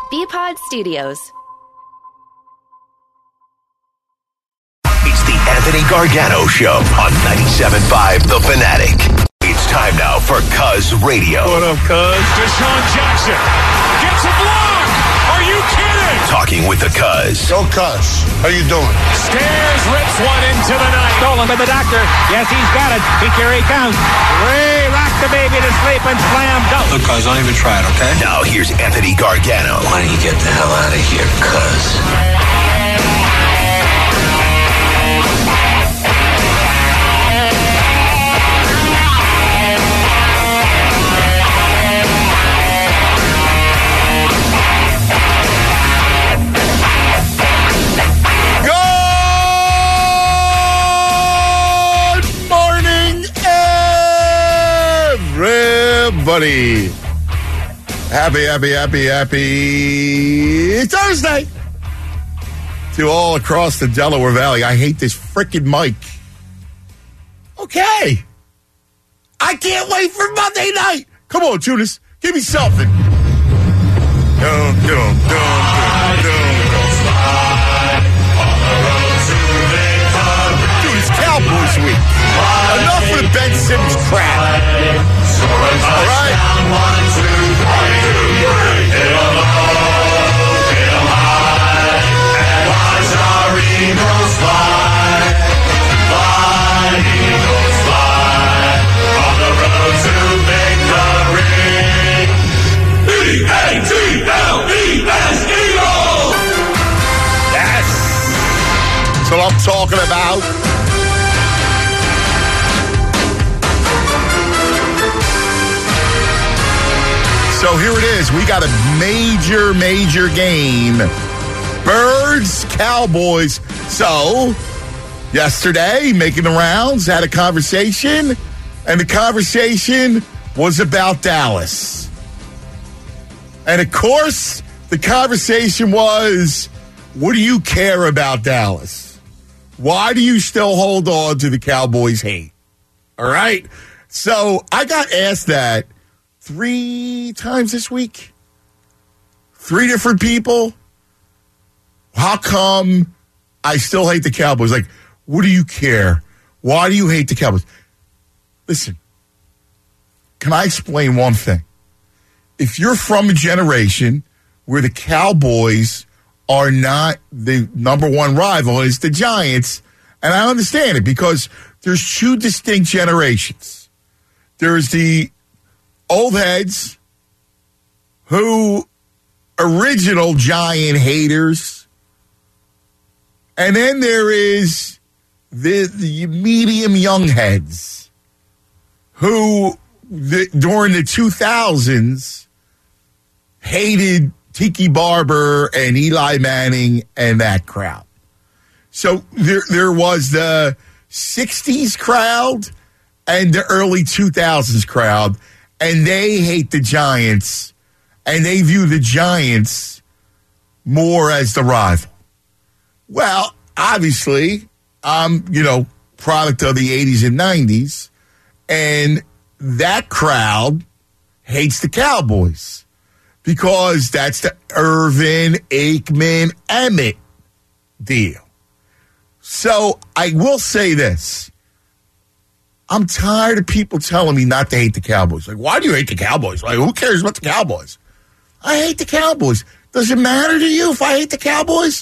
BPod Studios. It's the Anthony Gargano Show on 97.5 The Fanatic. It's time now for Cuz Radio. What up, Cuz? Deshaun Jackson gets a block. Are you kidding? Talking with the Cuz. Yo, Cuz, how you doing? Stairs rips one into the night. Stolen by the doctor. Yes, he's got it. Here he comes. Ray rocked the baby to sleep and slam dunk. Look, Cuz, don't even try it, okay? Now here's Anthony Gargano. Why don't you get the hell out of here, Cuz? Everybody, happy Thursday to all across the Delaware Valley. I hate this frickin' mic. Okay, I can't wait for Monday night. Come on, Judas, give me something. Dude, it's Cowboys week. Enough of the Ben Simmons crap. All right. Down, 1, 2, 3. Hit 'em low, hit 'em high, and watch our Eagles fly. Fly, Eagles fly, on the road to victory. E-A-T-L-E-S, Eagles! Yes. That's what I'm talking about. So here it is. We got a major game. Birds, Cowboys. So, yesterday, making the rounds, had a conversation, and the conversation was about Dallas. And of course, the conversation was, what do you care about Dallas? Why do you still hold on to the Cowboys hate? All right? So, I got asked that 3 times this week. 3 different people. How come I still hate the Cowboys? Like, what do you care? Why do you hate the Cowboys? Listen, can I explain one thing? If you're from a generation where the Cowboys are not the number one rival, it's the Giants, and I understand it because there's 2 distinct generations. There's the old heads who original Giant haters. And then there is the medium young heads who during the 2000s hated Tiki Barber and Eli Manning and that crowd. So there was the 60s crowd and the early 2000s crowd. And they hate the Giants, and they view the Giants more as the rival. Well, obviously, I'm, product of the 80s and 90s, and that crowd hates the Cowboys because that's the Irvin, Aikman, Emmett deal. So I will say this. I'm tired of people telling me not to hate the Cowboys. Like, why do you hate the Cowboys? Like, who cares about the Cowboys? I hate the Cowboys. Does it matter to you if I hate the Cowboys?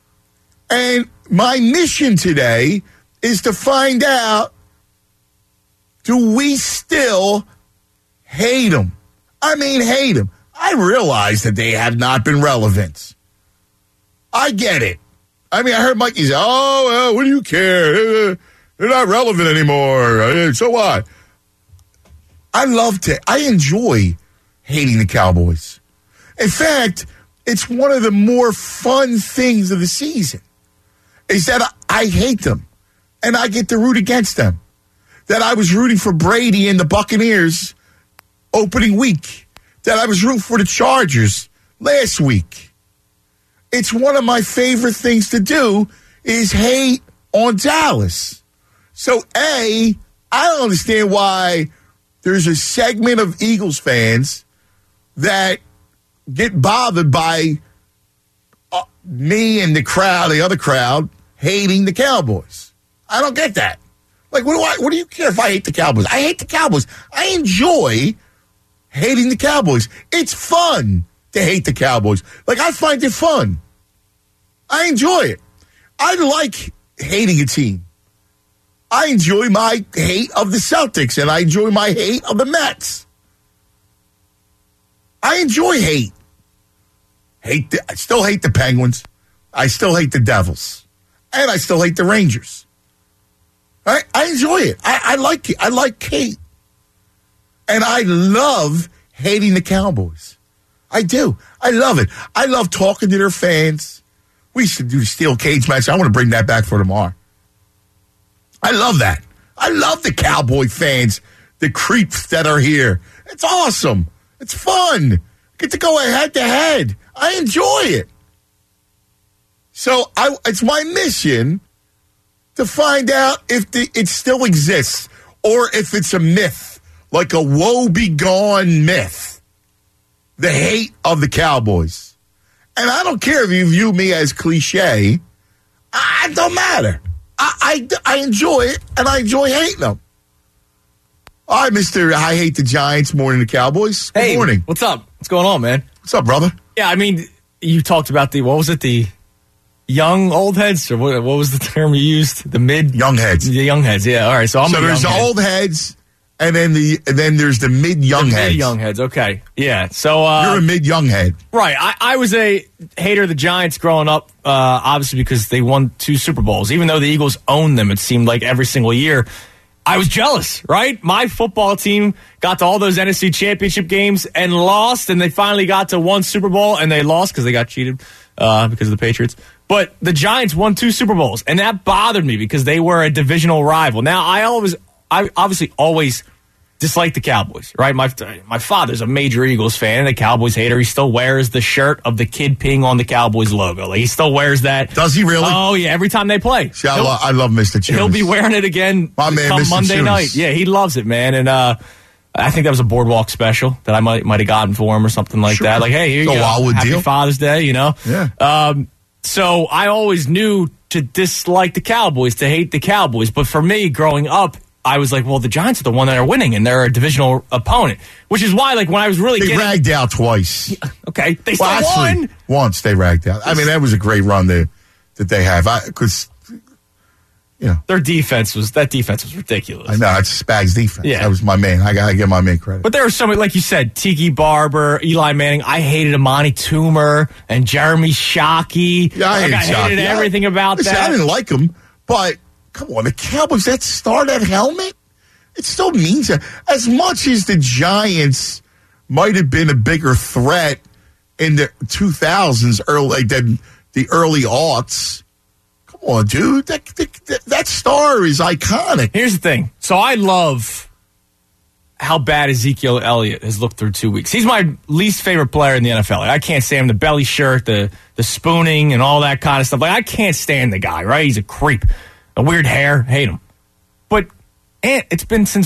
And my mission today is to find out, do we still hate them? I mean, hate them. I realize that they have not been relevant. I get it. I mean, I heard Mikey say, oh, well, what do you care? They're not relevant anymore. So what? I enjoy hating the Cowboys. In fact, it's one of the more fun things of the season is that I hate them and I get to root against them. That I was rooting for Brady and the Buccaneers opening week. That I was rooting for the Chargers last week. It's one of my favorite things to do is hate on Dallas. So, I don't understand why there's a segment of Eagles fans that get bothered by me and the other crowd, hating the Cowboys. I don't get that. Like, what do you care if I hate the Cowboys? I hate the Cowboys. I enjoy hating the Cowboys. It's fun to hate the Cowboys. Like, I find it fun. I enjoy it. I like hating a team. I enjoy my hate of the Celtics, and I enjoy my hate of the Mets. I enjoy hate. I still hate the Penguins. I still hate the Devils. And I still hate the Rangers. I enjoy it. I like it. I like hate. And I love hating the Cowboys. I do. I love it. I love talking to their fans. We used to do the steel cage match. I want to bring that back for tomorrow. I love that. I love the Cowboy fans, the creeps that are here. It's awesome. It's fun. Get to go head to head. I enjoy it. So it's my mission to find out if it still exists or if it's a myth, like a woe-begone myth, the hate of the Cowboys. And I don't care if you view me as cliche. It don't matter. I enjoy it, and I enjoy hating them. All right, Mr. I hate the Giants more than the Cowboys. Good morning. What's up? What's going on, man? What's up, brother? Yeah, I mean, you talked about the young old heads, or what was the term you used? The mid young heads. The young heads, yeah. All right, so there's the old heads, and then there's the mid young heads. Mid young heads, okay, yeah. So you're a mid young head, right? I was a hater of the Giants growing up, obviously because they won 2 Super Bowls. Even though the Eagles owned them, it seemed like every single year. I was jealous, right? My football team got to all those NFC Championship games and lost, and they finally got to 1 Super Bowl, and they lost because they got cheated because of the Patriots. But the Giants won 2 Super Bowls, and that bothered me because they were a divisional rival. Now, I obviously always disliked the Cowboys, right? My father's a major Eagles fan and a Cowboys hater. He still wears the shirt of the kid peeing on the Cowboys logo. Like, he still wears that. Does he really? Oh, yeah, every time they play. See, I love Mr. Chunas. He'll be wearing it again come Mr. Monday Chunas. night. Yeah, he loves it, man. And I think that was a Boardwalk special that I might have gotten for him or something like that. Like, hey, here you go. Happy deal. Father's Day, you know? Yeah. So I always knew to dislike the Cowboys, to hate the Cowboys. But for me, growing up, I was like, well, the Giants are the one that are winning, and they're a divisional opponent. Which is why, like, when I was really They ragged out twice. Okay, they still won. Once they ragged out. I mean, that was a great run that they have. Because, you know. That defense was ridiculous. I know, it's Spags' defense. Yeah. That was my man. I got to give my man credit. But there were so many, like you said, Tiki Barber, Eli Manning. I hated Amani Toomer and Jeremy Shockey. Yeah, I hated everything about Listen, that. I didn't like him, but come on, the Cowboys, that helmet, it still means that. As much as the Giants might have been a bigger threat in the 2000s, than the early aughts. Come on, dude. That star is iconic. Here's the thing. So I love how bad Ezekiel Elliott has looked through 2 weeks. He's my least favorite player in the NFL. Like, I can't stand him. The belly shirt, the spooning, and all that kind of stuff. Like, I can't stand the guy, right? He's a creep. A weird hair. Hate him. But it's been since,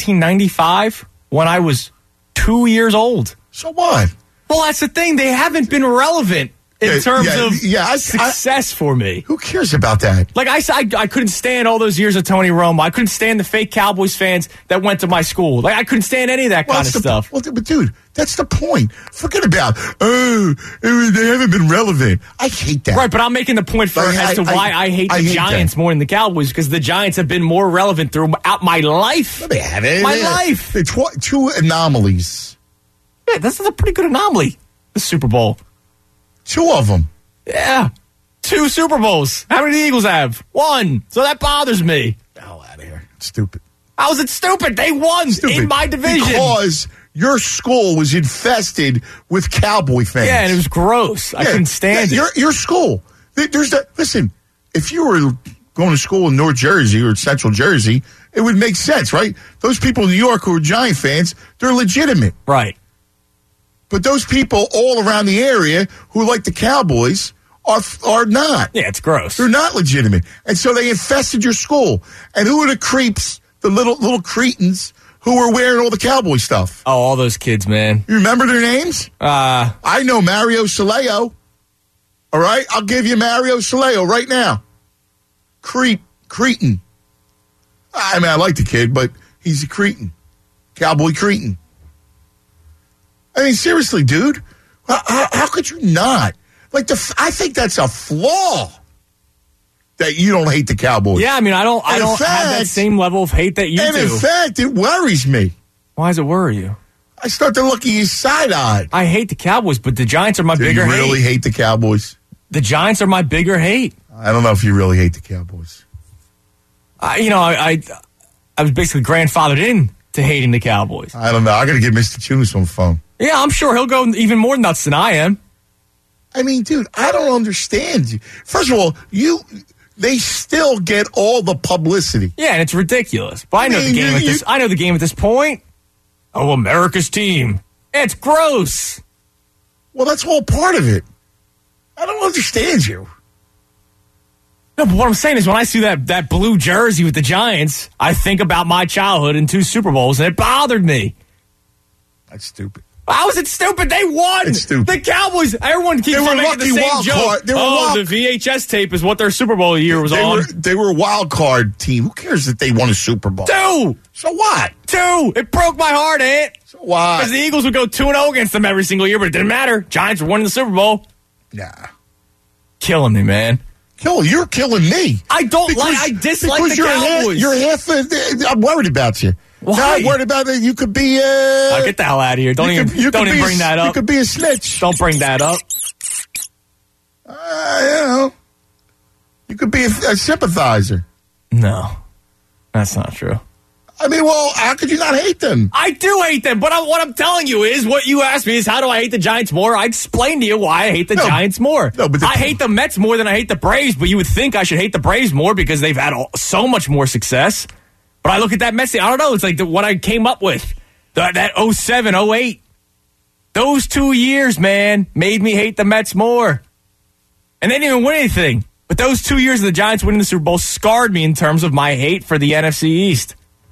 1995? When I was 2 years old. So what? Well, that's the thing. They haven't been relevant in terms of success for me. Who cares about that? Like, I couldn't stand all those years of Tony Romo. I couldn't stand the fake Cowboys fans that went to my school. Like, I couldn't stand any of that kind of stuff. Well, but dude, that's the point. Forget about, they haven't been relevant. I hate that. Right, but I'm making the point as to why I hate the Giants more than the Cowboys, because the Giants have been more relevant throughout my life. No, they haven't. My life. They're 2 anomalies. Yeah, this is a pretty good anomaly, the Super Bowl. 2 of them. Yeah. 2 Super Bowls. How many do the Eagles have? 1. So that bothers me. Hell out of here. Stupid. How is it stupid? They won in my division. Because your school was infested with Cowboy fans. Yeah, and it was gross. I couldn't stand it. Your school. Listen, if you were going to school in North Jersey or Central Jersey, it would make sense, right? Those people in New York who are Giant fans, they're legitimate. Right. But those people all around the area who like the Cowboys are not. Yeah, it's gross. They're not legitimate. And so they infested your school. And who are the creeps, the little cretins who were wearing all the Cowboy stuff. Oh, all those kids, man. You remember their names? I know Mario Soleo. All right? I'll give you Mario Soleo right now. Cretin. I mean, I like the kid, but he's a cretin. Cowboy cretin. I mean, seriously, dude. How could you not? Like, I think that's a flaw that you don't hate the Cowboys. Yeah, I mean, I don't have that same level of hate that you do. And in fact, it worries me. Why does it worry you? I start to look at you side-eyed. I hate the Cowboys, but the Giants are my bigger hate. Do you really hate the Cowboys? The Giants are my bigger hate. I don't know if you really hate the Cowboys. I was basically grandfathered in to hating the Cowboys. I don't know. I got to get Mr. Tunis on the phone. Yeah, I'm sure he'll go even more nuts than I am. I mean, dude, I don't understand you. First of all, they still get all the publicity. Yeah, and it's ridiculous. But I know the game I know the game at this point. Oh, America's team. It's gross. Well, that's all part of it. I don't understand you. No, but what I'm saying is when I see that blue jersey with the Giants, I think about my childhood and 2 Super Bowls, and it bothered me. That's stupid. How is it stupid? They won. It's stupid. The Cowboys. Everyone keeps making the same joke. The VHS tape is what their Super Bowl year was on. They were a wild card team. Who cares that they won a Super Bowl? 2. So what? 2. It broke my heart, Ant. So what? Because the Eagles would go 2-0 against them every single year, but it didn't matter. Giants were winning the Super Bowl. Nah. Killing me, man. You're killing me. I dislike the Cowboys. I'm worried about you. Why? Now I'm worried about that you could be get the hell out of here. Don't even bring that up. You could be a snitch. Don't bring that up. You could be a sympathizer. No. That's not true. I mean, well, how could you not hate them? I do hate them, but what I'm telling you is, what you asked me is, how do I hate the Giants more? I explained to you why I hate the Giants more. No, but I hate the Mets more than I hate the Braves, but you would think I should hate the Braves more because they've had so much more success. But I look at that Mets team, I don't know, it's like what I came up with. That 07, 08. Those 2 years, man, made me hate the Mets more. And they didn't even win anything. But those 2 years of the Giants winning the Super Bowl scarred me in terms of my hate for the NFC East.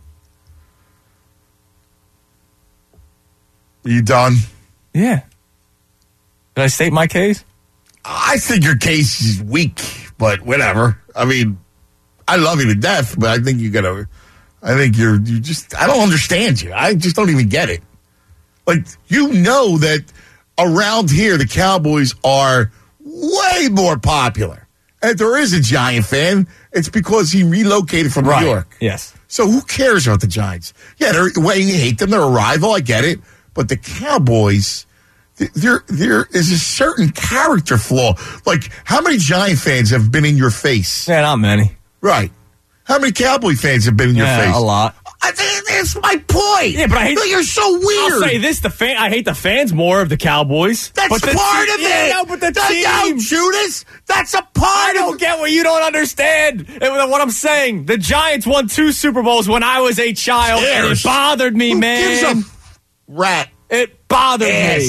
Are you done? Yeah. Did I state my case? I think your case is weak, but whatever. I mean, I love you to death, but I think I don't understand you. I just don't even get it. Like, you know that around here, the Cowboys are way more popular. And if there is a Giant fan, it's because he relocated from New York. Yes. So who cares about the Giants? Yeah, you hate them. They're a rival. I get it. But the Cowboys, there is a certain character flaw. Like, how many Giant fans have been in your face? Yeah, not many. Right. How many Cowboy fans have been in your face? A lot. That's my point. Yeah, but I hate. You're so weird. I'll say this: I hate the fans more of the Cowboys. That's part of it. Yeah, no, but the team, Judas. That's a part. I don't get what you don't understand. What I'm saying: the Giants won 2 Super Bowls when I was a child, and it bothered me, man. Who gives a rat? It bothered me.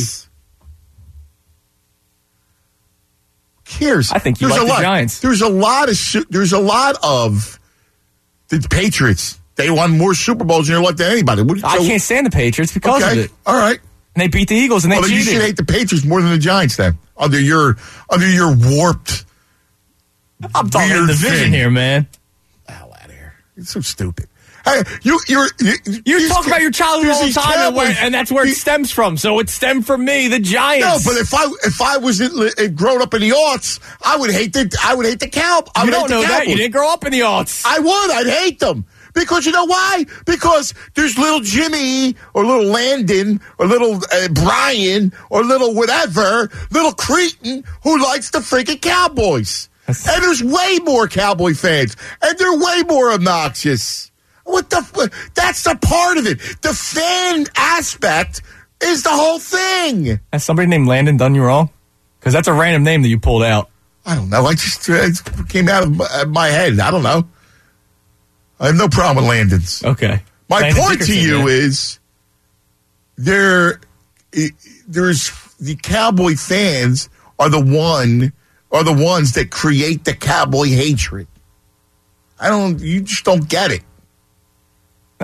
Cares? I think you like the Giants. There's a lot of the Patriots. They won more Super Bowls than anybody. I can't stand the Patriots because of it. All right. And they beat the Eagles and they cheated. You should hate the Patriots more than the Giants then. Under your warped. I'm talking division here, man. Hell out of here. It's so stupid. Hey, you're talking about your childhood all the time, and that's where it stems from. So it stemmed from me, the Giants. No, but if I was grown up in the aughts, I would hate the Cowboys. You don't know that. You didn't grow up in the aughts. I would. I'd hate them. Because you know why? Because there's little Jimmy or little Landon or little Brian or little whatever, little Cretin who likes the freaking Cowboys. And there's way more Cowboy fans. And they're way more obnoxious. That's the part of it. The fan aspect is the whole thing. Has somebody named Landon done you wrong? Because that's a random name that you pulled out. I don't know. It came out of my head. I don't know. I have no problem with Landon's. Okay. My Landon point Dickerson, to you man. is there's the Cowboy fans are the ones that create the Cowboy hatred. You just don't get it.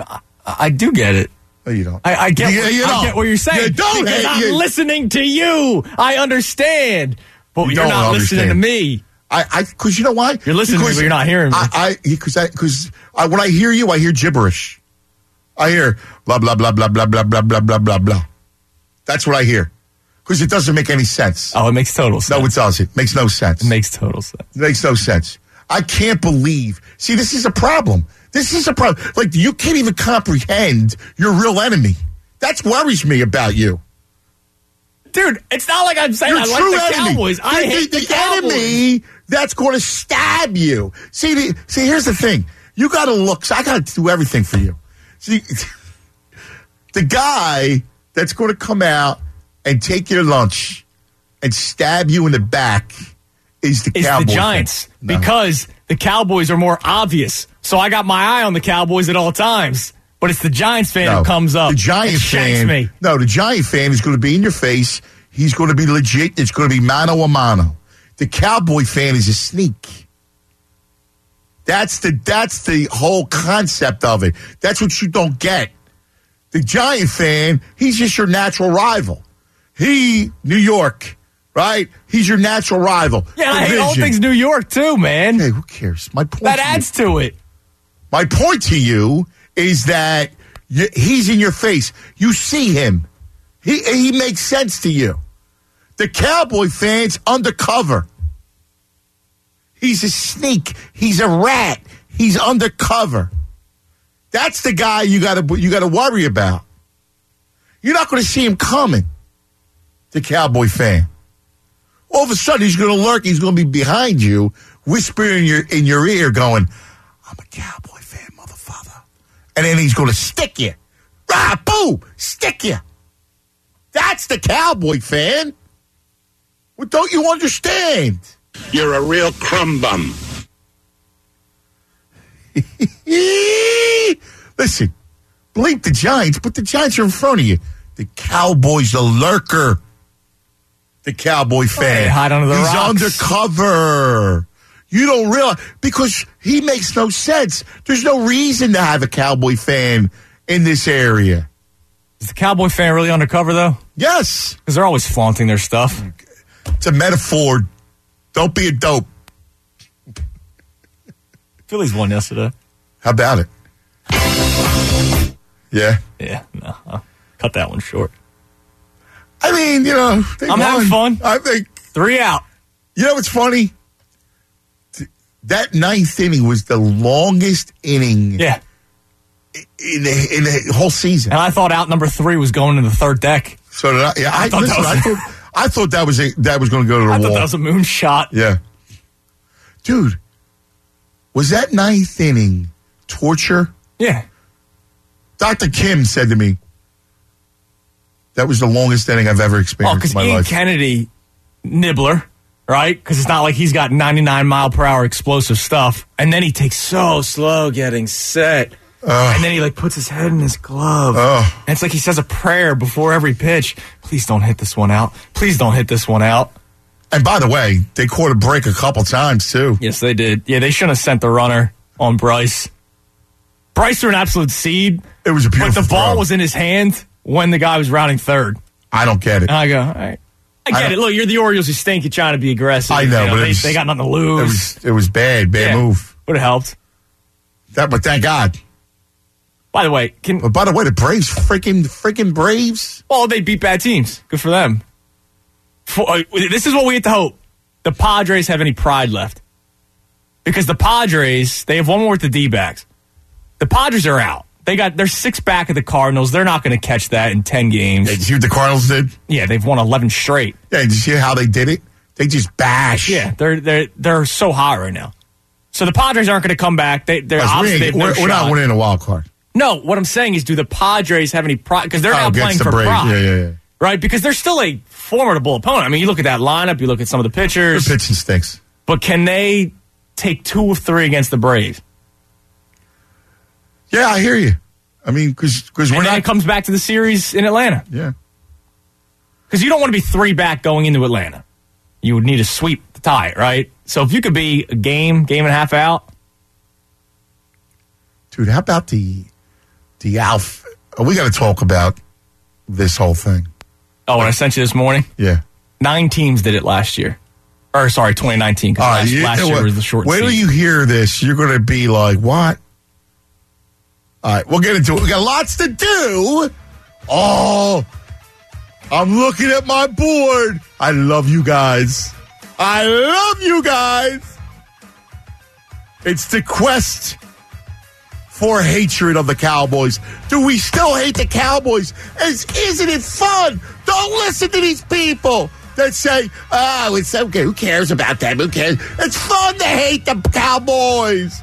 I do get it. No, you don't. I get, You I don't. get what you're saying. You don't. Because Hey, I'm listening to you. I understand. But you're don't not listening to understand. me. Because you know why? You're listening to me, but you're not hearing me. Because when I hear you, I hear gibberish. I hear blah, blah, blah, blah, blah, blah, blah, blah, blah, blah, blah. That's what I hear. Because it doesn't make any sense. Oh, it makes total sense. No, it doesn't. Makes no sense. It makes total sense. It makes no sense. I can't believe. See, this is a problem. This is a problem. Like, you can't even comprehend your real enemy. That worries me about you. Dude, it's not like I'm saying Your I true like the enemy. Cowboys. I hate the Cowboys. enemy that's going to stab you. See, here's the thing. You got to look. I got to do everything for you. See, the guy that's going to come out and take your lunch and stab you in the back is the Cowboys. The Giants. No. Because the Cowboys are more obvious. So I got my eye on the Cowboys at all times. But it's the Giants fan who comes up. The Giant and shanks fan. me. No, the Giant fan is going to be in your face. He's going to be legit. It's going to be mano a mano. The Cowboy fan is a sneak. That's the whole concept of it. That's what you don't get. The Giant fan, he's just your natural rival. New York, right? He's your natural rival. Yeah, I hate all things New York too, man. Hey, who cares? My point. That adds to it. My point to you is that he's in your face. You see him. He makes sense to you. The Cowboy fan's undercover. He's a sneak. He's a rat. He's undercover. That's the guy you got to worry about. You're not going to see him coming. The Cowboy fan. All of a sudden, he's going to lurk. He's going to be behind you, whispering in your ear, going, "I'm a Cowboy fan, motherfucker." And then he's going to stick you. Ah, boom, stick you. That's the Cowboy fan. Well, don't you understand? You're a real crumb bum. Listen, bleep the Giants, but the Giants are in front of you. The Cowboy's a lurker. The Cowboy fan. Hey, hide under the He's rocks. undercover. You don't realize, because he makes no sense. There's no reason to have a Cowboy fan in this area. Is the Cowboy fan really undercover, though? Yes. Because they're always flaunting their stuff. It's a metaphor. Don't be a dope. Phillies won yesterday. How about it? Yeah. Yeah, no. I'll cut that one short. I mean, they I'm won. having fun. I think. 3 out. You know what's funny? That ninth inning was the longest inning Yeah. in the whole season. And I thought out number 3 was going to the third deck. So did I. Yeah, I thought that was- thought that was going to go to the I wall. thought that was a moonshot. Yeah. Dude, was that ninth inning torture? Yeah. Dr. Kim said to me, that was the longest inning I've ever Oh, experienced because in my Ian life. Kennedy, nibbler, right? Because it's not like he's got 99 mile per hour explosive stuff. And then he takes so slow getting set. And then he puts his head in his glove. And it's like he says a prayer before every pitch. Please don't hit this one out. Please don't hit this one out. And by the way, they caught a break a couple times too. Yes, they did. Yeah, they shouldn't have sent the runner on Bryce. Bryce threw an absolute seed. It was a beautiful But the ball throw. was in his hand when the guy was rounding third. I don't get it. And I go, all right. I get it. Look, you're the Orioles. You stink. You're trying to be aggressive. I know, but they got nothing to lose. It was bad Yeah. move. Would have helped. But thank God. By the way, But by the way, the Braves, freaking Braves. well, they beat bad teams. Good for them. This is what we get to hope. The Padres have any pride left. Because the Padres, they have one more with the D-backs. The Padres are out. They're 6 back of the Cardinals. They're not going to catch that in 10 games. Hey, did you see what the Cardinals did? Yeah, they've won 11 straight. Yeah, did you see how they did it? They just bash. Yeah, they're so hot right now. So the Padres aren't going to come back. They're obviously We're not winning a wild card. No, what I'm saying is, do the Padres have any pride? Because they're now playing against the for Braves. pride. Yeah. Right? Because they're still a formidable opponent. I mean, you look at that lineup, you look at some of the pitchers. Their pitching stinks. But can they take 2 of 3 against the Braves? Yeah, I hear you. I mean, because we're And then not. it comes back to the series in Atlanta. Yeah. Because you don't want to be 3 back going into Atlanta. You would need a sweep to tie it, right? So if you could be a game and a half out. Dude, how about the We got to talk about this whole thing. Oh, when I sent you this morning? Yeah. 9 teams did it last year. Or, sorry, 2019, because last year was the short season. Wait till you hear this. You're going to be like, what? All right, we'll get into it. We got lots to do. Oh, I'm looking at my board. I love you guys. It's the quest for hatred of the Cowboys. Do we still hate the Cowboys? Isn't it fun? Don't listen to these people that say, oh, it's okay. Who cares about them? Who cares? It's fun to hate the Cowboys.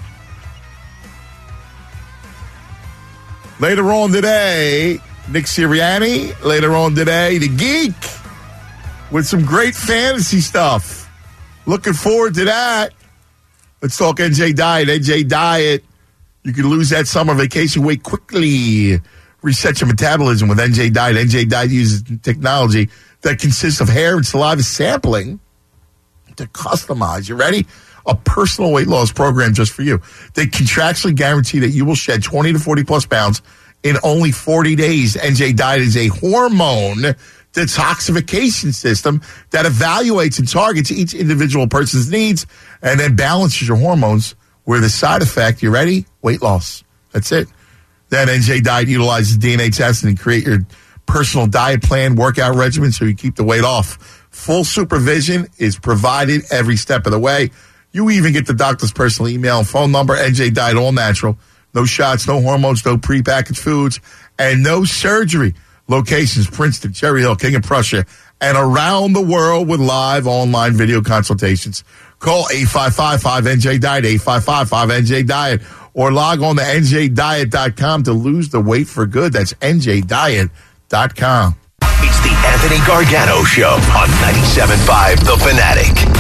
Later on today, Nick Sirianni. Later on today, the Geek with some great fantasy stuff. Looking forward to that. Let's talk NJ Diet. NJ Diet. You can lose that summer vacation weight quickly. Reset your metabolism with NJ Diet. NJ Diet uses technology that consists of hair and saliva sampling to customize. You ready? A personal weight loss program just for you. They contractually guarantee that you will shed 20 to 40 plus pounds in only 40 days. NJ Diet is a hormone detoxification system that evaluates and targets each individual person's needs and then balances your hormones with a side effect. You ready? Weight loss. That's it. Then NJ Diet utilizes DNA testing to create your personal diet plan, workout regimen so you keep the weight off. Full supervision is provided every step of the way. You even get the doctor's personal email and phone number. NJ Diet, all natural. No shots, no hormones, no prepackaged foods, and no surgery. Locations, Princeton, Cherry Hill, King of Prussia, and around the world with live online video consultations. Call 855-5NJ-DIET, 855-5NJ-DIET, or log on to NJDiet.com to lose the weight for good. That's NJDiet.com. It's the Anthony Gargano Show on 97.5 The Fanatic.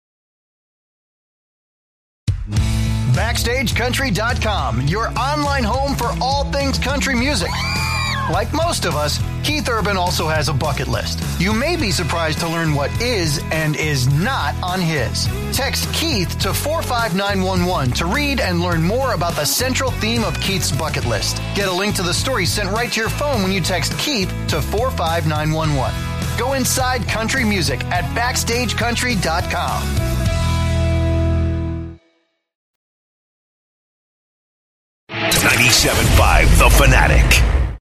BackstageCountry.com, your online home for all things country music. Like most of us, Keith Urban also has a bucket list. You may be surprised to learn what is and is not on his. Text Keith to 45911 to read and learn more about the central theme of Keith's bucket list. Get a link to the story sent right to your phone when you text Keith to 45911. Go inside country music at BackstageCountry.com. 97.5 The Fanatic.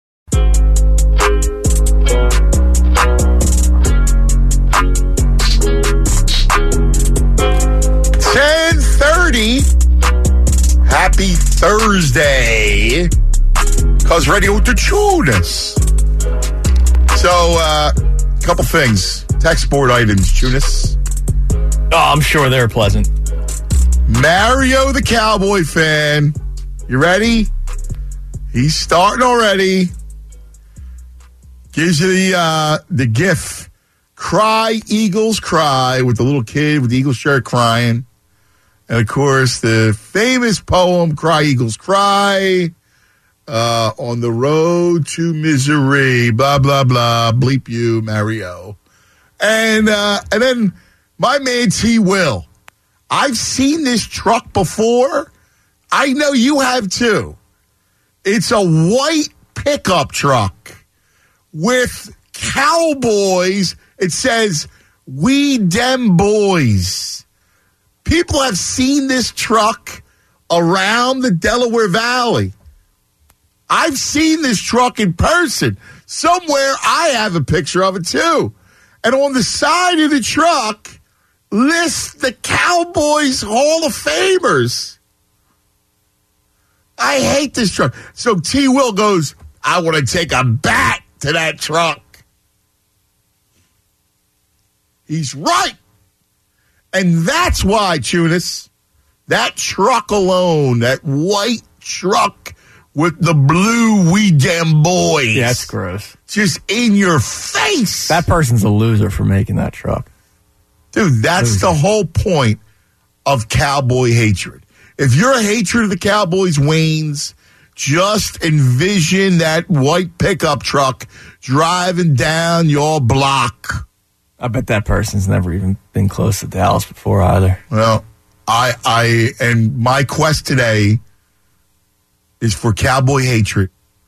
Happy Thursday. Cuz Radio to Tunis. So, couple things. Text board items, Tunis. Oh, I'm sure they're pleasant. Mario the Cowboy fan. You ready? He's starting already. Gives you the GIF. Cry, Eagles, cry, with the little kid with the Eagles shirt crying. And, of course, the famous poem, Cry, Eagles, Cry, on the road to misery, blah, blah, blah, bleep you, Mario. And then my man T. Will. I've seen this truck before. I know you have, too. It's a white pickup truck with Cowboys. It says, "We dem boys." People have seen this truck around the Delaware Valley. I've seen this truck in person. Somewhere I have a picture of it, too. And on the side of the truck lists the Cowboys Hall of Famers. I hate this truck. So T. Will goes, I want to take a bat to that truck. He's right. And that's why, Tunis, that truck alone, that white truck with the blue "We Dem Boys." Yeah, that's gross. Just in your face. That person's a loser for making that truck. Dude, that's the whole point of cowboy hatred. If your hatred of the Cowboys wanes, just envision that white pickup truck driving down your block. I bet that person's never even been close to Dallas before either. Well, and my quest today is for Cowboy hatred.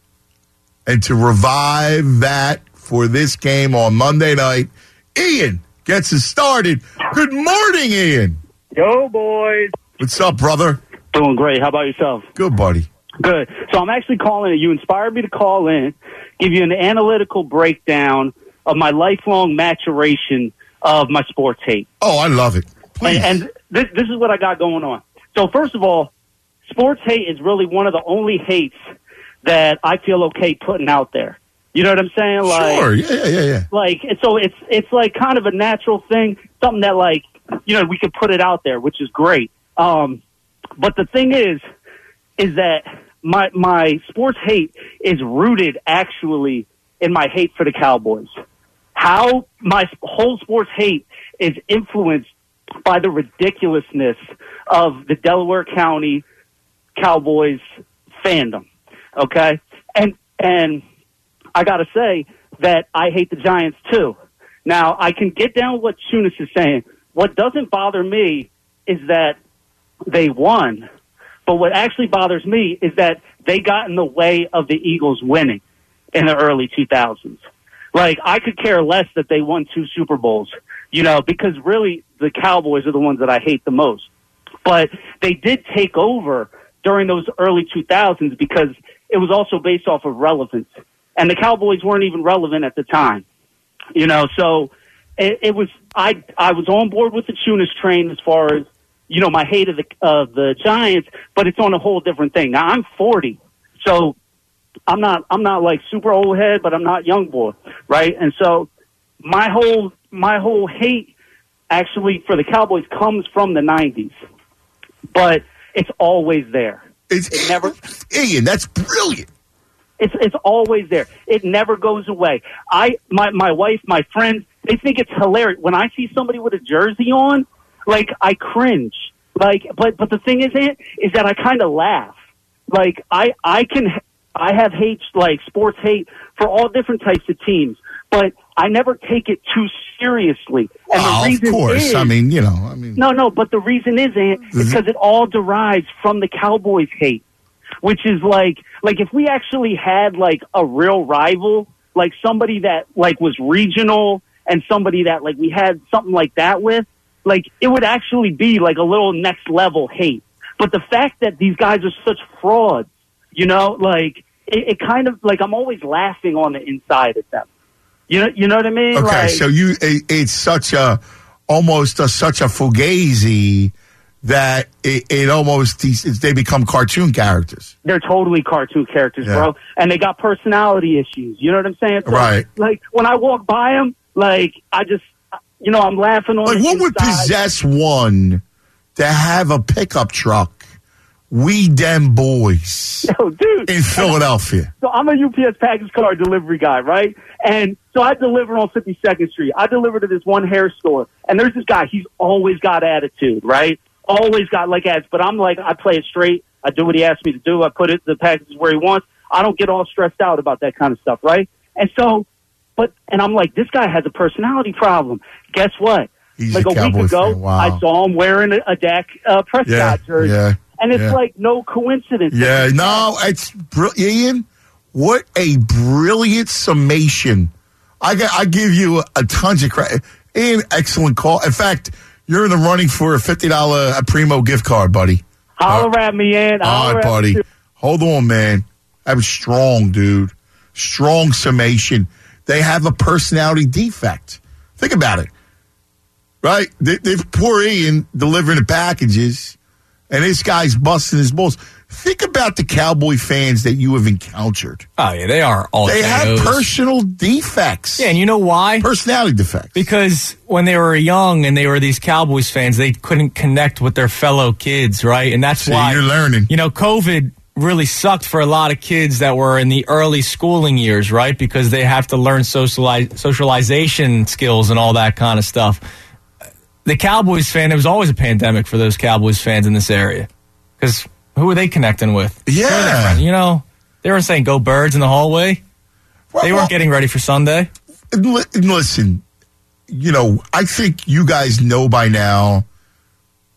And to revive that for this game on Monday night, Ian gets us started. Good morning, Ian. Yo, boys. What's up, brother? Doing great. How about yourself? Good, buddy. Good. So I'm actually calling it. You inspired me to call in, give you an analytical breakdown of my lifelong maturation of my sports hate. Oh, I love it. Please. And this is what I got going on. So first of all, sports hate is really one of the only hates that I feel okay putting out there. You know what I'm saying? Like, sure. Yeah. Like, so it's like kind of a natural thing, something that like, you know, we could put it out there, which is great. But the thing is that my sports hate is rooted actually in my hate for the Cowboys. How my whole sports hate is influenced by the ridiculousness of the Delaware County Cowboys fandom. Okay? And I gotta say that I hate the Giants too. Now, I can get down what Tunis is saying. What doesn't bother me is that they won. But what actually bothers me is that they got in the way of the Eagles winning in the early 2000s. Like, I could care less that they won 2 Super Bowls, you know, because really the Cowboys are the ones that I hate the most. But they did take over during those early 2000s because it was also based off of relevance. And the Cowboys weren't even relevant at the time, you know. So it was I was on board with the Tunis train as far as, you know, my hate of the Giants, but it's on a whole different thing. Now I'm 40, so I'm not like super old head, but I'm not young boy, right? And so my whole hate actually for the Cowboys comes from the 90s, but it's always there. It never. Ian, that's brilliant. It's always there. It never goes away. My wife, my friends, they think it's hilarious when I see somebody with a jersey on. Like, I cringe. Like, but the thing is that I kind of laugh. Like, I have hate, like sports hate for all different types of teams, but I never take it too seriously. And well, the reason of course. is, No, but the reason is because it all derives from the Cowboys hate, which is like if we actually had like a real rival, like somebody that like was regional and somebody that like we had something like that with, like, it would actually be like a little next level hate. But the fact that these guys are such frauds, you know, like, it kind of, like, I'm always laughing on the inside at them. You know what I mean? Okay, like, so it's such a fugazi that it almost, they become cartoon characters. They're totally cartoon characters, bro. And they got personality issues. You know what I'm saying? So, right. Like, when I walk by them, like, I just, you know, I'm laughing on like, the what inside. would possess one to have a pickup truck? We dem boys. Yo, dude. In Philadelphia. So I'm a UPS package car delivery guy, right? And so I deliver on 52nd Street. I deliver to this one hair store. And there's this guy. He's always got attitude, right? Always got, like, ads. But I'm like, I play it straight. I do what he asks me to do. I put the packages where he wants. I don't get all stressed out about that kind of stuff, right? And so, and I'm like, this guy has a personality problem. Guess what? He's like a week ago, wow. I saw him wearing a Dak Prescott jersey. Yeah. And it's like no coincidence. Yeah, no, it's Ian. What a brilliant summation! I give you a tons of credit. Ian, excellent call. In fact, you're in the running for a $50 Primo gift card, buddy. Holler at me, Ian. All right, buddy. Hold on, man. That was strong, dude. Strong summation. They have a personality defect. Think about it. Right? They've poor Ian delivering the packages, and this guy's busting his balls. Think about the Cowboy fans that you have encountered. Oh, yeah, they are all They have personal defects. Yeah, and you know why? Personality defects. Because when they were young and they were these Cowboys fans, they couldn't connect with their fellow kids, right? And that's why you're learning. You know, COVID really sucked for a lot of kids that were in the early schooling years, right? Because they have to learn socialization skills and all that kind of stuff. The Cowboys fan, there was always a pandemic for those Cowboys fans in this area. Because who were they connecting with? Yeah. You know, they were saying go Birds in the hallway. They weren't getting ready for Sunday. Listen, you know, I think you guys know by now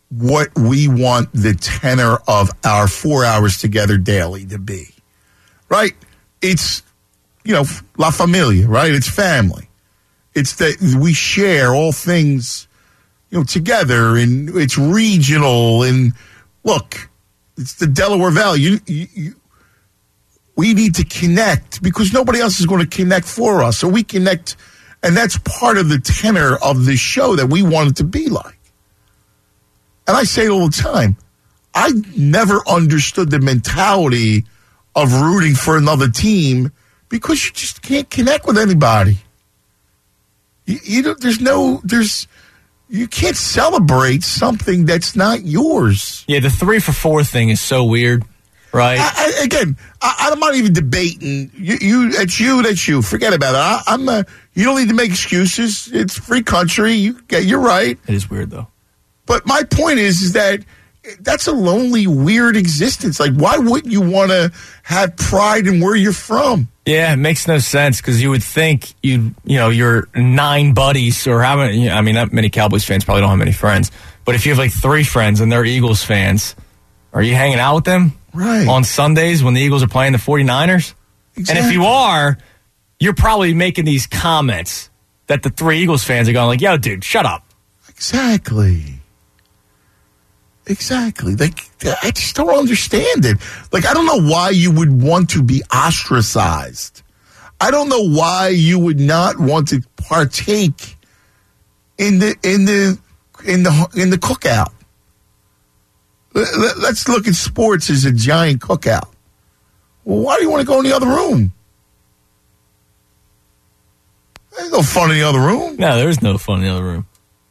what we want the tenor of our 4 hours together daily to be, right? It's, La Familia, right? It's family. It's that we share all things, together, and it's regional. And look, it's the Delaware Valley. We need to connect because nobody else is going to connect for us. So we connect, and that's part of the tenor of the show that we want it to be like. And I say it all the time. I never understood the mentality of rooting for another team because you just can't connect with anybody. You can't celebrate something that's not yours. Yeah, the 3 for 4 thing is so weird, right? I'm not even debating. That's you. Forget about it. You don't need to make excuses. It's a free country. You're right. It is weird, though. But my point is that that's a lonely, weird existence. Like, why wouldn't you want to have pride in where you're from? Yeah, it makes no sense because you would think your 9 buddies or not many Cowboys fans probably don't have many friends. But if you have like 3 friends and they're Eagles fans, are you hanging out with them on Sundays when the Eagles are playing the 49ers? Exactly. And if you are, you're probably making these comments that the 3 Eagles fans are going like, yo, dude, shut up. Exactly. Like, I just don't understand it. Like, I don't know why you would want to be ostracized. I don't know why you would not want to partake in the cookout. Let's look at sports as a giant cookout. Well, why do you want to go in the other room? There's no fun in the other room. No, there's no fun in the other room.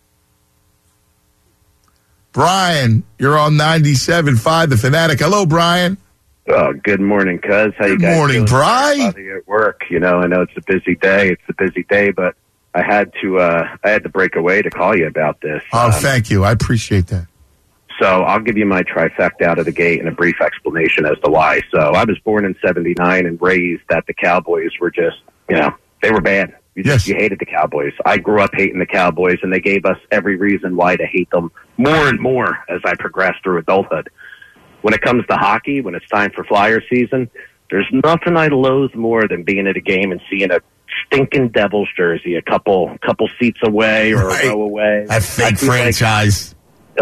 Brian, you're on 97.5, The Fanatic. Hello, Brian. Oh, good morning, cuz. How you guys doing? Good morning, Brian. At work, I know it's a busy day. But I had to break away to call you about this. Oh, thank you. I appreciate that. So I'll give you my trifecta out of the gate and a brief explanation as to why. So I was born in 79 and raised that the Cowboys were just, they were bad. You hated the Cowboys. I grew up hating the Cowboys, and they gave us every reason why to hate them more and more as I progressed through adulthood. When it comes to hockey, when it's time for Flyer season, there's nothing I loathe more than being at a game and seeing a stinking Devils jersey a couple seats away or a row away. That fake franchise.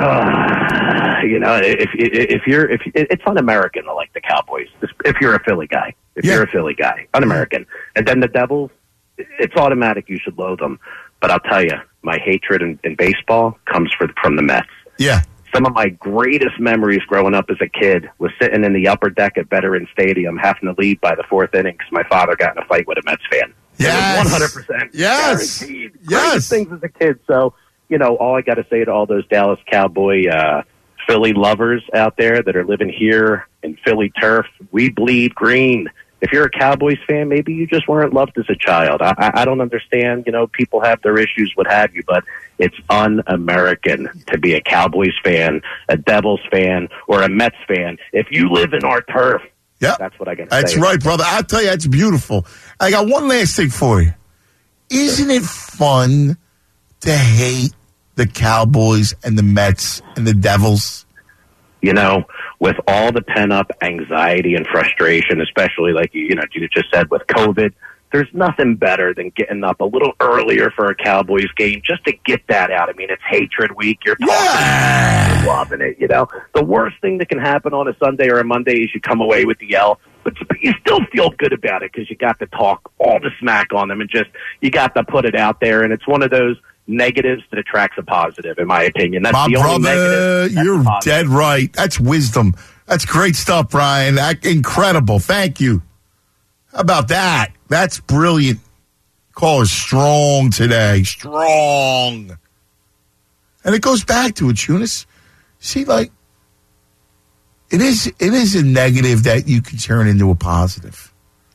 It's un-American to like the Cowboys. If you're a Philly guy, you're a Philly guy, un-American. And then the Devils, it's automatic you should loathe them. But I'll tell you, my hatred in baseball comes from the Mets. Yeah. Some of my greatest memories growing up as a kid was sitting in the upper deck at Veterans Stadium having to leave by the 4th inning because my father got in a fight with a Mets fan. Yes. It was 100% yes. guaranteed. Yes. Greatest things as a kid. So, all I got to say to all those Dallas Cowboy Philly lovers out there that are living here in Philly turf, we bleed green. If you're a Cowboys fan, maybe you just weren't loved as a child. I don't understand. People have their issues, what have you, but it's un-American to be a Cowboys fan, a Devils fan, or a Mets fan. If you live in our turf, that's what I got to say. That's right, brother. I'll tell you, that's beautiful. I got one last thing for you. Isn't it fun to hate the Cowboys and the Mets and the Devils? With all the pent-up anxiety and frustration, especially like you just said with COVID, there's nothing better than getting up a little earlier for a Cowboys game just to get that out. I mean, it's hatred week. You're talking, you're loving it. The worst thing that can happen on a Sunday or a Monday is you come away with the L, but you still feel good about it because you got to talk all the smack on them and you got to put it out there. And it's one of those negatives that attracts a positive, in my opinion. That's my the only brother, you're dead right. That's wisdom. That's great stuff, Brian. Incredible. Thank you. How about that? That's brilliant. Caller's strong today. Strong. And it goes back to it, Eunice. See, like, it is a negative that you can turn into a positive.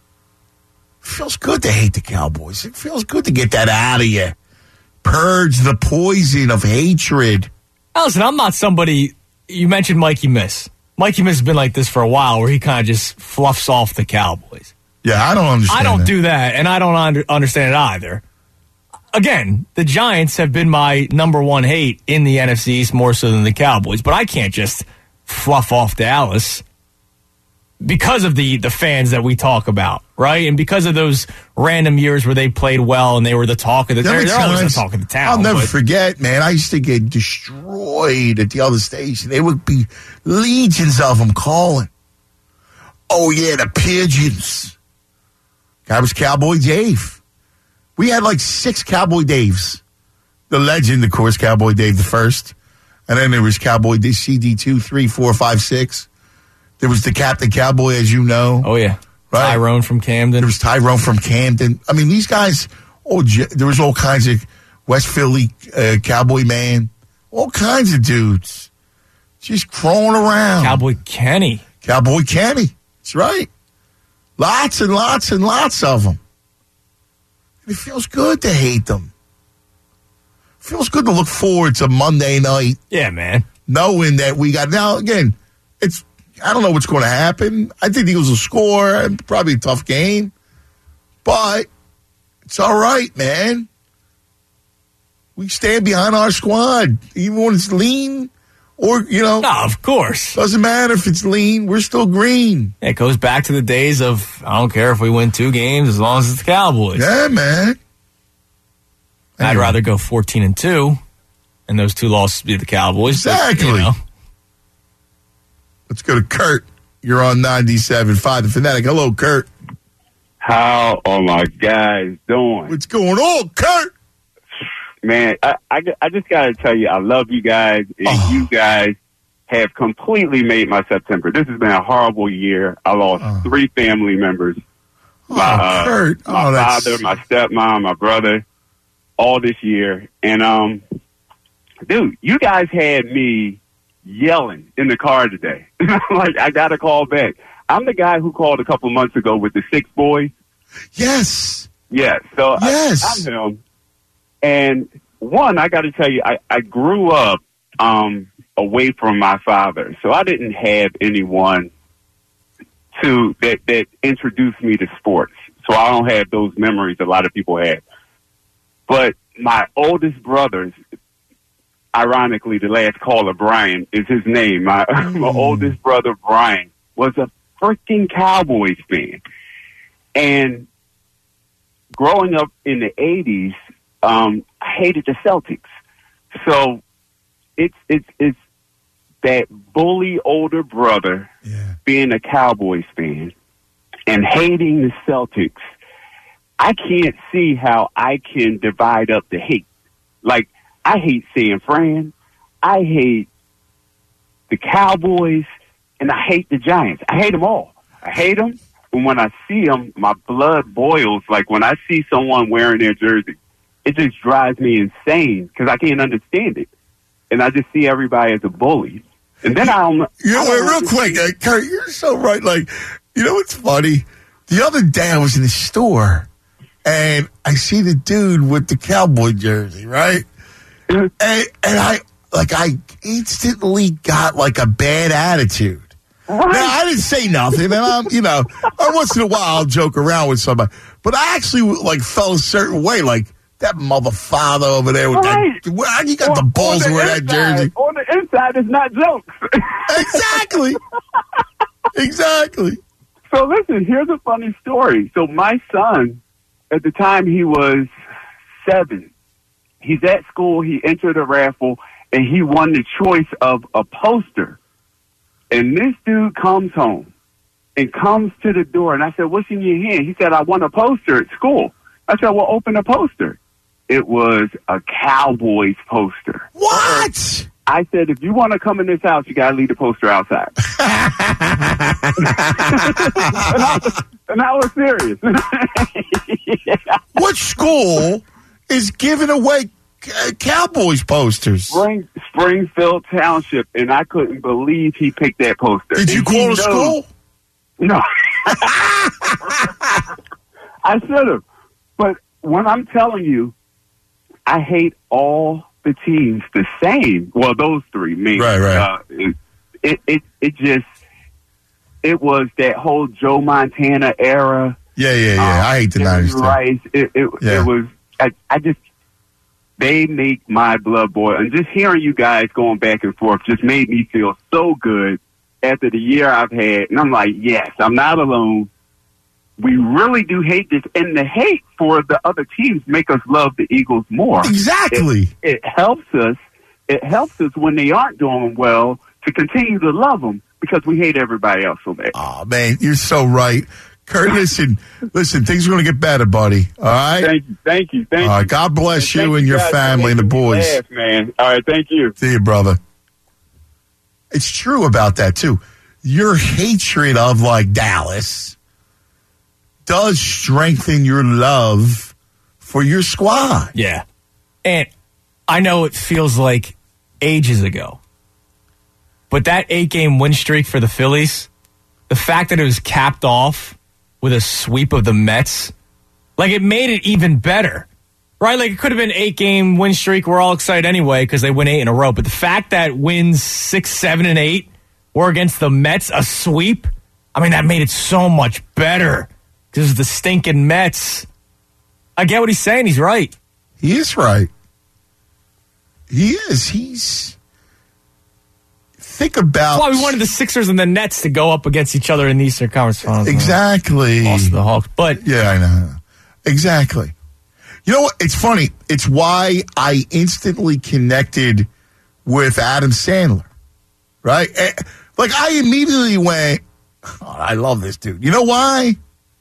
It feels good to hate the Cowboys. It feels good to get that out of you. Purge the poison of hatred. Listen, I'm not somebody. You mentioned Mikey Miss. Mikey Miss has been like this for a while, where he kind of just fluffs off the Cowboys. Yeah, I don't understand. I don't do that, and I don't understand it either. again, the Giants have been my number one hate in the NFC East more so than the Cowboys, but I can't just fluff off Dallas because of the fans that we talk about, right? And because of those random years where they played well and they were the talk of the town. They're always the talk of the town. I'll never forget, man. I used to get destroyed at the other station. There would be legions of them calling. Oh, yeah, the Pigeons. Guy was Cowboy Dave. We had like 6 Cowboy Daves. The legend, of course, Cowboy Dave the first. And then there was Cowboy Dave CD2, 3, 4, 5, 6. There was the Captain Cowboy, as you know. Oh, yeah. Right? Tyrone from Camden. There was Tyrone from Camden. I mean, these guys, there was all kinds of West Philly Cowboy Man. All kinds of dudes. Just crawling around. Cowboy Kenny. Cowboy Kenny. That's right. Lots and lots and lots of them. And it feels good to hate them. It feels good to look forward to Monday night. Yeah, man. Knowing that we got, now again, I don't know what's going to happen. I think the Eagles will score. Probably a tough game. But it's all right, man. We stand behind our squad. Even when it's lean or, No, of course. Doesn't matter if it's lean. We're still green. It goes back to the days of, I don't care if we win 2 games as long as it's the Cowboys. Yeah, man. I'd rather go 14-2 and those 2 losses be the Cowboys. Exactly. But, Let's go to Kurt. You're on 97.5 The Fanatic. Hello, Kurt. How are my guys doing? What's going on, Kurt? Man, I just got to tell you, I love you guys, and you guys have completely made my September. This has been a horrible year. I lost 3 family members. Kurt. My father, my stepmom, my brother, all this year. And, dude, you guys had me yelling in the car today. Like, I got to call back. I'm the guy who called a couple months ago with the 6 boys. Yes. Yeah, so yes. I'm him. And one, I got to tell you, I grew up away from my father, so I didn't have anyone that introduced me to sports. So I don't have those memories a lot of people have. But my oldest brothers, ironically, the last caller, Brian, is his name. My oldest brother, Brian, was a freaking Cowboys fan. And growing up in the 80s, I hated the Celtics. So it's that bully older brother being a Cowboys fan and hating the Celtics. I can't see how I can divide up the hate. Like, I hate San Fran. I hate the Cowboys, and I hate the Giants. I hate them all. I hate them, and when I see them, my blood boils. Like, when I see someone wearing their jersey, it just drives me insane because I can't understand it. And I just see everybody as a bully. And then real quick, Kurt, you're so right. Like, you know what's funny? The other day I was in the store, and I see the dude with the Cowboy jersey, right? And I instantly got like a bad attitude. Now, I didn't say nothing, and once in a while I'll joke around with somebody, but I actually like felt a certain way, like that motherfather over there with that. You got the balls to wear that jersey. On the inside, it's not jokes. Exactly. Exactly. So listen, here's a funny story. So my son, at the time he was 7. He's at school. He entered a raffle, and he won the choice of a poster. And this dude comes home and comes to the door, and I said, "What's in your hand?" He said, "I won a poster at school." I said, "Well, open the poster." It was a Cowboys poster. What? I said, "If you want to come in this house, you got to leave the poster outside." and I was serious. What school is giving away Cowboys posters? Springfield Township, and I couldn't believe he picked that poster. Did you call the school? No. I should have. But when I'm telling you, I hate all the teams the same. Well, those 3, me. Right. It was that whole Joe Montana era. Yeah. I hate the 90s. Rice. It was. they make my blood boil. And just hearing you guys going back and forth just made me feel so good after the year I've had. And I'm like, yes, I'm not alone. We really do hate this. And the hate for the other teams make us love the Eagles more. Exactly. It helps us. It helps us when they aren't doing well to continue to love them because we hate everybody else so bad. Oh, man, you're so right. Kurt, listen, things are going to get better, buddy. All right? Thank you. All right, God bless you and your family and the boys. Laugh, man. All right, thank you. See you, brother. It's true about that, too. Your hatred of, like, Dallas does strengthen your love for your squad. Yeah. And I know it feels like ages ago, but that 8-game win streak for the Phillies, the fact that it was capped off with a sweep of the Mets, like it made it even better, right? Like it could have been 8-game win streak. We're all excited anyway because they win 8 in a row. But the fact that wins 6, 7, and 8 were against the Mets, a sweep, I mean, that made it so much better because the stinking Mets. I get what he's saying. He's right. He is right. He is. Think about. That's why we wanted the Sixers and the Nets to go up against each other in the Eastern Conference Finals. Exactly. Lost to the Hawks. But yeah, I know. Exactly. You know what? It's funny. It's why I instantly connected with Adam Sandler. Right? Like, I immediately went, oh, I love this dude. You know why?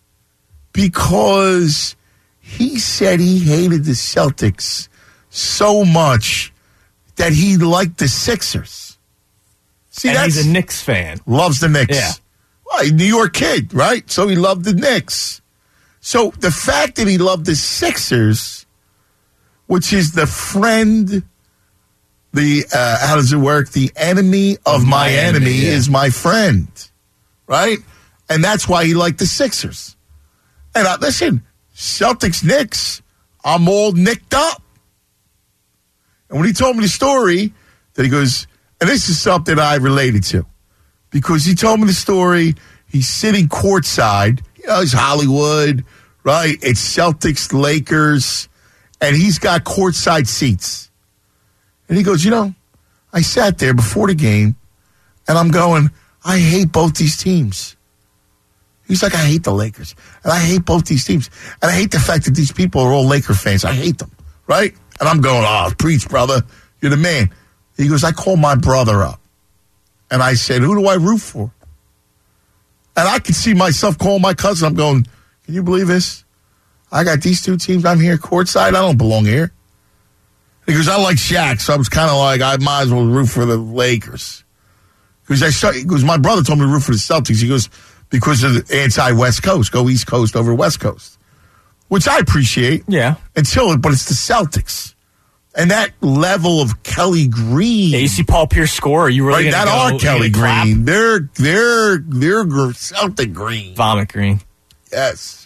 Because he said he hated the Celtics so much that he liked the Sixers. See, and he's a Knicks fan. Loves the Knicks. Yeah. Well, New York kid, right? So he loved the Knicks. So the fact that he loved the Sixers, which is the friend, how does it work? The enemy of my enemy is my friend, right? And that's why he liked the Sixers. And listen, Celtics, Knicks, I'm all nicked up. And when he told me the story, that he goes, and this is something I related to, because he told me the story, he's sitting courtside, it's Hollywood, right? It's Celtics, Lakers, and he's got courtside seats. And he goes, I sat there before the game, and I'm going, I hate both these teams. He's like, I hate the Lakers, and I hate both these teams, and I hate the fact that these people are all Laker fans. I hate them, right? And I'm going, oh, preach, brother. You're the man. He goes, I called my brother up, and I said, who do I root for? And I could see myself calling my cousin. I'm going, can you believe this? I got these two teams. I'm here courtside. I don't belong here. He goes, I like Shaq, so I was kind of like, I might as well root for the Lakers. Because my brother told me to root for the Celtics. He goes, because of the anti-West Coast. Go East Coast over West Coast. Which I appreciate. Yeah. But it's the Celtics. And that level of Kelly Green. Yeah, you see Paul Pierce score. Are you really right, that go, are Kelly Green. They're Celtic Green. Vomit Green. Yes.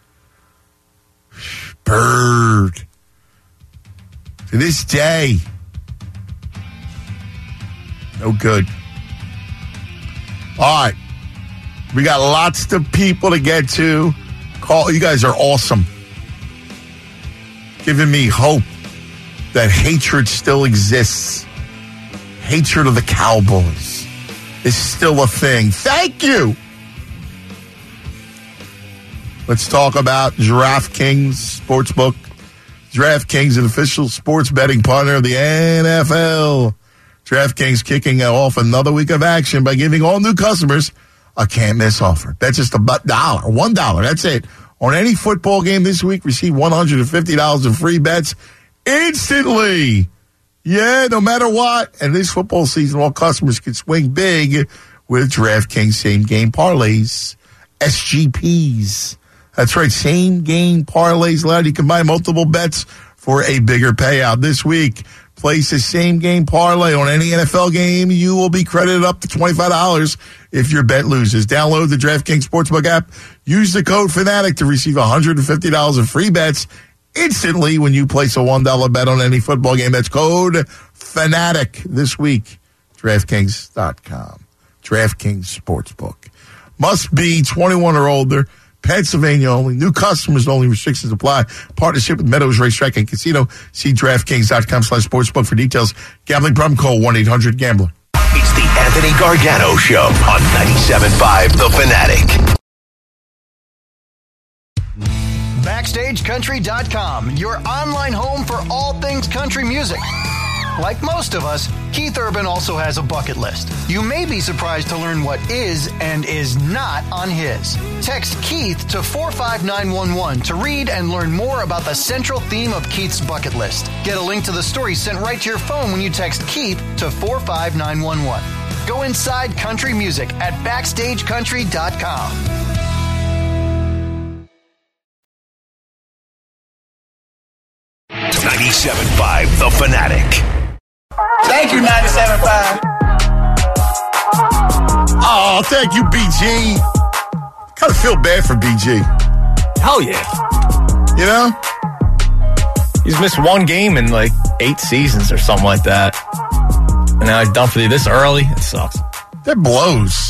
Bird. To this day. No good. All right. We got lots of people to get to. Call. You guys are awesome. Giving me hope that hatred still exists. Hatred of the Cowboys is still a thing. Thank you. Let's talk about DraftKings Sportsbook. DraftKings, an official sports betting partner of the NFL. DraftKings kicking off another week of action by giving all new customers a can't-miss offer. That's just $1. That's it. On any football game this week, receive $150 in free bets instantly. Yeah, no matter what. And this football season, all customers can swing big with DraftKings same-game parlays, SGPs. That's right, same-game parlays allow you to combine multiple bets for a bigger payout. This week, place a same-game parlay on any NFL game. You will be credited up to $25 if your bet loses. Download the DraftKings Sportsbook app. Use the code FANATIC to receive $150 in free bets instantly when you place a $1 bet on any football game. That's code FANATIC this week. DraftKings.com. DraftKings Sportsbook. Must be 21 or older. Pennsylvania only. New customers only. Restrictions apply. Partnership with Meadows Racetrack and Casino. See DraftKings.com/sportsbook for details. Gambling problem? Call 1-800-GAMBLER. It's the Anthony Gargano Show on 97.5 The Fanatic. BackstageCountry.com, your online home for all things country music. Like most of us, Keith Urban also has a bucket list. You may be surprised to learn what is and is not on his. Text Keith to 45911 to read and learn more about the central theme of Keith's bucket list. Get a link to the story sent right to your phone when you text Keith to 45911. Go inside country music at BackstageCountry.com. 97.5 The Fanatic. Thank you, 97.5. Oh, thank you, BG. Kind of feel bad for BG. Hell yeah. You know? He's missed one game in like 8 seasons or something like that. And now he's done for you this early. It sucks. That blows.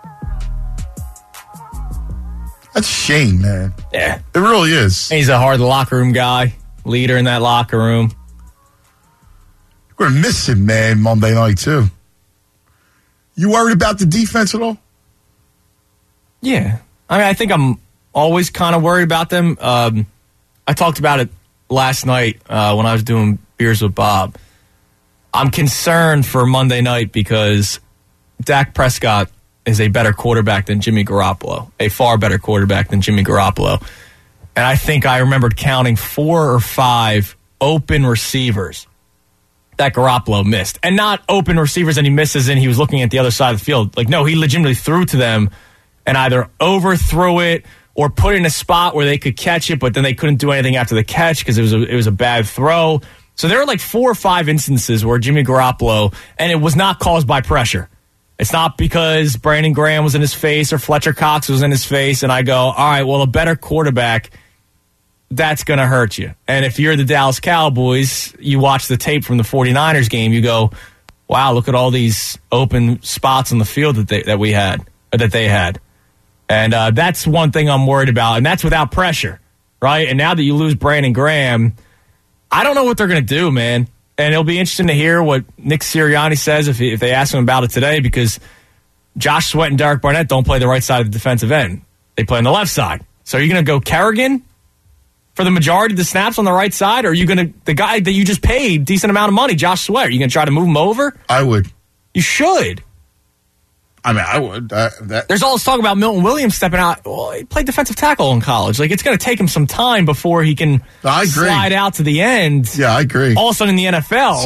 That's a shame, man. Yeah. It really is. He's a hard locker room guy. Leader in that locker room. We're going to miss him, man, Monday night, too. You worried about the defense at all? Yeah. I mean, I think I'm always kind of worried about them. I talked about it last night when I was doing Beers with Bob. I'm concerned for Monday night because Dak Prescott is a better quarterback than Jimmy Garoppolo, a far better quarterback than Jimmy Garoppolo. And I think I remembered counting 4 or 5 open receivers that Garoppolo missed. And not open receivers and he misses and he was looking at the other side of the field. Like, no, he legitimately threw to them and either overthrew it or put it in a spot where they could catch it, but then they couldn't do anything after the catch because it was a bad throw. So there were like 4 or 5 instances where Jimmy Garoppolo, and it was not caused by pressure. It's not because Brandon Graham was in his face or Fletcher Cox was in his face, and I go, all right, well, a better quarterback, that's going to hurt you. And if you're the Dallas Cowboys, you watch the tape from the 49ers game, you go, wow, look at all these open spots on the field that they had. And that's one thing I'm worried about, and that's without pressure, right? And now that you lose Brandon Graham, I don't know what they're going to do, man. And it'll be interesting to hear what Nick Sirianni says if they ask him about it today, because Josh Sweat and Derek Barnett don't play the right side of the defensive end. They play on the left side. So are you going to go Kerrigan for the majority of the snaps on the right side, or are you going to, the guy that you just paid decent amount of money, Josh Sweat, are you going to try to move him over? I would. You should. I mean, I would. There's all this talk about Milton Williams stepping out. Well, he played defensive tackle in college. Like, it's going to take him some time before he can slide out to the end. Yeah, I agree. All of a sudden in the NFL,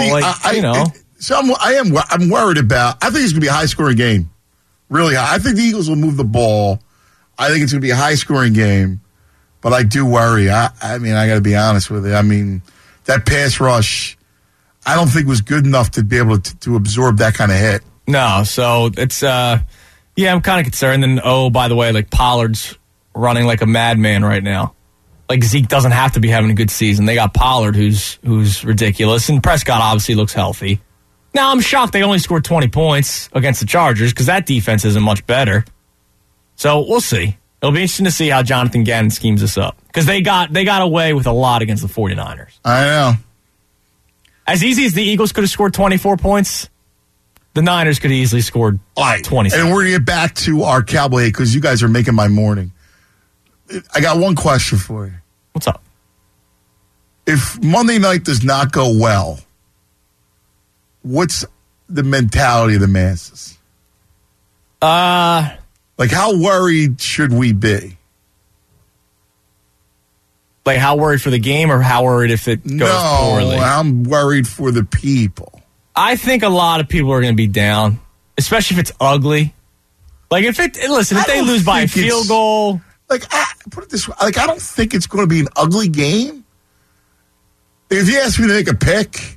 I'm worried about. I think it's going to be a high-scoring game, really high. I think the Eagles will move the ball. I think it's going to be a high-scoring game, but I do worry. I mean, I got to be honest with you. I mean, that pass rush, I don't think was good enough to be able to absorb that kind of hit. No, so it's, I'm kind of concerned. And, by the way, like, Pollard's running like a madman right now. Like, Zeke doesn't have to be having a good season. They got Pollard, who's ridiculous, and Prescott obviously looks healthy. Now, I'm shocked they only scored 20 points against the Chargers because that defense isn't much better. So, we'll see. It'll be interesting to see how Jonathan Gannon schemes this up, because they got away with a lot against the 49ers. I know. As easy as the Eagles could have scored 24 points, the Niners could have easily scored 20. And we're going to get back to our Cowboy, because you guys are making my morning. I got one question for you. What's up? If Monday night does not go well, what's the mentality of the masses? Like, how worried should we be? Like, how worried for the game, or how worried if it goes poorly? No, I'm worried for the people. I think a lot of people are going to be down, especially if it's ugly. Like, if they lose by a field goal. Like, put it this way. Like, I don't think it's going to be an ugly game. If you ask me to make a pick,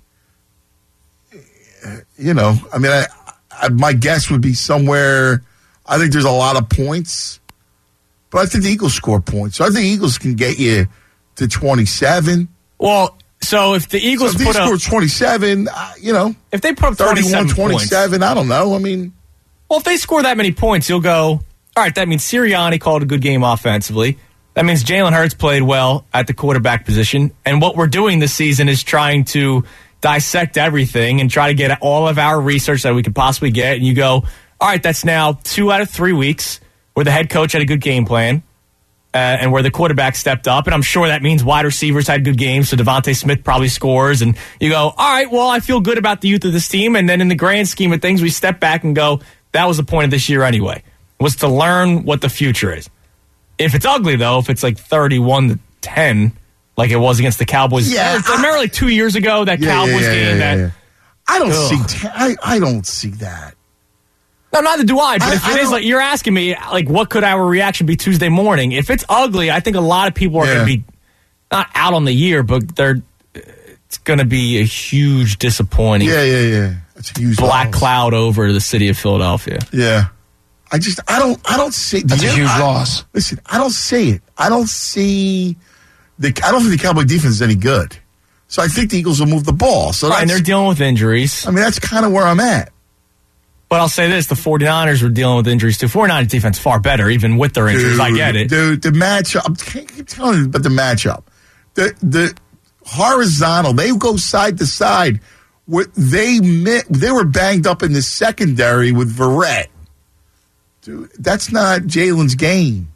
I mean, my guess would be somewhere. I think there's a lot of points, but I think the Eagles score points. So I think the Eagles can get you to 27. Well, so if the Eagles score 27, if they put up 31, 27, points, I don't know. I mean, well, if they score that many points, you'll go, All right, that means Sirianni called a good game offensively. That means Jalen Hurts played well at the quarterback position. And what we're doing this season is trying to dissect everything and try to get all of our research that we could possibly get. And you go, all right, that's now 2 out of 3 weeks where the head coach had a good game plan and where the quarterback stepped up. And I'm sure that means wide receivers had good games, so Devontae Smith probably scores. And you go, all right, well, I feel good about the youth of this team. And then in the grand scheme of things, we step back and go, that was the point of this year anyway, was to learn what the future is. If it's ugly, though, if it's like 31-10, like it was against the Cowboys. Yeah, I remember like 2 years ago, that Cowboys game. That I don't see. I don't see that. No, neither do I. But if it is, like, you're asking me, like, what could our reaction be Tuesday morning? If it's ugly, I think a lot of people are going to be not out on the year, but it's going to be a huge disappointing. Yeah. It's a huge black cloud over the city of Philadelphia. Yeah. I don't see. That's a huge loss. Listen, I don't see it. I don't think the Cowboy defense is any good. So I think the Eagles will move the ball. So and they're dealing with injuries. I mean, that's kind of where I'm at. But I'll say this, the 49ers were dealing with injuries too. 49ers defense far better, even with their injuries. I get it. Dude, the matchup, I keep telling you about the matchup. The horizontal, they go side to side. They were banged up in the secondary with Verrett. Dude, that's not Jalen's game.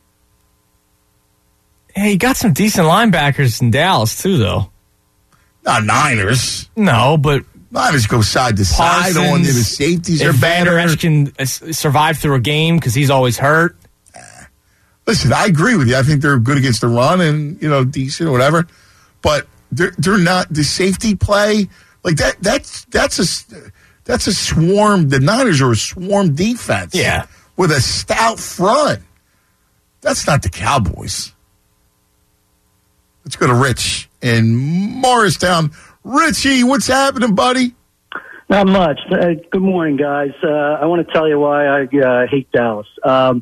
Hey, he got some decent linebackers in Dallas, too, though. Not Niners. No, but Niners go side to side on the safeties. If Van Der Esch can survive through a game because he's always hurt. Listen, I agree with you. I think they're good against the run and, decent or whatever. But they're not the safety play. Like that's a swarm. The Niners are a swarm defense. Yeah. With a stout front. That's not the Cowboys. Let's go to Rich in Morristown. Richie, what's happening, buddy? Not much. Good morning, guys. I want to tell you why I hate Dallas. And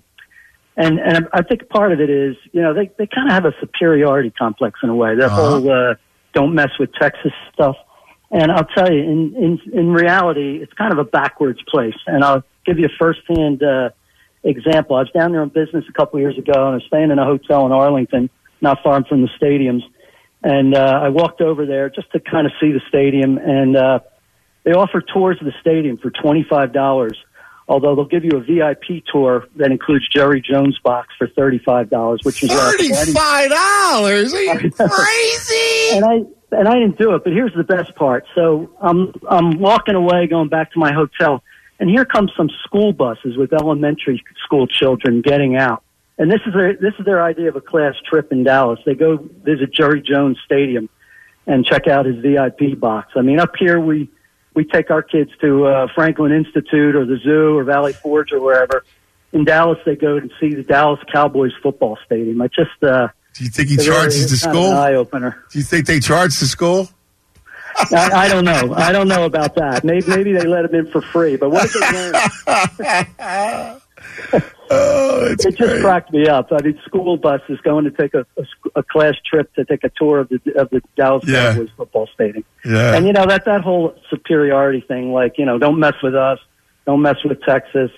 I think part of it is, they kind of have a superiority complex in a way. Their whole don't mess with Texas stuff. And I'll tell you, in reality, it's kind of a backwards place. And I'll give you a firsthand example. I was down there on business a couple of years ago, and I was staying in a hotel in Arlington, not far from the stadiums. And I walked over there just to kind of see the stadium, and they offer tours of the stadium for $25, although they'll give you a VIP tour that includes Jerry Jones box for $35, which is $35? Are you crazy? And I didn't do it, but here's the best part. So I'm walking away, going back to my hotel, and here comes some school buses with elementary school children getting out. And this is their idea of a class trip in Dallas. They go visit Jerry Jones Stadium and check out his VIP box. I mean, up here we take our kids to Franklin Institute or the zoo or Valley Forge or wherever. In Dallas, they go to see the Dallas Cowboys football stadium. I just do you think he charges the school? Eye opener. Do you think they charge the school? I don't know. I don't know about that. Maybe they let him in for free. But what did they learn? It just cracked me up. I mean, school buses going to take a class trip to take a tour of the Dallas Cowboys football stadium. Yeah. And that whole superiority thing, like, don't mess with us, don't mess with Texas.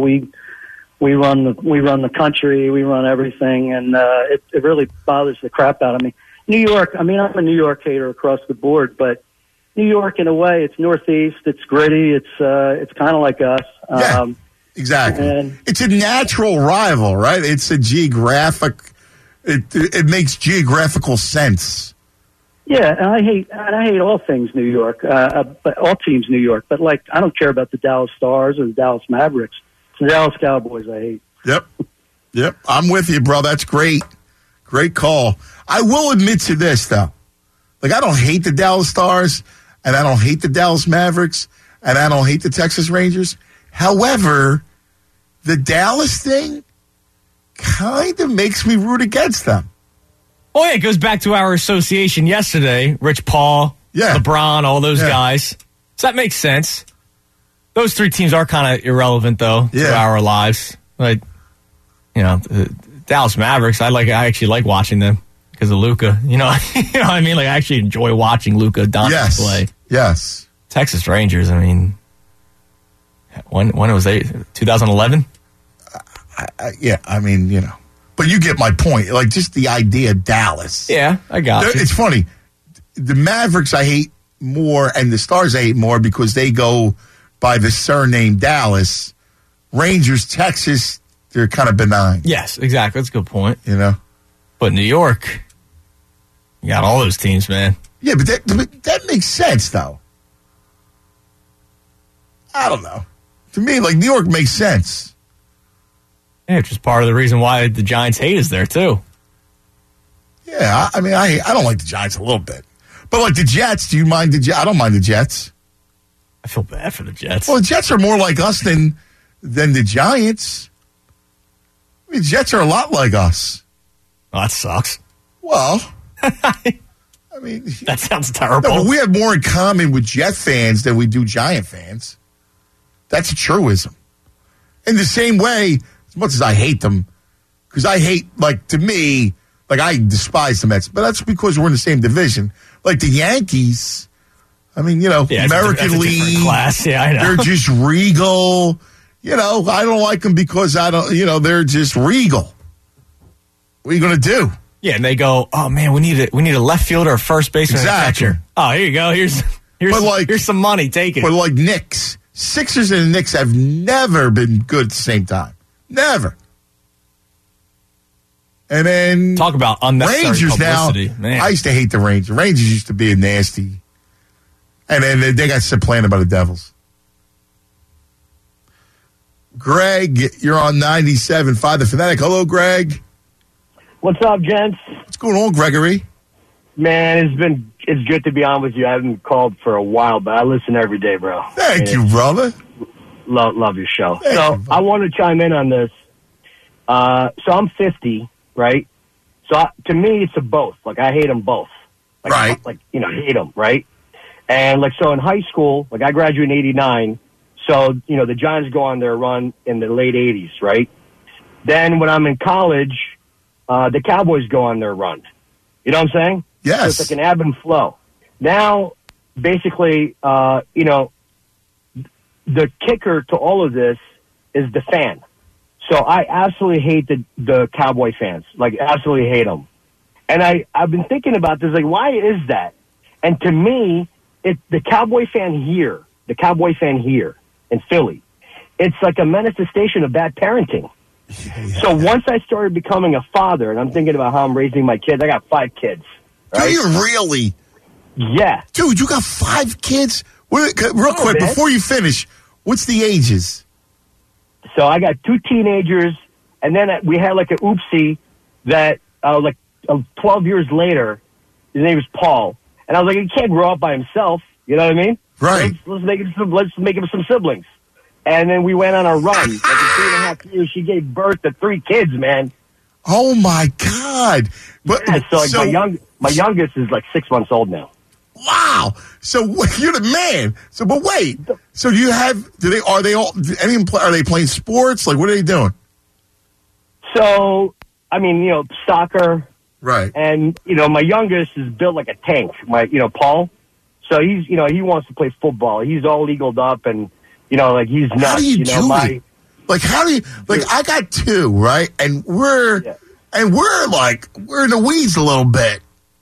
We run the country, we run everything, and it really bothers the crap out of me. New York, I mean, I'm a New York hater across the board, but New York, in a way, it's Northeast, it's gritty, it's kind of like us. Yeah. Exactly. And it's a natural rival, right? It's a geographic. It makes geographical sense. Yeah, and I hate all things New York, but all teams New York. But I don't care about the Dallas Stars or the Dallas Mavericks. It's the Dallas Cowboys I hate. Yep. I'm with you, bro. That's great. Great call. I will admit to this though. I don't hate the Dallas Stars, and I don't hate the Dallas Mavericks, and I don't hate the Texas Rangers. However, the Dallas thing kind of makes me root against them. Oh, yeah, it goes back to our association yesterday. Rich Paul, LeBron, all those guys. So that makes sense. Those three teams are kind of irrelevant, though, to our lives. Dallas Mavericks, I actually like watching them because of Luka. You know what I mean? I actually enjoy watching Luka Doncic play. Yes. Texas Rangers, I mean... When was they? 2011? Yeah, I mean, you know. But you get my point. Like, just the idea of Dallas. Yeah, I got you. It's funny. The Mavericks I hate more, and the Stars I hate more because they go by the surname Dallas. Rangers, Texas, they're kind of benign. Yes, exactly. That's a good point. You know? But New York, you got all those teams, man. Yeah, but that makes sense, though. I don't know. To me, like, New York makes sense. Yeah, which is part of the reason why the Giants hate is there, too. Yeah, I mean, I don't like the Giants a little bit. But, like, the Jets, do you mind the Jets? I don't mind the Jets. I feel bad for the Jets. Well, the Jets are more like us than the Giants. I mean, the Jets are a lot like us. Oh, that sucks. Well, I mean... That sounds terrible. No, but we have more in common with Jet fans than we do Giant fans. That's a truism. In the same way, as much as I hate them, because I hate, like, to me, like, I despise the Mets, but that's because we're in the same division. Like, the Yankees, I mean, you know, American League. Class. Yeah, I know. They're just regal. You know, I don't like them because they're just regal. What are you going to do? Yeah, and they go, oh, man, we need a left fielder or first baseman. Exactly. And a catcher. Oh, here you go. Here's some money. Take it. But like Knicks, Sixers and the Knicks have never been good at the same time. Never. And then talk about unnecessary Rangers publicity. Now. Man. I used to hate the Rangers. Rangers used to be a nasty. And then they got supplanted by the Devils. Greg, you're on 97.5 The Fanatic. Hello, Greg. What's up, gents? What's going on, Gregory? Man, it's good to be on with you. I haven't called for a while, but I listen every day, bro. Thank you, brother. Love your show. I want to chime in on this. So I'm 50, right? So to me, it's a both. Like, I hate them both. Like, right. Like, hate them, right? And, like, so in high school, like, I graduated in 89. So, the Giants go on their run in the late 80s, right? Then when I'm in college, the Cowboys go on their run. You know what I'm saying? Yes. So it's like an ebb and flow. Now, basically, the kicker to all of this is the fan. So I absolutely hate the Cowboy fans. Like, absolutely hate them. And I've been thinking about this, like, why is that? And to me, the Cowboy fan here in Philly, it's like a manifestation of bad parenting. Yeah. So once I started becoming a father, and I'm thinking about how I'm raising my kids, I got 5 kids. Right? Do you really? Yeah. Dude, you got 5 kids? Real quick, before you finish, what's the ages? So I got 2 teenagers, and then we had like an oopsie that 12 years later, his name was Paul. And I was like, he can't grow up by himself. You know what I mean? Right. Let's make him some siblings. And then we went on a run. Like in 3.5 years, she gave birth to 3 kids, man. Oh my God! But yeah, so my youngest is like 6 months old now. Wow! So you're the man. So, but wait. So are they playing sports? Like, what are they doing? So, I mean, soccer. Right. And my youngest is built like a tank. Paul. So he's, he wants to play football. He's all eagled up and, like he's nuts. How do you do it? Like, how do you, like, I got 2, right? And we're in the weeds a little bit.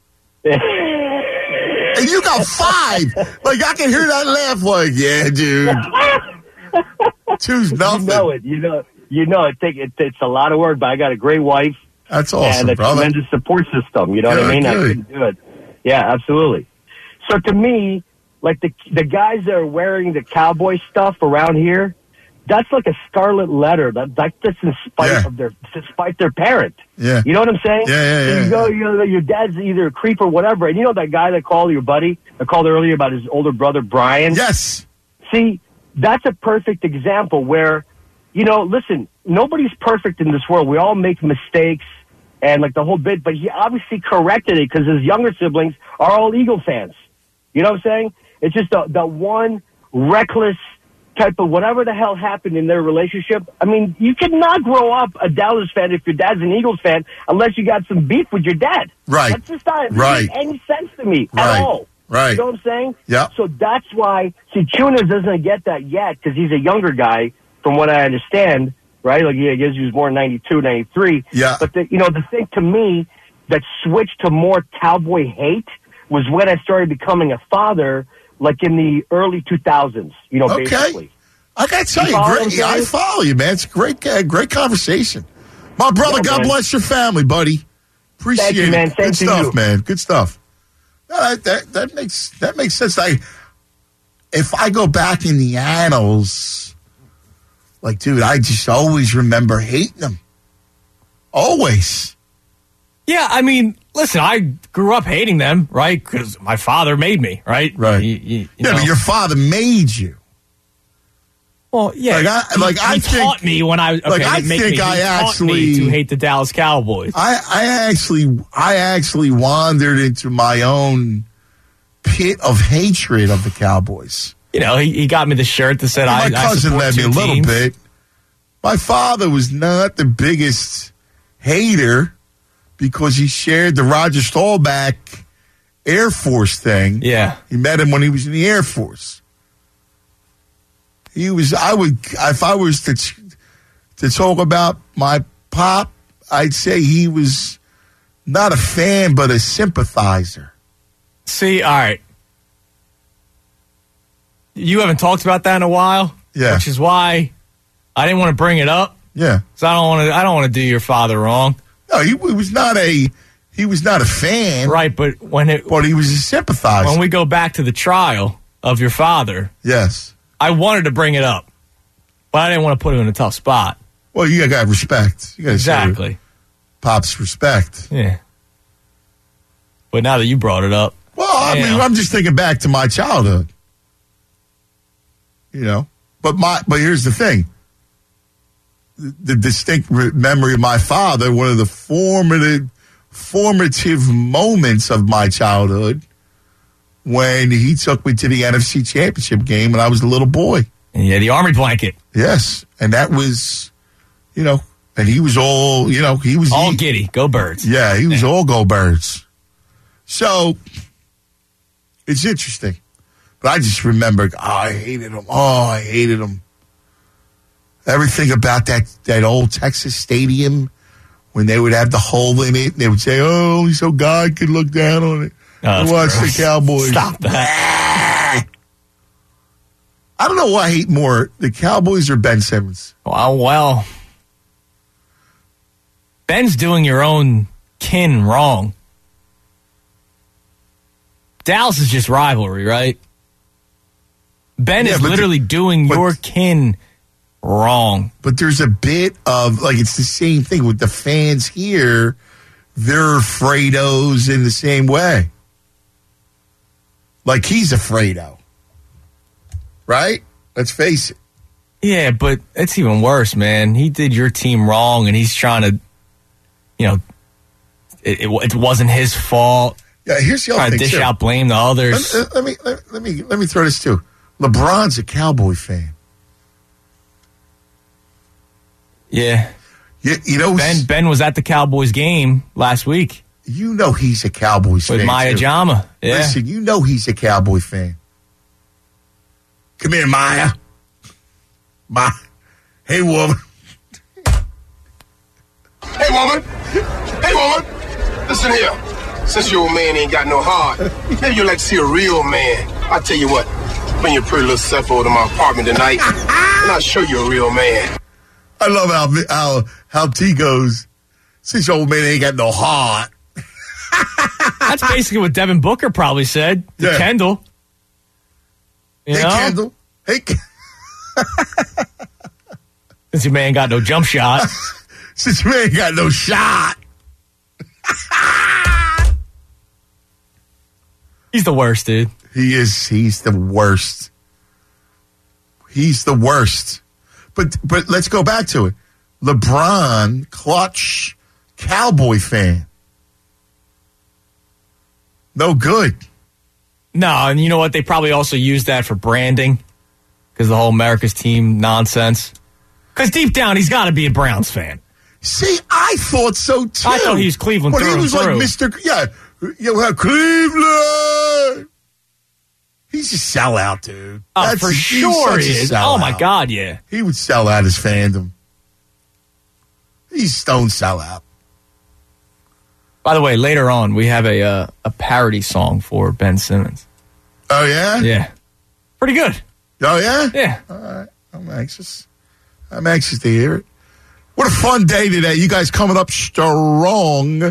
And you got 5. Like, I can hear that laugh like, yeah, dude. 2's nothing. You know it. It's a lot of work, but I got a great wife. That's awesome, and a brother. tremendous support system. You know what I mean? Good. I couldn't do it. Yeah, absolutely. So to me, like the guys that are wearing the cowboy stuff around here, that's like a scarlet letter. That's in spite their parent. Yeah. You know what I'm saying? Yeah. You go, your dad's either a creep or whatever. And you know that guy that called your buddy? I called earlier about his older brother, Brian? Yes. See, that's a perfect example where, listen, nobody's perfect in this world. We all make mistakes and like the whole bit, but he obviously corrected it because his younger siblings are all Eagle fans. You know what I'm saying? It's just the one reckless type of whatever the hell happened in their relationship. I mean, you cannot grow up a Dallas fan if your dad's an Eagles fan unless you got some beef with your dad. Right. That's just not making any sense to me at all. Right. You know what I'm saying? Yeah. So that's why, Tunas doesn't get that yet because he's a younger guy, from what I understand. right? Like, yeah, I guess he was born in 92, 93. Yeah. But, the thing to me that switched to more Cowboy hate was when I started becoming a father, like in the early 2000s, basically. I got to tell you, I follow you, man. It's a great conversation. My brother, God bless your family, buddy. Appreciate Thank you, man. it. Good stuff, man. Good stuff. No, that makes sense. If I go back in the annals, like, dude, I just always remember hating them. Always. Yeah, I mean, listen, I grew up hating them, right? Because my father made me, right? Right. You but your father made you. Well, yeah. He taught me when I. Okay, I think I actually to hate the Dallas Cowboys. I actually wandered into my own pit of hatred of the Cowboys. He got me the shirt that said my cousin led me a little teams. bit. My father was not the biggest hater because he shared the Roger Staubach Air Force thing. Yeah, he met him when he was in the Air Force. If I was to talk about my pop, I'd say he was not a fan, but a sympathizer. See, all right. You haven't talked about that in a while. Yeah. Which is why I didn't want to bring it up. Yeah. Because I don't want to do your father wrong. No, he was not a fan. Right, but he was a sympathizer. When we go back to the trial of your father. Yes. I wanted to bring it up, but I didn't want to put him in a tough spot. Well, you got respect. You got exactly. Pop's respect. Yeah. But now that you brought it up. Well, I mean, I'm just thinking back to my childhood. But here's the thing. The distinct memory of my father, one of the formative moments of my childhood, when he took me to the NFC Championship game when I was a little boy. Yeah, the Army blanket. Yes, and that was, and he was all, he was all giddy. Go Birds. Yeah, he was all go Birds. So it's interesting, but I just remember, I hated him. Oh, I hated him. Everything about that old Texas stadium when they would have the hole in it, and they would say, "Oh, only so God could look down on it." Oh, watch the Cowboys. Stop that. I don't know who I hate more, the Cowboys or Ben Simmons. Well, Ben's doing your own kin wrong. Dallas is just rivalry, right? Ben is literally doing your kin wrong. But there's a bit of, it's the same thing with the fans here. They're Fredos in the same way. Like he's a Fredo. Right? Let's face it. Yeah, but it's even worse, man. He did your team wrong, and he's trying to, it wasn't his fault. Yeah, here's the other thing. Dish out blame to others. Let me throw this too. LeBron's a Cowboy fan. Yeah. Ben was at the Cowboys game last week. He's a Cowboys fan. With Maya Jama. Yeah. Listen, he's a Cowboy fan. Come here, Maya. Hey, woman. Hey, woman. Listen here. Since your old man ain't got no heart, maybe you'd like to see a real man. I'll tell you what. Bring your pretty little self over to my apartment tonight, and I'll show you a real man. I love how T goes, since your old man ain't got no heart. That's basically what Devin Booker probably said to Kendall. Kendall. Hey, since your man got no jump shot. Since your man got no shot. He's the worst, dude. He is. He's the worst. He's the worst. But let's go back to it. LeBron, clutch, Cowboy fan. No good. No, and you know what? They probably also use that for branding because the whole America's team nonsense. Because deep down, he's got to be a Browns fan. See, I thought so, too. I thought he was Cleveland when through he was and through. Like Mr. Yeah, Cleveland. He's a sellout, dude. Oh, for sure he is. Oh, my God, yeah. He would sell out his fandom. These don't sell out. By the way, later on, we have a parody song for Ben Simmons. Oh, yeah? Yeah. Pretty good. Oh, yeah? Yeah. All right. I'm anxious to hear it. What a fun day today. You guys coming up strong.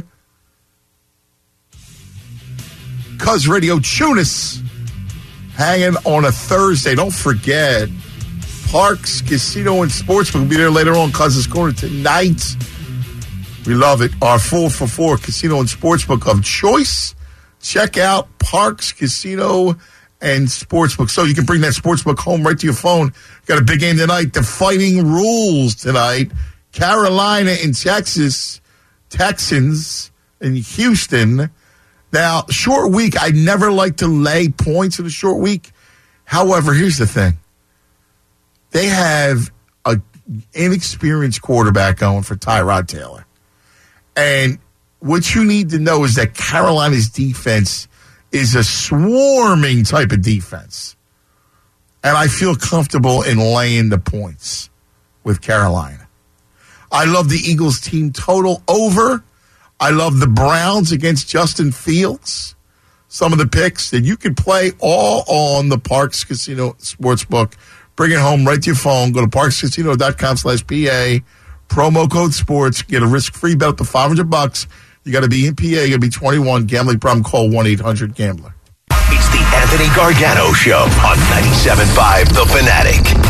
Cuz Radio Tunis hanging on a Thursday. Don't forget, Parks Casino and Sportsbook will be there later on. Cuz's Corner tonight. We love it. Our 4 for 4 casino and sportsbook of choice. Check out Parks Casino and Sportsbook. So you can bring that sportsbook home right to your phone. Got a big game tonight. The Fighting Rules tonight. Carolina and Texas. Texans in Houston. Now, short week. I never like to lay points in a short week. However, here's the thing. They have an inexperienced quarterback going for Tyrod Taylor. And what you need to know is that Carolina's defense is a swarming type of defense. And I feel comfortable in laying the points with Carolina. I love the Eagles team total over. I love the Browns against Justin Fields. Some of the picks that you can play all on the Parks Casino Sportsbook. Bring it home right to your phone. Go to parkscasino.com/PA. Promo code sports. Get a risk-free bet up to $500. You got to be in PA. You got to be 21. Gambling problem? Call 1-800-GAMBLER. It's the Anthony Gargano Show on 97.5 The Fanatic.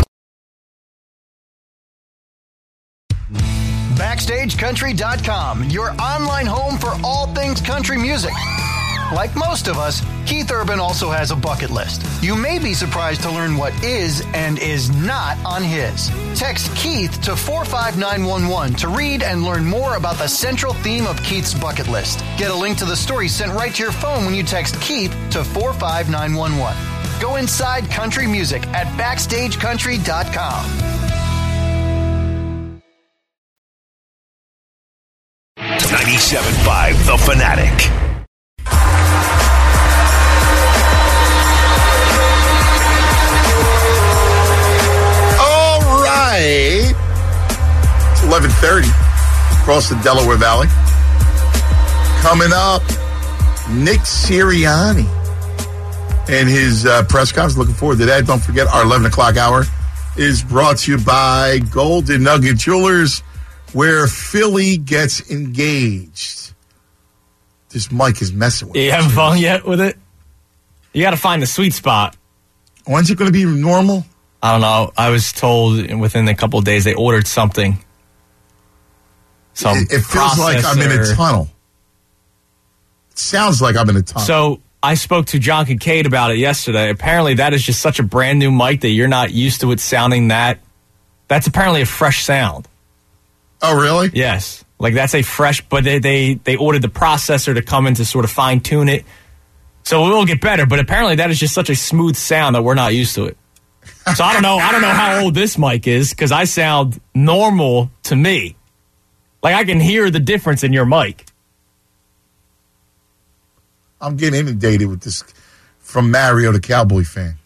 BackstageCountry.com, your online home for all things country music. Like most of us, Keith Urban also has a bucket list. You may be surprised to learn what is and is not on his. Text Keith to 45911 to read and learn more about the central theme of Keith's bucket list. Get a link to the story sent right to your phone when you text Keith to 45911. Go inside country music at BackstageCountry.com. 97.5 The Fanatic. It's 11:30 across the Delaware Valley. Coming up, Nick Sirianni and his press conference. Looking forward to that. Don't forget, our 11 o'clock hour is brought to you by Golden Nugget Jewelers, where Philly gets engaged. This mic is messing with you. You haven't fun yet with it? You got to find the sweet spot. When's it going to be normal? I don't know. I was told within a couple of days they ordered something. It feels like I'm in a tunnel. It sounds like I'm in a tunnel. So I spoke to John Kincaid about it yesterday. Apparently that is just such a brand new mic that you're not used to it sounding that. That's apparently a fresh sound. Oh, really? Yes. Like that's a fresh, but they ordered the processor to come in to sort of fine tune it. So it will get better, but apparently that is just such a smooth sound that we're not used to it. So I don't know how old this mic is because I sound normal to me. Like I can hear the difference in your mic. I'm getting inundated with this from Mario, the Cowboy fan.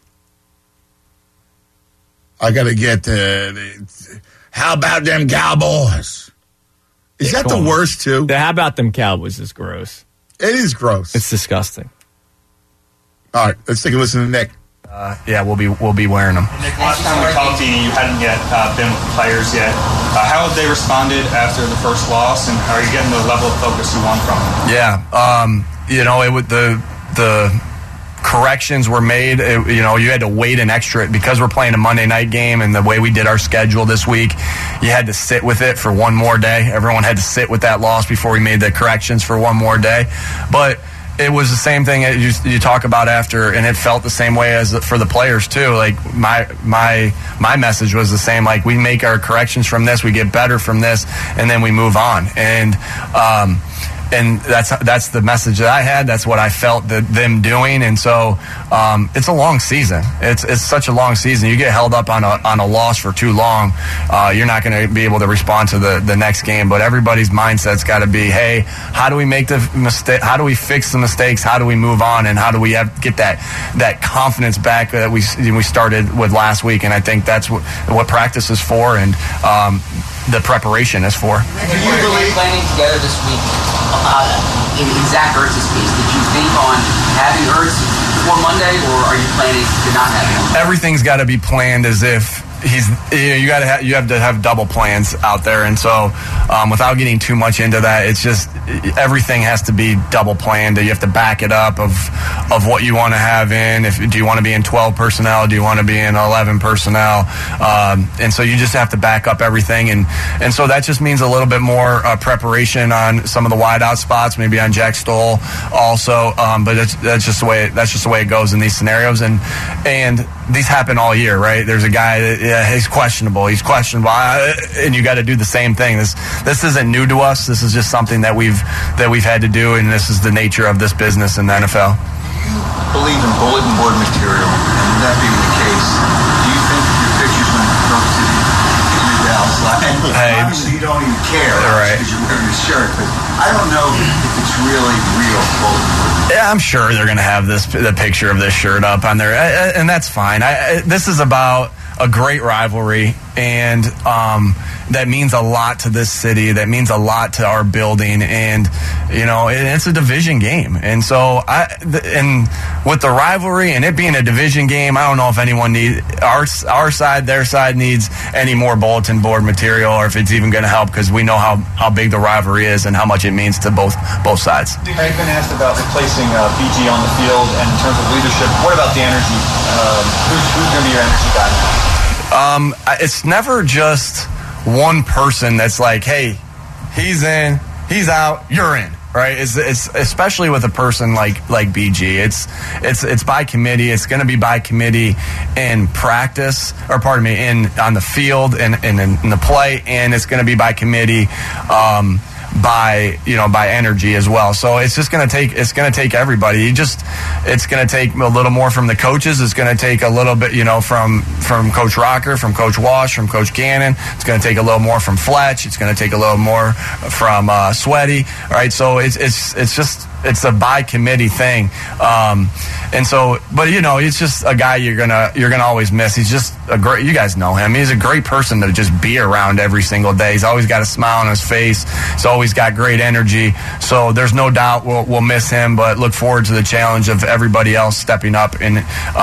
I got to get how about them Cowboys? Is that the worst too? The how about them Cowboys is gross. It is gross. It's disgusting. All right, let's take a listen to Nick. Yeah, we'll be wearing them. Nick, last time we talked to you, you hadn't yet been with the players yet. How have they responded after the first loss, and how are you getting the level of focus you want from them? Yeah, the corrections were made. You had to wait an extra because we're playing a Monday night game, and the way we did our schedule this week, you had to sit with it for one more day. Everyone had to sit with that loss before we made the corrections for one more day, but. It was the same thing that you talk about after, and it felt the same way as for the players too. Like my message was the same. Like we make our corrections from this, we get better from this, and then we move on. And that's the message that I had. That's what I felt them doing. And so it's a long season. It's such a long season. You get held up on a loss for too long, you're not going to be able to respond to the next game. But everybody's mindset's got to be, hey, how do we make the mistake? How do we fix the mistakes? How do we move on? And how do we get that confidence back that we started with last week? And I think that's what practice is for. And the preparation is for. Do you believe planning together this week in Zach Ertz's piece? Did you think on having Ertz before Monday, or are you planning to not have him? Everything's got to be planned as if you have to have double plans out there, and so without getting too much into that, it's just everything has to be double planned. You have to back it up of what you want to have in. Do you want to be in 12 personnel? Do you want to be in 11 personnel? And so you just have to back up everything, and so that just means a little bit more preparation on some of the wideout spots, maybe on Jack Stoll also. But that's just the way it goes in these scenarios, and these happen all year, right? There's a guy that he's questionable, and you got to do the same thing. This isn't new to us. This is just something that we've had to do, and this is the nature of this business in the NFL. Do you believe in bulletin board material? And that being the case, do you think your pictures when you go to the Dallas line? Hey, obviously you don't even care right, because you're wearing a shirt, but I don't know if it's really real bulletin board. Yeah, I'm sure they're going to have the picture of this shirt up on there, and that's fine. This is about a great rivalry, and that means a lot to this city. That means a lot to our building, and it's a division game. And so, and with the rivalry and it being a division game, I don't know if anyone needs our side, their side needs any more bulletin board material, or if it's even going to help, because we know how big the rivalry is and how much it means to both sides. I've been asked about replacing BG on the field, and in terms of leadership, what about the energy? Who's going to be your energy guy now? It's never just one person that's like, hey, he's in, he's out, you're in, right? It's especially with a person like BG. It's by committee. It's going to be by committee in practice, or pardon me, on the field and in the play, and it's going to be by committee. By energy as well. So it's going to take everybody. It's going to take a little more from the coaches. It's going to take a little bit, from Coach Rocker, from Coach Walsh, from Coach Gannon. It's going to take a little more from Fletch. It's going to take a little more from Sweaty. All right. So it's a by committee thing. And so, but it's just a guy you're gonna always miss. He's just you guys know him. He's a great person to just be around every single day. He's always got a smile on his face. He's always got great energy. So there's no doubt we'll miss him, but look forward to the challenge of everybody else stepping up and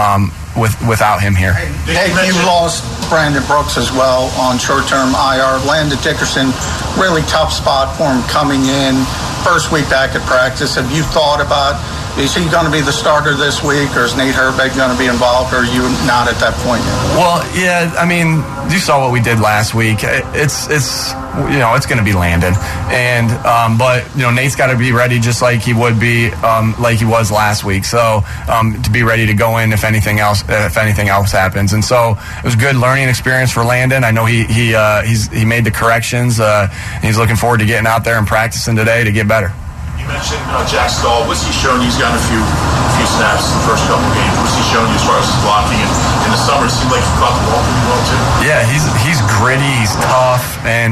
without him here. Hey, you lost Brandon Brooks as well on short-term IR. Landon Dickerson, really tough spot for him coming in. First week back at practice. Have you thought about, is he going to be the starter this week, or is Nate Herbig going to be involved, or are you not at that point yet? Well, yeah, I mean, you saw what we did last week. It's going to be Landon, and but Nate's got to be ready just like he would be, like he was last week. So to be ready to go in if anything else happens, and so it was a good learning experience for Landon. I know he made the corrections. And he's looking forward to getting out there and practicing today to get better. You mentioned Jack Stoll. What's he shown you? He's gotten a few snaps in the first couple games. What's he shown you as far as his blocking? And in the summer, it seemed like he caught the ball pretty well too. Yeah, he's gritty. He's tough, and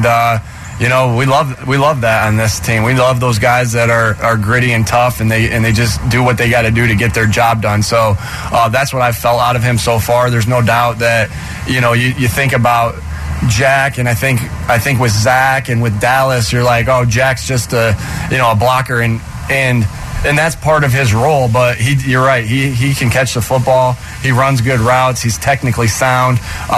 we love that on this team. We love those guys that are gritty and tough, and they just do what they got to do to get their job done. So that's what I've felt out of him so far. There's no doubt that you think about Jack, and I think with Zach and with Dallas, you're like, oh, Jack's just a blocker, and that's part of his role. But you're right, he can catch the football. He runs good routes. He's technically sound.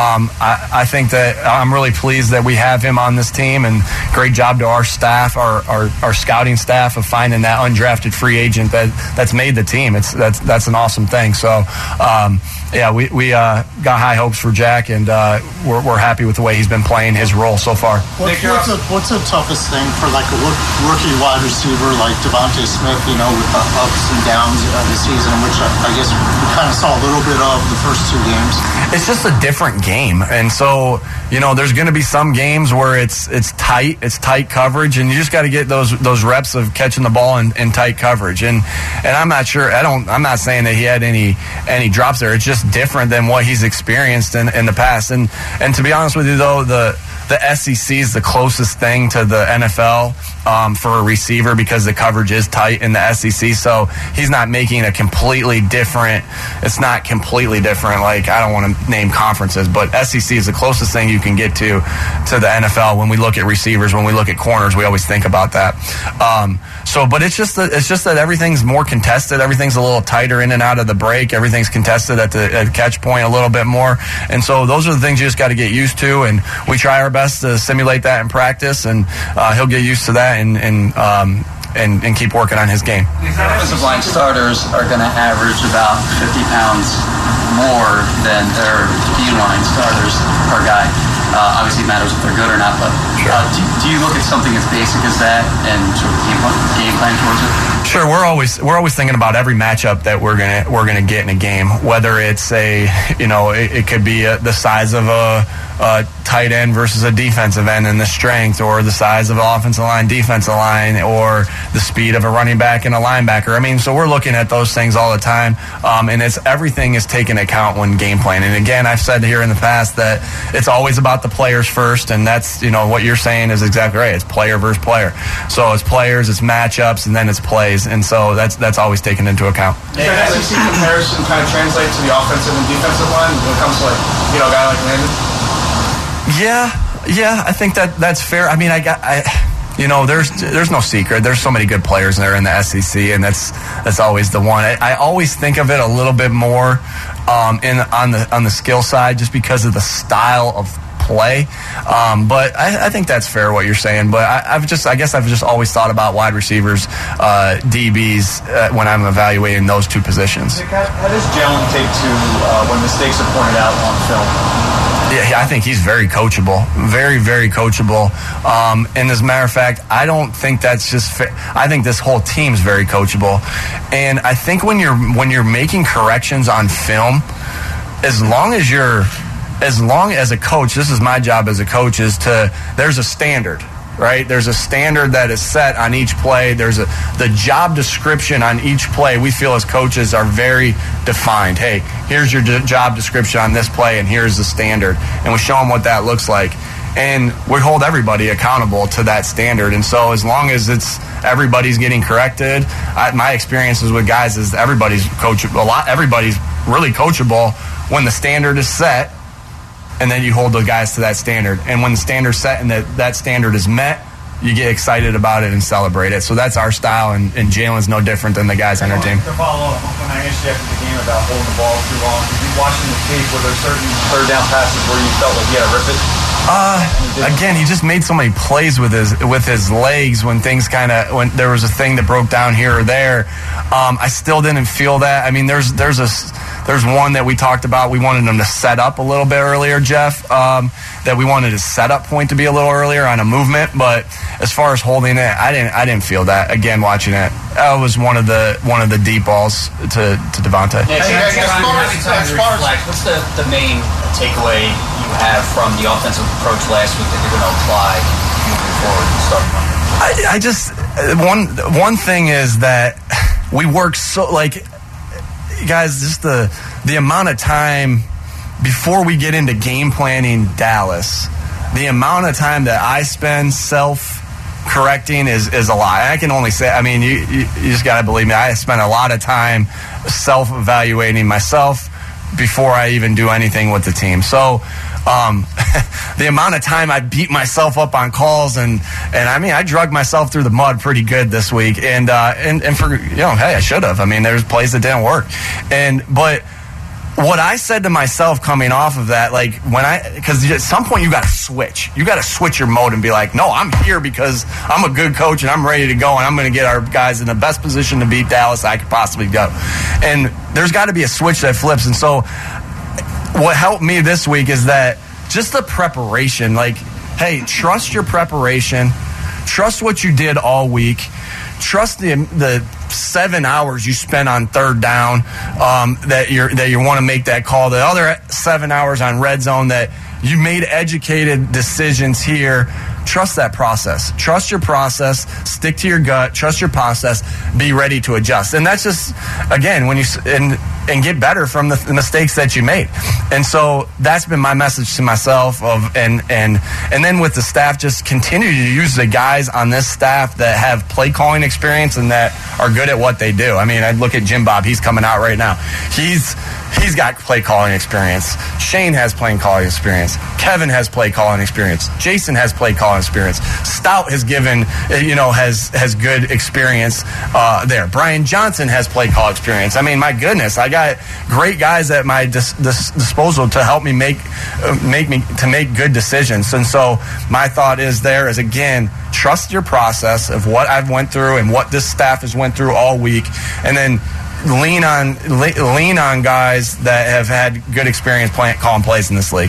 I think that I'm really pleased that we have him on this team, and great job to our staff, our scouting staff, of finding that undrafted free agent that's made the team. That's an awesome thing. So yeah, we got high hopes for Jack, and we're happy with the way he's been playing his role so far. What's the toughest thing for like a rookie wide receiver like Devontae Smith, with the ups and downs of the season, which I guess we kind of saw a little bit of the first two games? It's just a different game, and so there's going to be some games where it's tight coverage, and you just got to get those reps of catching the ball in tight coverage. And I'm not sure. I'm not saying that he had any drops there. It's just different than what he's experienced in the past. And to be honest with you, though, the SEC is the closest thing to the NFL for a receiver, because the coverage is tight in the SEC. So he's not making a completely different. It's not completely different. Like, I don't want to name conferences, but SEC is the closest thing you can get to the NFL. When we look at receivers, when we look at corners, we always think about that. But it's just that everything's more contested. Everything's a little tighter in and out of the break. Everything's contested at the catch point a little bit more. And so those are the things you just got to get used to. And we try our best to simulate that in practice. And he'll get used to that and keep working on his game. Offensive line starters are going to average about 50 pounds more than their D-line starters per guy. Obviously, it matters if they're good or not, but do you look at something as basic as that and sort of game plan towards it? Sure, we're always thinking about every matchup that we're gonna get in a game. Whether it's it could be the size of a tight end versus a defensive end and the strength, or the size of an offensive line, defensive line, or the speed of a running back and a linebacker. I mean, so we're looking at those things all the time, and everything is taken account when game planning. And again, I've said here in the past that it's always about the players first, and that's what you're saying is exactly right. It's player versus player. So it's players, it's matchups, and then it's plays, and so that's always taken into account. Does that SEC comparison kind of translate to the offensive and defensive line when it comes to a guy like Landon? Yeah, I think that's fair. I mean, there's no secret. There's so many good players there in the SEC, and that's always the one. I always think of it a little bit more on the skill side, just because of the style of play. But I think that's fair what you're saying. But I guess I've just always thought about wide receivers, DBs when I'm evaluating those two positions. How does Jalen take to when mistakes are pointed out on film? Yeah, I think he's very coachable, very, very coachable. And as a matter of fact, I don't think that's just fair. I think this whole team's very coachable. And I think when you're making corrections on film, as long as a coach, this is my job as a coach, there's a standard. Right? There's a standard that is set on each play. There's the job description on each play. We feel as coaches are very defined. Hey, here's your job description on this play, and here's the standard. And we show them what that looks like. And we hold everybody accountable to that standard. And so as long as everybody's getting corrected, my experiences with guys is everybody's coachable. Everybody's really coachable when the standard is set. And then you hold the guys to that standard. And when the standard's set and that standard is met, you get excited about it and celebrate it. So that's our style, and Jalen's no different than the guys on our team. To follow up, when I asked you after the game about holding the ball too long, did you watching the tape, were there certain third down passes where you felt like you had to rip it? Again, he just made so many plays with his legs when there was a thing that broke down here or there. I still didn't feel that. I mean, there's one that we talked about. We wanted him to set up a little bit earlier, Jeff. That we wanted his setup point to be a little earlier on a movement. But as far as holding it, I didn't feel that. Again, watching it, that was one of the deep balls to Devontae. What's the main takeaway you have from the offensive approach last week that you're going to apply moving forward and starting Monday? One thing is that we work so guys, just the amount of time before we get into game planning Dallas, the amount of time that I spend self-correcting is a lot. I can only say, I mean, you just got to believe me, I spend a lot of time self-evaluating myself before I even do anything with the team. So the amount of time I beat myself up on calls and I mean, I drug myself through the mud pretty good this week, and for hey, I should have. I mean, there's plays that didn't work, but what I said to myself coming off of that, because at some point you got to switch. You got to switch your mode and be like, no, I'm here because I'm a good coach and I'm ready to go and I'm going to get our guys in the best position to beat Dallas I could possibly go. And there's got to be a switch that flips. And so what helped me this week is that just the preparation, hey, trust your preparation, trust what you did all week, trust the 7 hours you spent on third down that you want to make that call, the other 7 hours on red zone that you made educated decisions here trust that process. Trust your process. Stick to your gut. Trust your process. Be ready to adjust. And that's just, again, when you and get better from the mistakes that you made. And so that's been my message to myself and then with the staff, just continue to use the guys on this staff that have play calling experience and that are good at what they do. I mean, I look at Jim Bob. He's coming out right now. He's got play calling experience. Shane has play calling experience. Kevin has play calling experience. Jason has play calling experience. Stout has given, has good experience there. Brian Johnson has play call experience. I mean, my goodness, I got great guys at my disposal to help me make good decisions. And so my thought is again, trust your process of what I've went through and what this staff has went through all week, and then lean on guys that have had good experience calling plays in this league.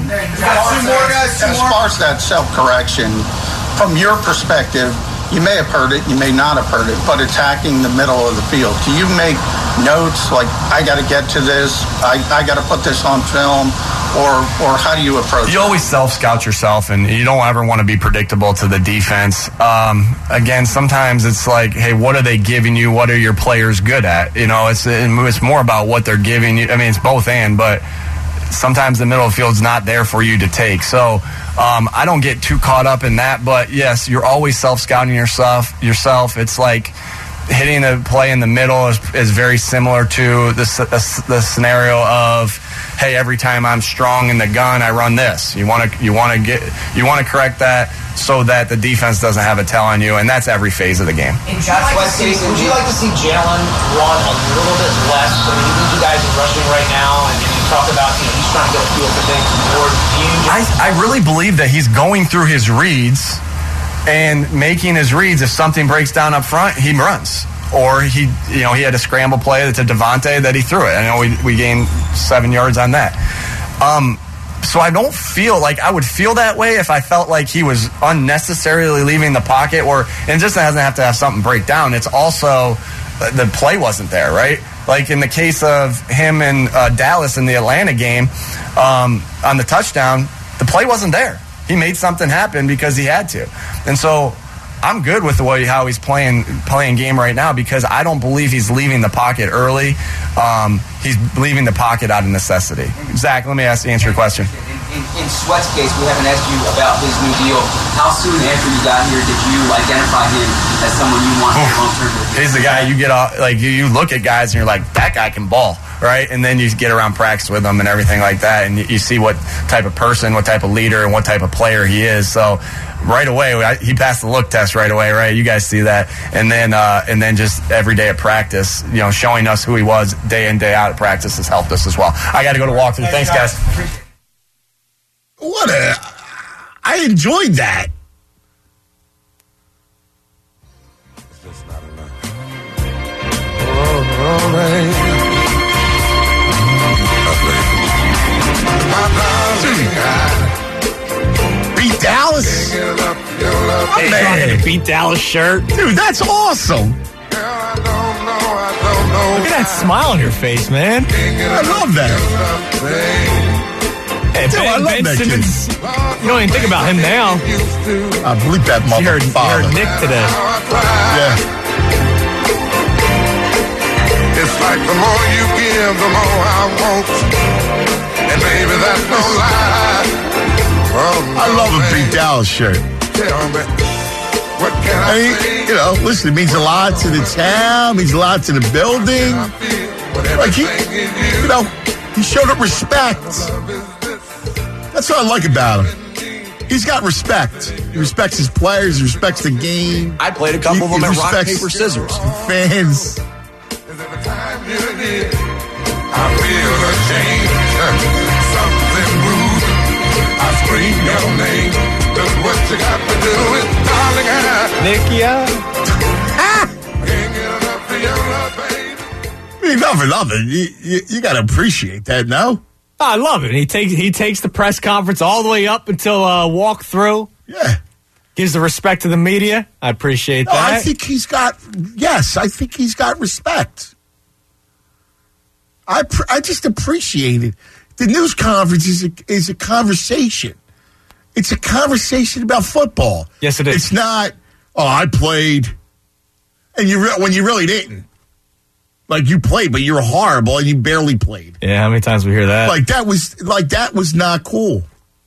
As far as that self-correction, from your perspective, you may have heard it, you may not have heard it, but attacking the middle of the field, do you make notes like, I got to get to this, I got to put this on film, or how do you approach it? You always self-scout yourself, and you don't ever want to be predictable to the defense. Again, sometimes it's like, hey, what are they giving you? What are your players good at? It's more about what they're giving you. I mean, it's both and, but sometimes the middle of the field's not there for you to take. So I don't get too caught up in that, but yes, you're always self-scouting yourself. It's like hitting a play in the middle is very similar to the scenario of, hey, every time I'm strong in the gun, I run this. You want to correct that so that the defense doesn't have a tell on you, and that's every phase of the game. Would you like to see Jalen run a little bit less? I mean, you guys are rushing right now, and you talk about he's trying to get a feel for things more. I really believe that he's going through his reads and making his reads. If something breaks down up front, he runs. Or he had a scramble play to Devontae that he threw it. I know we gained 7 yards on that. So I don't feel like I would feel that way if I felt like he was unnecessarily leaving the pocket, and it just doesn't have to have something break down. It's also the play wasn't there, right? Like in the case of him and Dallas in the Atlanta game on the touchdown, the play wasn't there. He made something happen because he had to. And so I'm good with how he's playing game right now because I don't believe he's leaving the pocket early. He's leaving the pocket out of necessity. Zach, let me answer your question. In Sweat's case, we haven't asked you about his new deal. How soon after you got here did you identify him as someone you want long-term? He's the guy you get off, like you look at guys and you're like, that guy can ball, right? And then you get around practice with him and everything like that, and you see what type of person, what type of leader, and what type of player he is. So right away, he passed the look test right away, right? You guys see that, and then just every day at practice, showing us who he was day in day out at practice has helped us as well. I got to go to walkthrough. Thanks, guys. I enjoyed that. Beat Dallas? Hey, man. Beat Dallas shirt. Dude, that's awesome. Look at that smile on your face, man. I love that. Hey, Ben Simmons, you don't even think about him now. I believe that motherfucker. You heard Nick today. Yeah. It's like the more you give, the more I want. And baby, that's no lie. I love a Beat Dallas shirt. Tell me, what can I say? Listen, it means a lot to the town, means a lot to the building. Like he showed up respect. That's what I like about him. He's got respect. He respects his players. He respects the game. I played a couple of them at rock, paper, scissors. Fans. Every time you're here, I feel a change. Something moves. I scream your name. Look what you got to do is, darling, Nick, can't get enough of your love, baby. I mean, nothing. You got to appreciate that, no? I love it. He takes the press conference all the way up until walk through. Yeah. Gives the respect to the media. I appreciate that. I think he's got respect. I just appreciate it. The news conference is a conversation. It's a conversation about football. Yes, it is. It's not, I played, and when you really didn't. Like, you played, but you're horrible, and you barely played. Yeah, how many times we hear that? Like, that was not cool.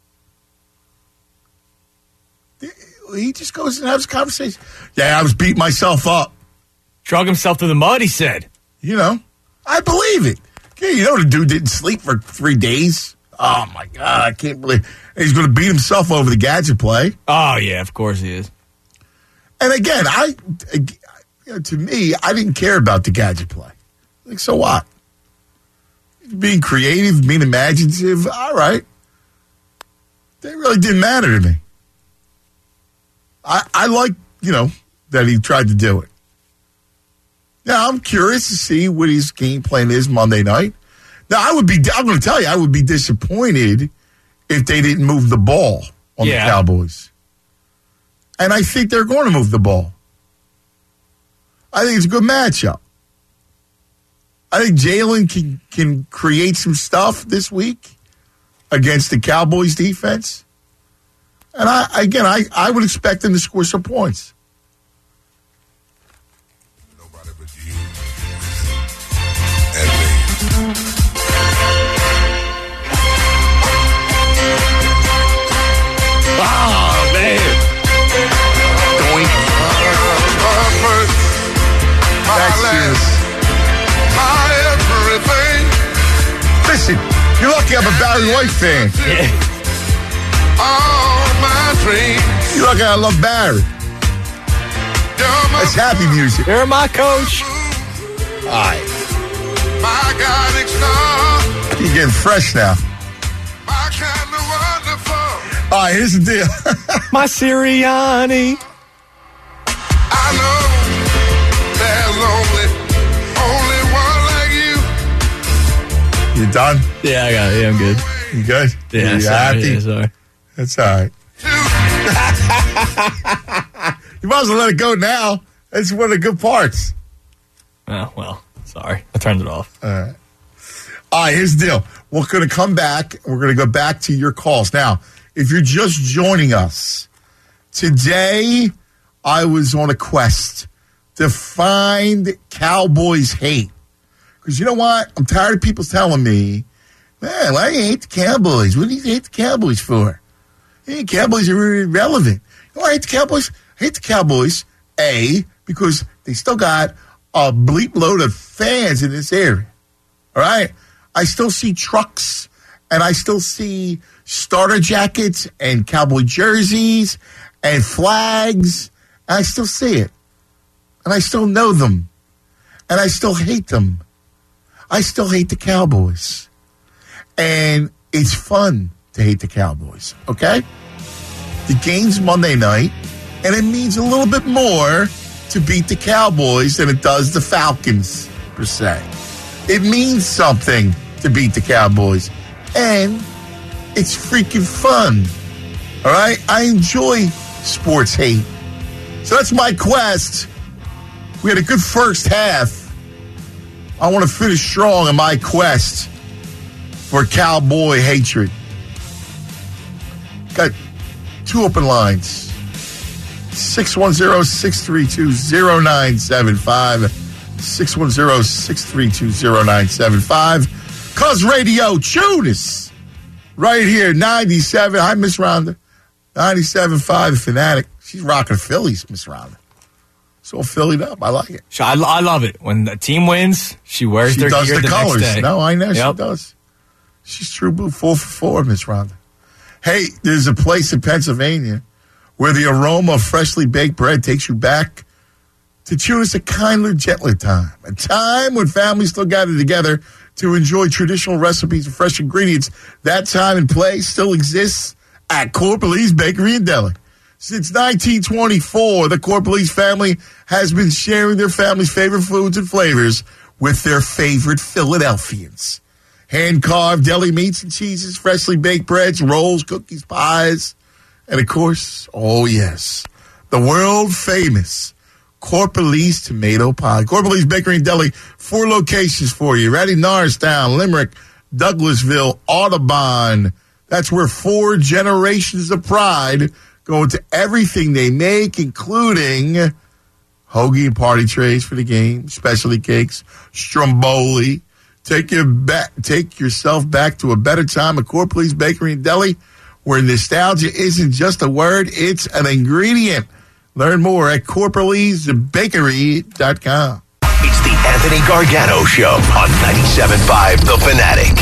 He just goes and has a conversation. Yeah, I was beating myself up. Drug himself through the mud, he said. I believe it. Yeah, the dude didn't sleep for 3 days. Oh, my God, I can't believe he's going to beat himself over the gadget play. Oh, yeah, of course he is. And again, to me, I didn't care about the gadget play. Like, so what? Being creative, being imaginative, all right. That really didn't matter to me. I like, that he tried to do it. Now, I'm curious to see what his game plan is Monday night. Now, I'm going to tell you, I would be disappointed if they didn't move the ball on the Cowboys. And I think they're going to move the ball. I think it's a good matchup. I think Jalen can create some stuff this week against the Cowboys defense. And I would expect them to score some points. Nobody but you and me. Oh, man. Listen, you're lucky I'm a Barry White fan. You're lucky I love Barry. That's happy music. You're my coach. All right. You're getting fresh now. All right, here's the deal. My Sirianni. I know there's only one like you. You done? Yeah, I got it. Yeah, I'm good. You good? Yeah, you sorry, happy? Yeah, sorry. That's all right. You might as well let it go now. That's one of the good parts. Oh, well, sorry. I turned it off. All right, here's the deal. We're going to come back. We're going to go back to your calls. Now, if you're just joining us, today I was on a quest to find Cowboys hate. Because you know what? I'm tired of people telling me, man, why do you hate the Cowboys? What do you hate the Cowboys for? Hey, Cowboys are irrelevant. You know why I hate the Cowboys? I hate the Cowboys, A, because they still got a bleep load of fans in this area. All right? I still see trucks, and I still see starter jackets and Cowboy jerseys and flags. And I still see it. And I still know them. And I still hate them. I still hate the Cowboys. And it's fun to hate the Cowboys, okay? The game's Monday night, and it means a little bit more to beat the Cowboys than it does the Falcons, per se. It means something to beat the Cowboys, and it's freaking fun, all right? I enjoy sports hate. So that's my quest. We had a good first half. I want to finish strong in my quest for Cowboy hatred. Got two open lines. 610-632-0975. 610-632-0975. Cuz Radio Judas. Right here, 97. Hi, Miss Rhonda. 97.5 Fanatic. She's rocking Phillies, Miss Rhonda. So Phillied up. I like it. I love it. When the team wins, she wears their gear the colors. next day. No, I know she does. She's true blue, 4 for 4, Miss Rhonda. Hey, there's a place in Pennsylvania where the aroma of freshly baked bread takes you back to choose a kinder, gentler time. A time when families still gather together to enjoy traditional recipes and fresh ingredients. That time and place still exists at Corporalee's Bakery and Deli. Since 1924, the Corporalee's family has been sharing their family's favorite foods and flavors with their favorite Philadelphians. Hand-carved deli meats and cheeses, freshly baked breads, rolls, cookies, pies, and, of course, oh, yes, the world-famous Corporalee's tomato pie. Corporalee's Bakery and Deli, 4 locations for you. Ready? Norristown, Limerick, Douglasville, Audubon. That's where 4 generations of pride go into everything they make, including hoagie and party trays for the game, specialty cakes, stromboli. Take yourself back to a better time at Corpley's Bakery and Deli, where nostalgia isn't just a word, it's an ingredient. Learn more at corpleysbakery.com. It's the Anthony Gargano Show on 97.5 The Fanatic.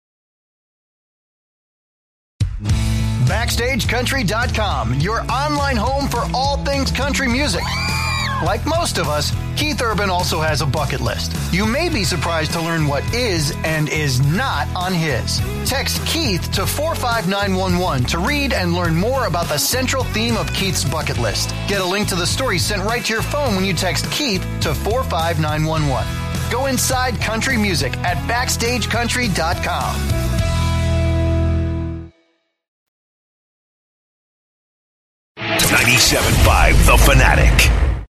BackstageCountry.com, your online home for all things country music. Like most of us, Keith Urban also has a bucket list. You may be surprised to learn what is and is not on his. Text Keith to 45911 to read and learn more about the central theme of Keith's bucket list. Get a link to the story sent right to your phone when you text Keith to 45911. Go inside country music at BackstageCountry.com. .97.5 The Fanatic.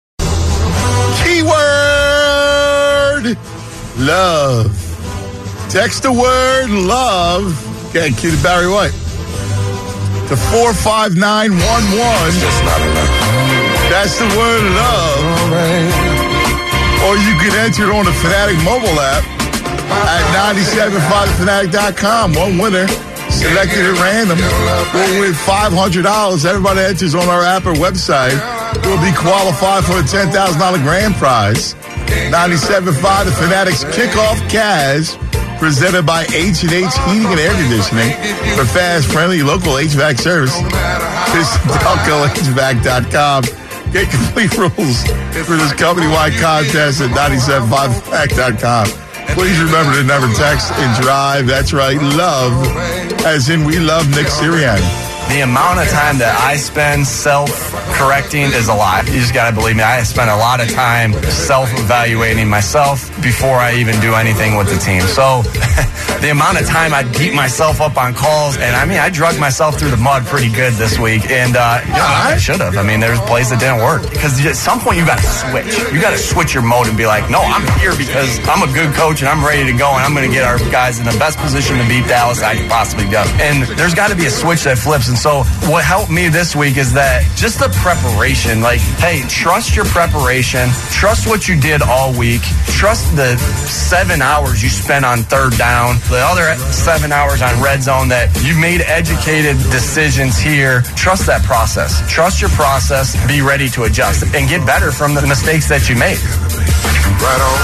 Keyword love. Text the word love. Okay, cue to Barry White to 45911. That's the word love. Or you can enter it on the Fanatic mobile app at 975thefanatic.com. One winner selected at random will win $500. Everybody enters on our app or website will be qualified for a $10,000 grand prize. 97.5 The Fanatics Kickoff Cash, presented by H&H Heating and Air Conditioning. For fast, friendly, local HVAC service, visit DelcoHVAC.com. Get complete rules for this company-wide contest at 975thefanatic.com. Please remember to never text and drive. That's right, love, as in we love Nick Sirianni. The amount of time that I spend self-correcting is a lot. You just got to believe me. I spend a lot of time self-evaluating myself before I even do anything with the team. So the amount of time I beat myself up on calls, and I mean, I drug myself through the mud pretty good this week, and I should have. I mean, there's plays that didn't work. Because at some point, you got to switch. You got to switch your mode and be like, no, I'm here because I'm a good coach, and I'm ready to go, and I'm going to get our guys in the best position to beat Dallas I can possibly go. And there's got to be a switch that flips. And so what helped me this week is that just the preparation, like, hey, trust your preparation, trust what you did all week, trust the 7 hours you spent on third down, the other 7 hours on red zone, that you made educated decisions here. Trust that process. Trust your process. Be ready to adjust and get better from the mistakes that you made. Right on.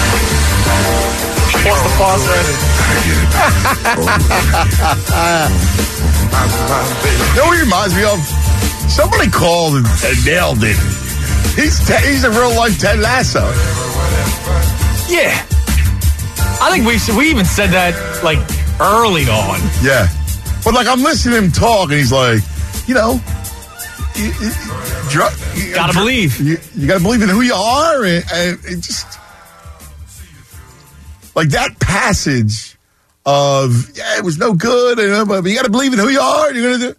What's the pause You know what he reminds me of? Somebody called and nailed it. He's a real life Ted Lasso. Yeah. I think we even said that like early on. Yeah. But like I'm listening to him talk and he's like, you know, gotta believe. You gotta believe in who you are, and it just like that passage of it was no good, but you gotta believe in who you are. And you're gonna do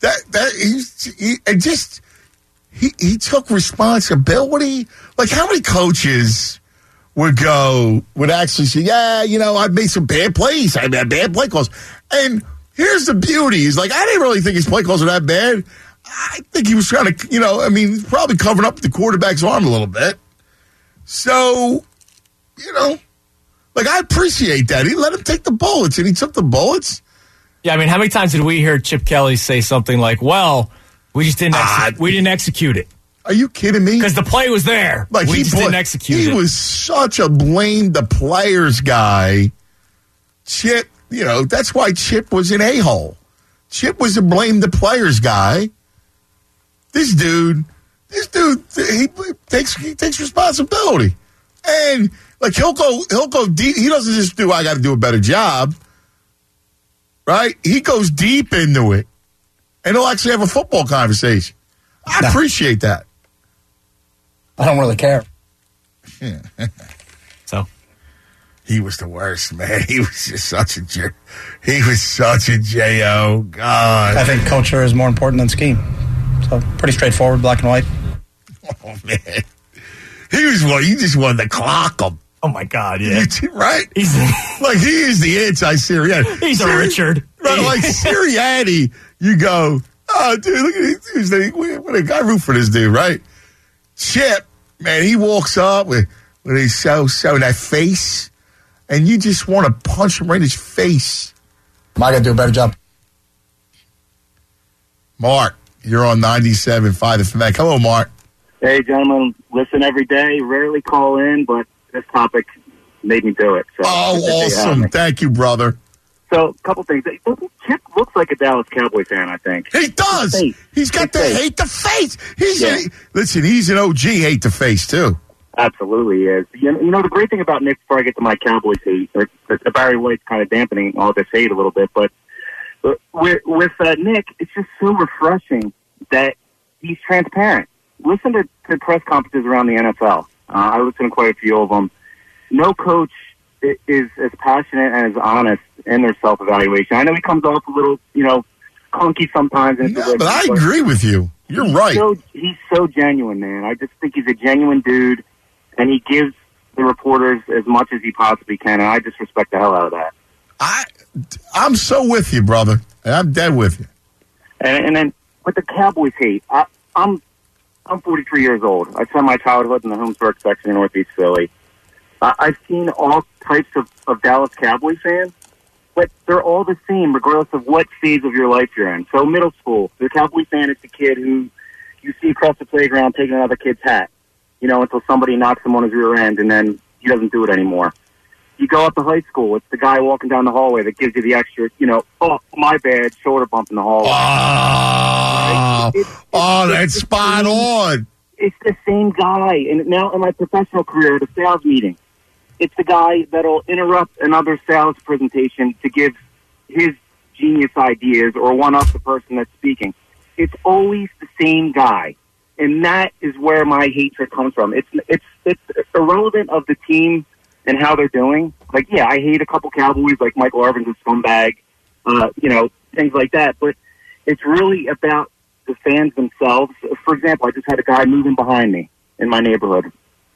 that. He took responsibility. Like how many coaches would actually say, yeah, you know, I've made some bad plays. I made bad play calls. And here's the beauty. He's like, I didn't really think his play calls were that bad. I think he was trying to, you know, I mean, probably covering up the quarterback's arm a little bit. So, you know, like I appreciate that. He let him take the bullets, and he took the bullets. Yeah, I mean, how many times did we hear Chip Kelly say something like, well, we just didn't we didn't execute it. Are you kidding me? Because the play was there. Like we just didn't execute it. He was such a blame the players guy. Chip, you know, that's why Chip was an a-hole. Chip was a blame the players guy. This dude, he takes responsibility. And like he'll go deep. He doesn't just do, I got to do a better job. Right? He goes deep into it. And he'll actually have a football conversation. I appreciate that. I don't really care. So he was the worst, man. He was just such a jerk. He was such a J.O. God. I think culture is more important than scheme. So pretty straightforward, black and white. Oh, man. He was one. You just wanted to clock him. Oh, my God, yeah. Right? He's like, he is the anti-Sirianni. He's a Richard. Right, like Sirianni, you go, oh, dude, look at this dude. What a guy root for this dude, right? Chip, man, he walks up with his so that face, and you just want to punch him right in his face. I got to do a better job. Mark, you're on 97.5 The Fanatic. Hello, Mark. Hey, gentlemen, listen every day. Rarely call in, but this topic made me do it. So awesome. Thank you, brother. So, a couple things. Chip looks like a Dallas Cowboy fan, I think. He does. He's got the hate the face. Listen, he's an OG hate the face, too. Absolutely is. You know, the great thing about Nick, before I get to my Cowboys hate, or Barry White's kind of dampening all this hate a little bit, but with Nick, it's just so refreshing that he's transparent. Listen to press conferences around the NFL. I listen to quite a few of them. No coach is as passionate and as honest in their self-evaluation. I know he comes off a little, clunky sometimes. But I agree with you. You're right. He's so genuine, man. I just think he's a genuine dude, and he gives the reporters as much as he possibly can, and I just respect the hell out of that. I'm so with you, brother. I'm dead with you. And then with the Cowboys hate, I'm 43 years old. I spent my childhood in the Holmesburg section in Northeast Philly. I've seen all types of Dallas Cowboys fans, but they're all the same regardless of what phase of your life you're in. So middle school, the Cowboy fan is the kid who you see across the playground taking another kid's hat, until somebody knocks him on his rear end, and then he doesn't do it anymore. You go up to high school, it's the guy walking down the hallway that gives you the extra, oh, my bad, shoulder bump in the hallway. That's spot on. It's the same guy. And now in my professional career at a sales meeting, it's the guy that'll interrupt another sales presentation to give his genius ideas or one-up the person that's speaking. It's always the same guy. And that is where my hatred comes from. It's irrelevant of the team and how they're doing. Like, yeah, I hate a couple Cowboys, like Michael Irvin's a scumbag, things like that. But it's really about the fans themselves. For example, I just had a guy moving behind me in my neighborhood.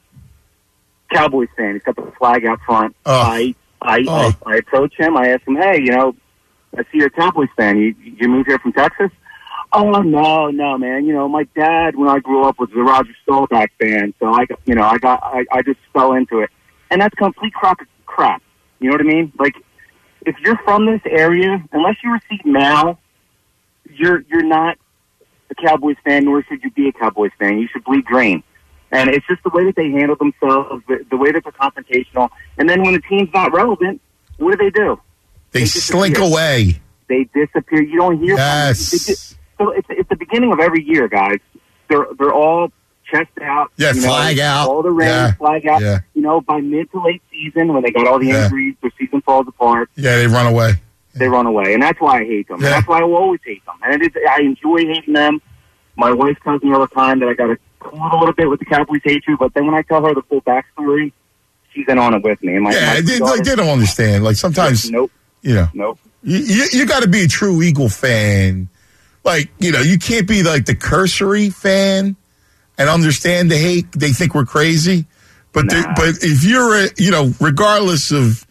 Cowboys fan. He's got the flag out front. I approach him. I ask him, hey, I see you're a Cowboys fan. You moved here from Texas? Oh, no, man. My dad, when I grew up, was a Roger Staubach fan. So I just fell into it. And that's complete crap. You know what I mean? Like, if you're from this area, unless you receive mail, you're not a Cowboys fan, nor should you be a Cowboys fan. You should bleed green. And it's just the way that they handle themselves, the way that they're confrontational. And then when the team's not relevant, what do? They slink away. They disappear. You don't hear from them. So it's the beginning of every year, guys. They're all chest out. Yeah, flag out. All the rings, flag out. Yeah. By mid to late season, when they got all the injuries, their season falls apart. Yeah, they run away. They run away, and that's why I hate them. Yeah. And that's why I will always hate them. And I enjoy hating them. My wife tells me all the time that I got to cool a little bit with the Cowboys hatred, but then when I tell her the full backstory, she's in on it with me. And they don't understand. Like sometimes, nope. Nope. You got to be a true Eagle fan. Like, you can't be like the cursory fan and understand the hate. They think we're crazy. But but if you're regardless of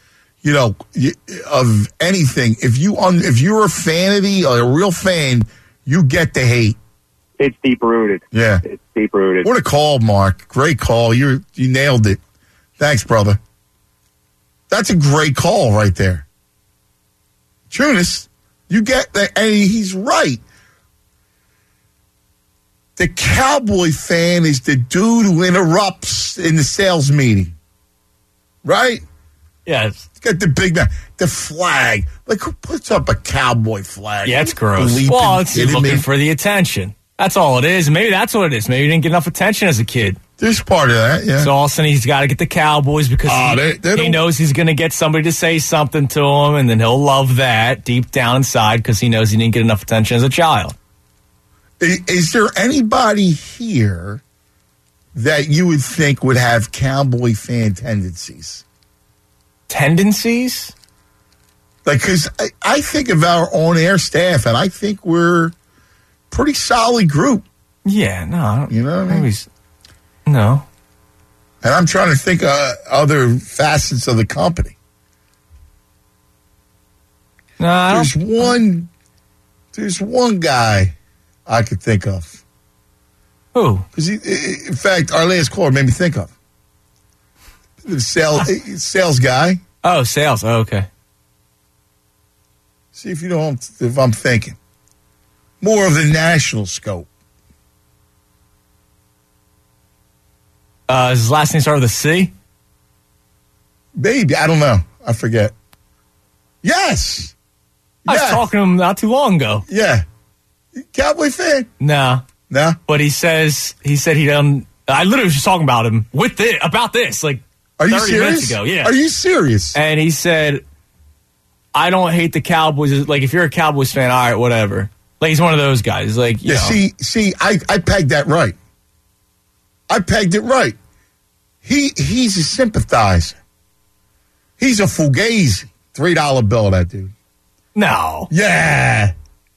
of anything, if you're a fanity or a real fan, you get the hate. It's deep rooted. Yeah, it's deep rooted. What a call, Mark! Great call. You nailed it. Thanks, brother. That's a great call right there. Tunis, you get that, and he's right. The Cowboy fan is the dude who interrupts in the sales meeting. Right? Yes. Got the big man, the flag. Like, who puts up a Cowboy flag? Yeah, it's gross. Well, it's looking for the attention. That's all it is. Maybe that's what it is. Maybe he didn't get enough attention as a kid. There's part of that, yeah. So all of a sudden he's got to get the Cowboys because he knows he's going to get somebody to say something to him, and then he'll love that deep down inside because he knows he didn't get enough attention as a child. Is there anybody here that you would think would have Cowboy fan tendencies? Tendencies? Like, because I think of our on-air staff, and I think we're pretty solid group. Yeah, no. You know what I mean? No. And I'm trying to think of other facets of the company. No, there's one guy I could think of. Who? Because in fact, our last caller made me think of the sales guy. Oh, sales. Oh, okay. See if you know if I'm thinking more of the national scope. His last name start with a C? Maybe. I don't know. I forget. Yes. I was talking to him not too long ago. Yeah. Cowboy fan? No. No? But he said he done. I literally was just talking about him about this, like, are you 30 serious? minutes ago. Yeah. Are you serious? And he said, I don't hate the Cowboys. Like, if you're a Cowboys fan, all right, whatever. Like, he's one of those guys. Like, you know. See, I pegged that right. I pegged it right. He's a sympathizer. He's a fugazi. $3 bill, that dude. No. Yeah.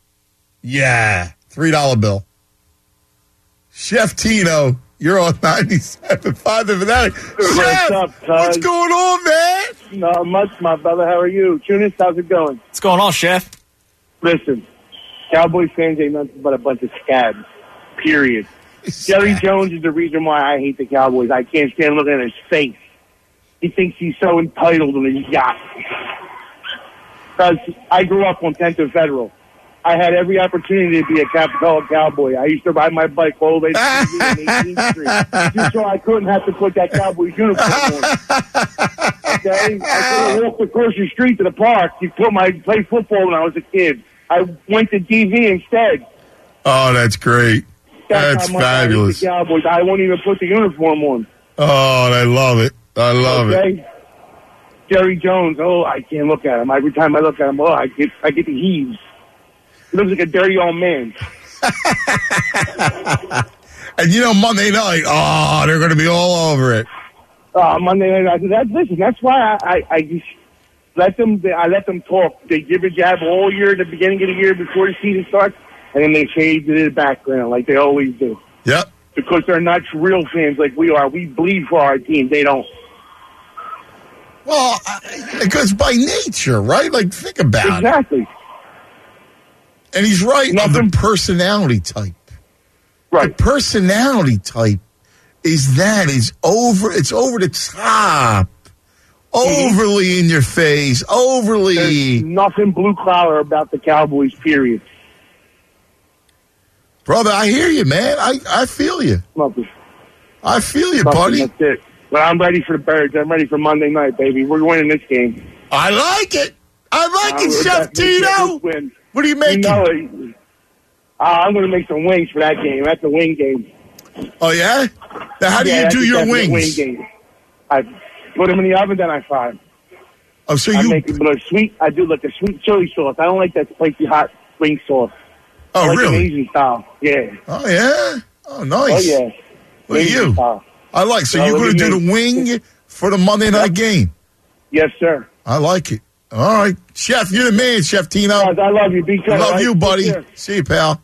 $3 bill. Chef Tino, you're on 97.5 The Fanatic. Chef, up, cuz? what's going on, man? Not much, my brother. How are you? Tunis, how's it going? What's going on, Chef? Listen, Cowboys fans ain't nothing but a bunch of scabs. Period. Jerry Jones is the reason why I hate the Cowboys. I can't stand looking at his face. He thinks he's so entitled on his yacht. Because I grew up on 10th and Federal. I had every opportunity to be a Capitol Cowboy. I used to ride my bike all the way to TV on 18th Street just so I couldn't have to put that Cowboys uniform on. Okay? I could have walked across the street to the park. You play football when I was a kid. I went to DV instead. Oh, that's great. That's how much fabulous. I hate the Cowboys. I won't even put the uniform on. Oh, I love it. I love it. Jerry Jones. Oh, I can't look at him. Every time I look at him, I get the heaves. He looks like a dirty old man. And Monday night, they're going to be all over it. Monday night. That's why I just let them. I let them talk. They give a jab all year at the beginning of the year before the season starts, and then they fade to the background like they always do. Yep. Because they're not real fans like we are. We bleed for our team. They don't. Well, because by nature, right? Like, think about it. Exactly. And he's right on the personality type. Right. The personality type is over the top. Overly in your face. Overly. There's nothing blue collar about the Cowboys, period. Brother, I hear you, man. I feel you. Nothing. I feel you, Nothing, buddy. That's it. But I'm ready for the Birds. I'm ready for Monday night, baby. We're winning this game. I like it. I like it, Chef Tino. What are you making? I'm going to make some wings for that game. That's a wing game. Oh, yeah? Now, how do you do your wings? Wing game. I put them in the oven, then I fry them. Oh, so I make them sweet. I do like a sweet chili sauce. I don't like that spicy hot wing sauce. Oh, I like really? An Asian style. Yeah. Oh, yeah? Oh, nice. Oh, yeah. Look at you. Style. I like. So you're going to do the wing for the Monday night game? Yes, sir. I like it. All right. Chef, you're the man, Chef Tino. Guys, I love you. Be careful. Love you, buddy. Take care. See you, pal.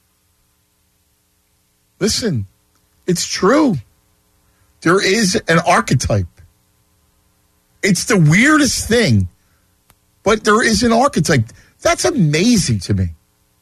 Listen, it's true. There is an archetype. It's the weirdest thing, but there is an archetype. That's amazing to me.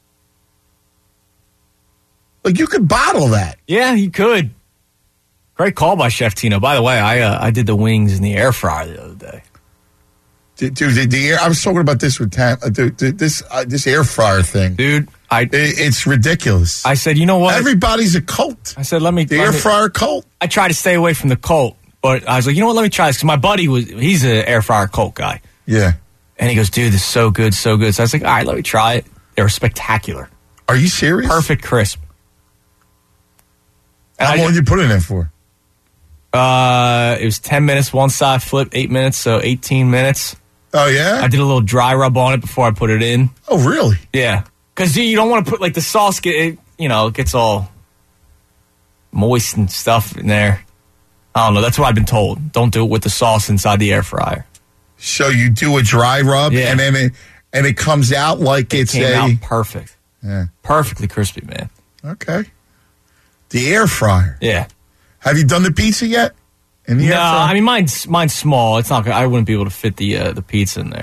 Like, you could bottle that. Yeah, you could. Great call by Chef Tino. By the way, I did the wings in the air fryer the other day. Dude, I was talking about this with Tam. This air fryer thing, dude. It's ridiculous. I said, you know what? Everybody's a cult. I said, the air fryer cult. I try to stay away from the cult, but I was like, you know what? Let me try this because my buddy he's an air fryer cult guy. Yeah, and he goes, dude, this is so good, so good. So I was like, all right, let me try it. They were spectacular. Are you serious? Perfect crisp. And how long did you put it in for? It was 10 minutes one side, flip 8 minutes, so 18 minutes. Oh, yeah? I did a little dry rub on it before I put it in. Oh, really? Yeah. Because you don't want to put, like, the sauce, it gets all moist and stuff in there. I don't know. That's what I've been told. Don't do it with the sauce inside the air fryer. So you do a dry rub, yeah. and then it comes out like it came out perfect. Yeah. Perfectly crispy, man. Okay. The air fryer. Yeah. Have you done the pizza yet? In the air fryer? I mean mine's small. It's not. I wouldn't be able to fit the pizza in there.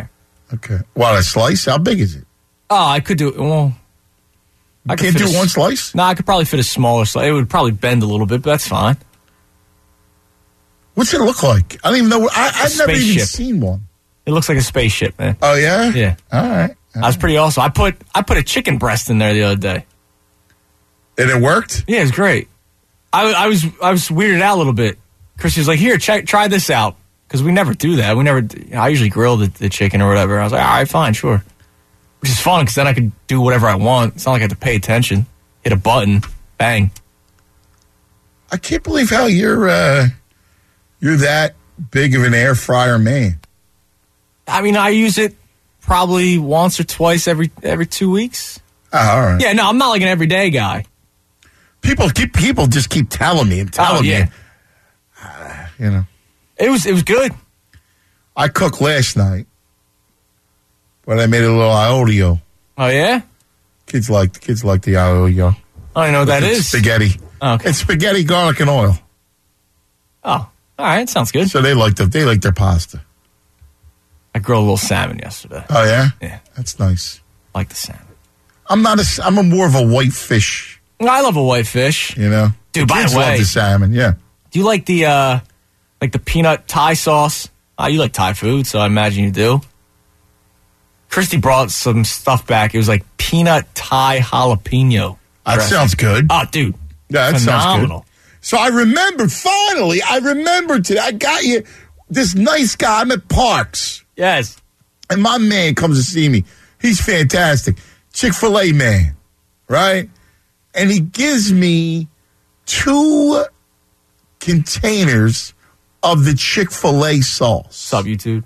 Okay. What, a slice? How big is it? Oh, I could do it. Well, I can't do one slice? No, I could probably fit a smaller slice. It would probably bend a little bit, but that's fine. What's it look like? I don't even know. I've never even spaceship. seen one. It looks like a spaceship, man. Oh, yeah? Yeah. All right. That was pretty awesome. I put a chicken breast in there the other day. And it worked? Yeah, it was great. I was weirded out a little bit. Chrissy was like, "Here, try this out," because we never do that. I usually grill the chicken or whatever. I was like, "All right, fine, sure," which is fun because then I could do whatever I want. It's not like I have to pay attention. Hit a button, bang. I can't believe how you're that big of an air fryer man. I mean, I use it probably once or twice every 2 weeks. Oh, all right. Yeah, no, I'm not like an everyday guy. People just keep telling me and telling me. You know, it was good. I cooked last night, but I made a little aioli. Oh yeah, kids like the aioli. I don't know what that is. Spaghetti. Oh, okay. It's spaghetti, garlic, and oil. Oh, all right, sounds good. So they like their pasta. I grilled a little salmon yesterday. Oh yeah, yeah, that's nice. I like the salmon. I'm more of a white fish. I love a white fish. You know, dude. By kids the way, love the salmon. Yeah. Do you like the peanut Thai sauce? You like Thai food, so I imagine you do. Christy brought some stuff back. It was like peanut Thai jalapeno. That dressing. sounds good. Oh, dude. Yeah, that phenomenal. sounds good. So I remembered today. I got you this nice guy. I'm at Parks. Yes. And my man comes to see me. He's fantastic. Chick-fil-A man, right? And he gives me 2 containers of the Chick-fil-A sauce. What's up, YouTube?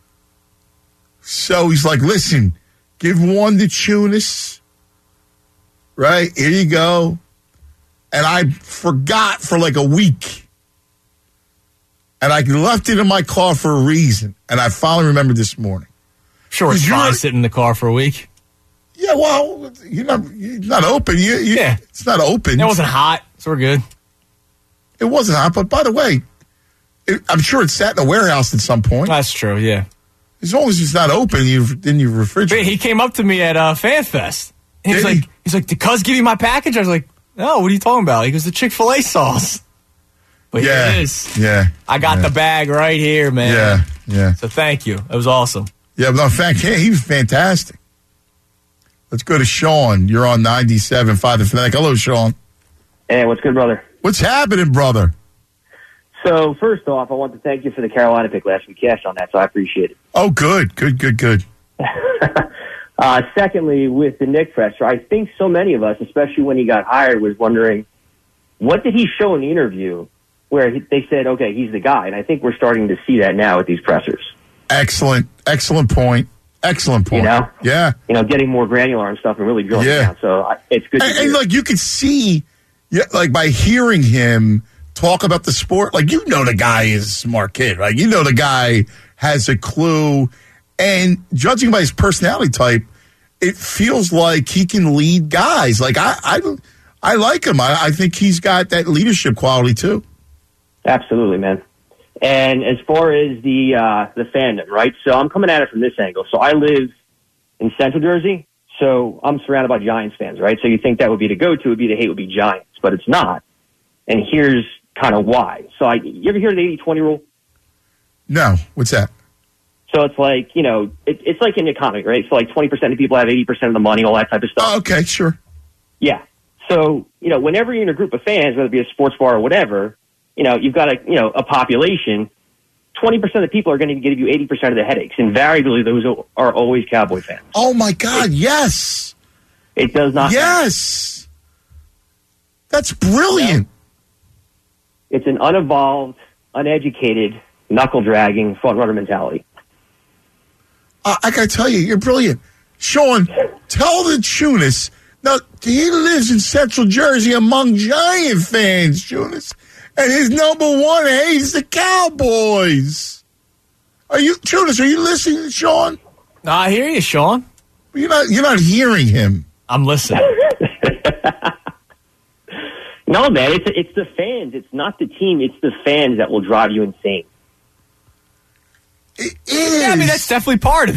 So he's like, listen, give one to Tunis. Right? Here you go. And I forgot for like a week. And I left it in my car for a reason. And I finally remembered this morning. Sure, it's fine sitting in the car for a week. Yeah, well, you're not open. Yeah. It's not open. It wasn't hot, so we're good. It wasn't hot, but by the way, I'm sure it sat in a warehouse at some point. That's true, yeah. As long as it's not open, you refrigerate. He came up to me at FanFest. He's like, did Cuz give you my package? I was like, no, what are you talking about? He goes, the Chick-fil-A sauce. But yeah, here it is. Yeah. I got the bag right here, man. Yeah. So thank you. It was awesome. Yeah, but in fact, he was fantastic. Let's go to Sean. You're on 97.5 The Fanatic. Hello, Sean. Hey, what's good, brother? What's happening, brother? So, first off, I want to thank you for the Carolina pick last week. Cashed on that, so I appreciate it. Oh, good. Secondly, with the Nick pressure, I think so many of us, especially when he got hired, was wondering, what did he show in the interview where they said, okay, he's the guy? And I think we're starting to see that now with these pressers. Excellent point. You know? Yeah. You know, getting more granular and stuff and really drilling it down. So it's good to hear. And you could see, by hearing him talk about the sport, the guy is a smart kid, right? The guy has a clue. And judging by his personality type, it feels like he can lead guys. I like him. I think he's got that leadership quality too. Absolutely, man. And as far as the fandom, right? So I'm coming at it from this angle. So I live in Central Jersey, so I'm surrounded by Giants fans, right? So you think that would be the go-to, would be the hate would be Giants, but it's not. And here's kind of why. So you ever hear of the 80-20 rule? No. What's that? So it's like, it's like in the economy, right? So 20% of people have 80% of the money, all that type of stuff. Oh, okay, sure. Yeah. So, whenever you're in a group of fans, whether it be a sports bar or whatever, you've got a population, 20% of the people are going to give you 80% of the headaches. Invariably, those are always Cowboy fans. Oh, my God, yes. It does not Yes. That's brilliant. It's an unevolved, uneducated, knuckle-dragging, front-runner mentality. I got to tell you, you're brilliant. Sean, tell the Tunis. Now, he lives in Central Jersey among Giant fans, Tunis. And his number one hates the Cowboys. Tunis, are you listening to Sean? No, I hear you, Sean. You're not hearing him. I'm listening. No, man, it's the fans. It's not the team. It's the fans that will drive you insane. It is. Yeah, I mean, that's definitely part of it.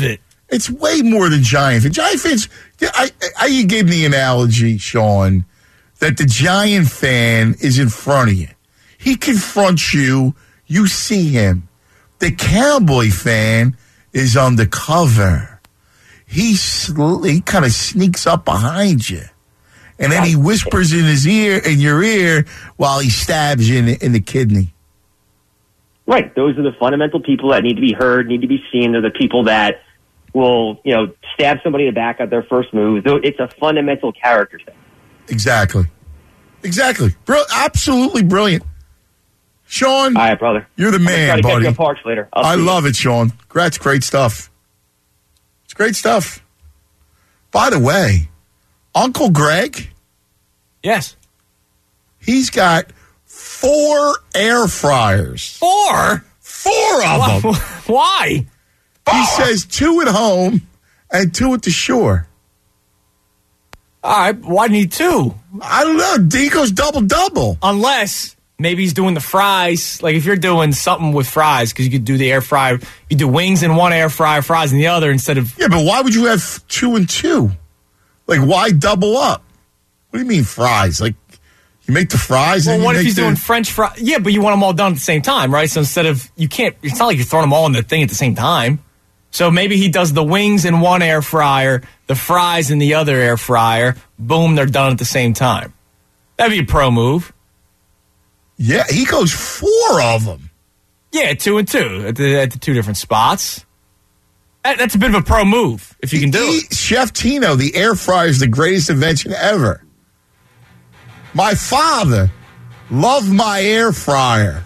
It's way more than Giant fans. Giant fans, you gave me the analogy, Sean, that the Giant fan is in front of you. He confronts you. You see him. The Cowboy fan is undercover. He kind of sneaks up behind you. And then he whispers in your ear, while he stabs you in the kidney. Right. Those are the fundamental people that need to be heard, need to be seen. They're the people that will, stab somebody in the back at their first move. It's a fundamental character thing. Exactly. Absolutely brilliant. Sean. All right, brother. You're the man, I'm buddy. Catch you at Parks later. I love it, Sean. That's great stuff. It's great stuff. By the way, Uncle Greg. Yes. He's got 4 air fryers. 4? 4 of them. Why? He says 2 at home and 2 at the shore. All right, why do you need 2? I don't know. He goes double-double. Unless maybe he's doing the fries. Like if you're doing something with fries, because you could do the air fryer. You do wings in one air fryer, fries in the other instead of... Yeah, but why would you have 2 and 2? Like, why double up? What do you mean fries? Like, you make the fries and what you if make he's doing French fries? Yeah, but you want them all done at the same time, right? So instead of... You can't... It's not like you're throwing them all in the thing at the same time. So maybe he does the wings in one air fryer, the fries in the other air fryer. Boom, they're done at the same time. That'd be a pro move. Yeah, he goes 4 of them. Yeah, 2 and 2 at the 2 different spots. That's a bit of a pro move if you can do it. Chef Tino, the air fryer is the greatest invention ever. My father loved my air fryer.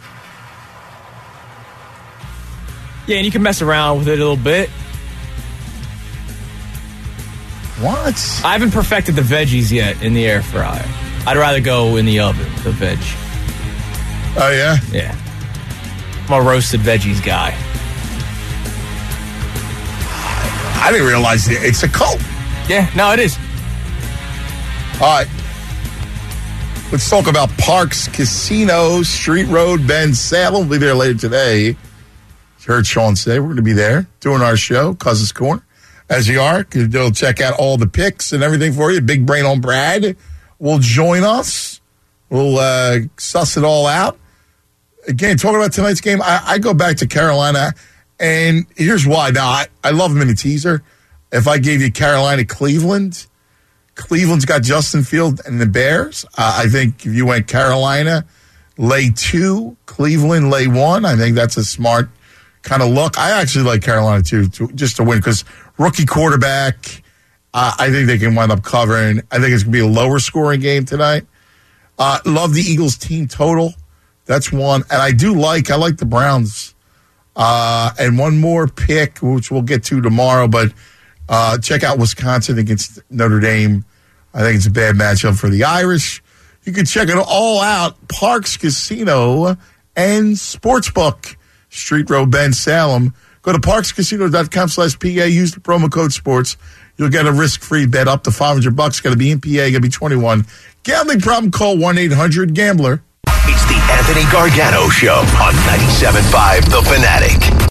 Yeah, and you can mess around with it a little bit. What? I haven't perfected the veggies yet in the air fryer. I'd rather go in the oven, the veg. Oh, yeah? Yeah. I'm a roasted veggies guy. I didn't realize it's a cult. Yeah, no, it is. All right. Let's talk about Parks Casino, Street Road, Ben Salem. We'll be there later today. You heard Sean say we're going to be there doing our show, Cousins Corner. As you are, they'll check out all the picks and everything for you. Big Brain on Brad will join us. We'll suss it all out. Again, talking about tonight's game, I go back to Carolina, and here's why. Now, I love them in a teaser. If I gave you Carolina-Cleveland, Cleveland's got Justin Field and the Bears. I think if you went Carolina, lay 2, Cleveland, lay 1, I think that's a smart kind of look. I actually like Carolina, too, just to win, because rookie quarterback, I think they can wind up covering. I think it's going to be a lower scoring game tonight. Love the Eagles team total. That's one. And I like the Browns. And one more pick, which we'll get to tomorrow, but check out Wisconsin against Notre Dame. I think it's a bad matchup for the Irish. You can check it all out. Parks Casino and Sportsbook. Street Road, Ben Salem. Go to parkscasino.com/PA. Use the promo code SPORTS. You'll get a risk-free bet up to $500. Got to be in PA. Got to be 21. Gambling problem? Call 1-800-GAMBLER. It's the Anthony Gargano Show on 97.5 The Fanatic.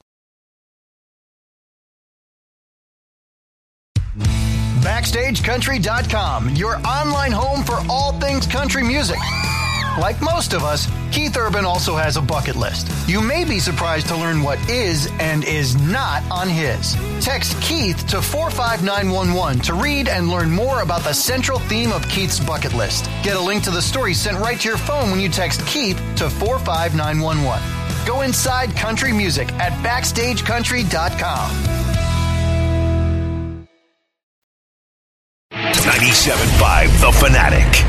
BackstageCountry.com, your online home for all things country music. Like most of us, Keith Urban also has a bucket list. You may be surprised to learn what is and is not on his. Text Keith to 45911 to read and learn more about the central theme of Keith's bucket list. Get a link to the story sent right to your phone when you text Keith to 45911. Go inside country music at BackstageCountry.com. 97.5 The Fanatic.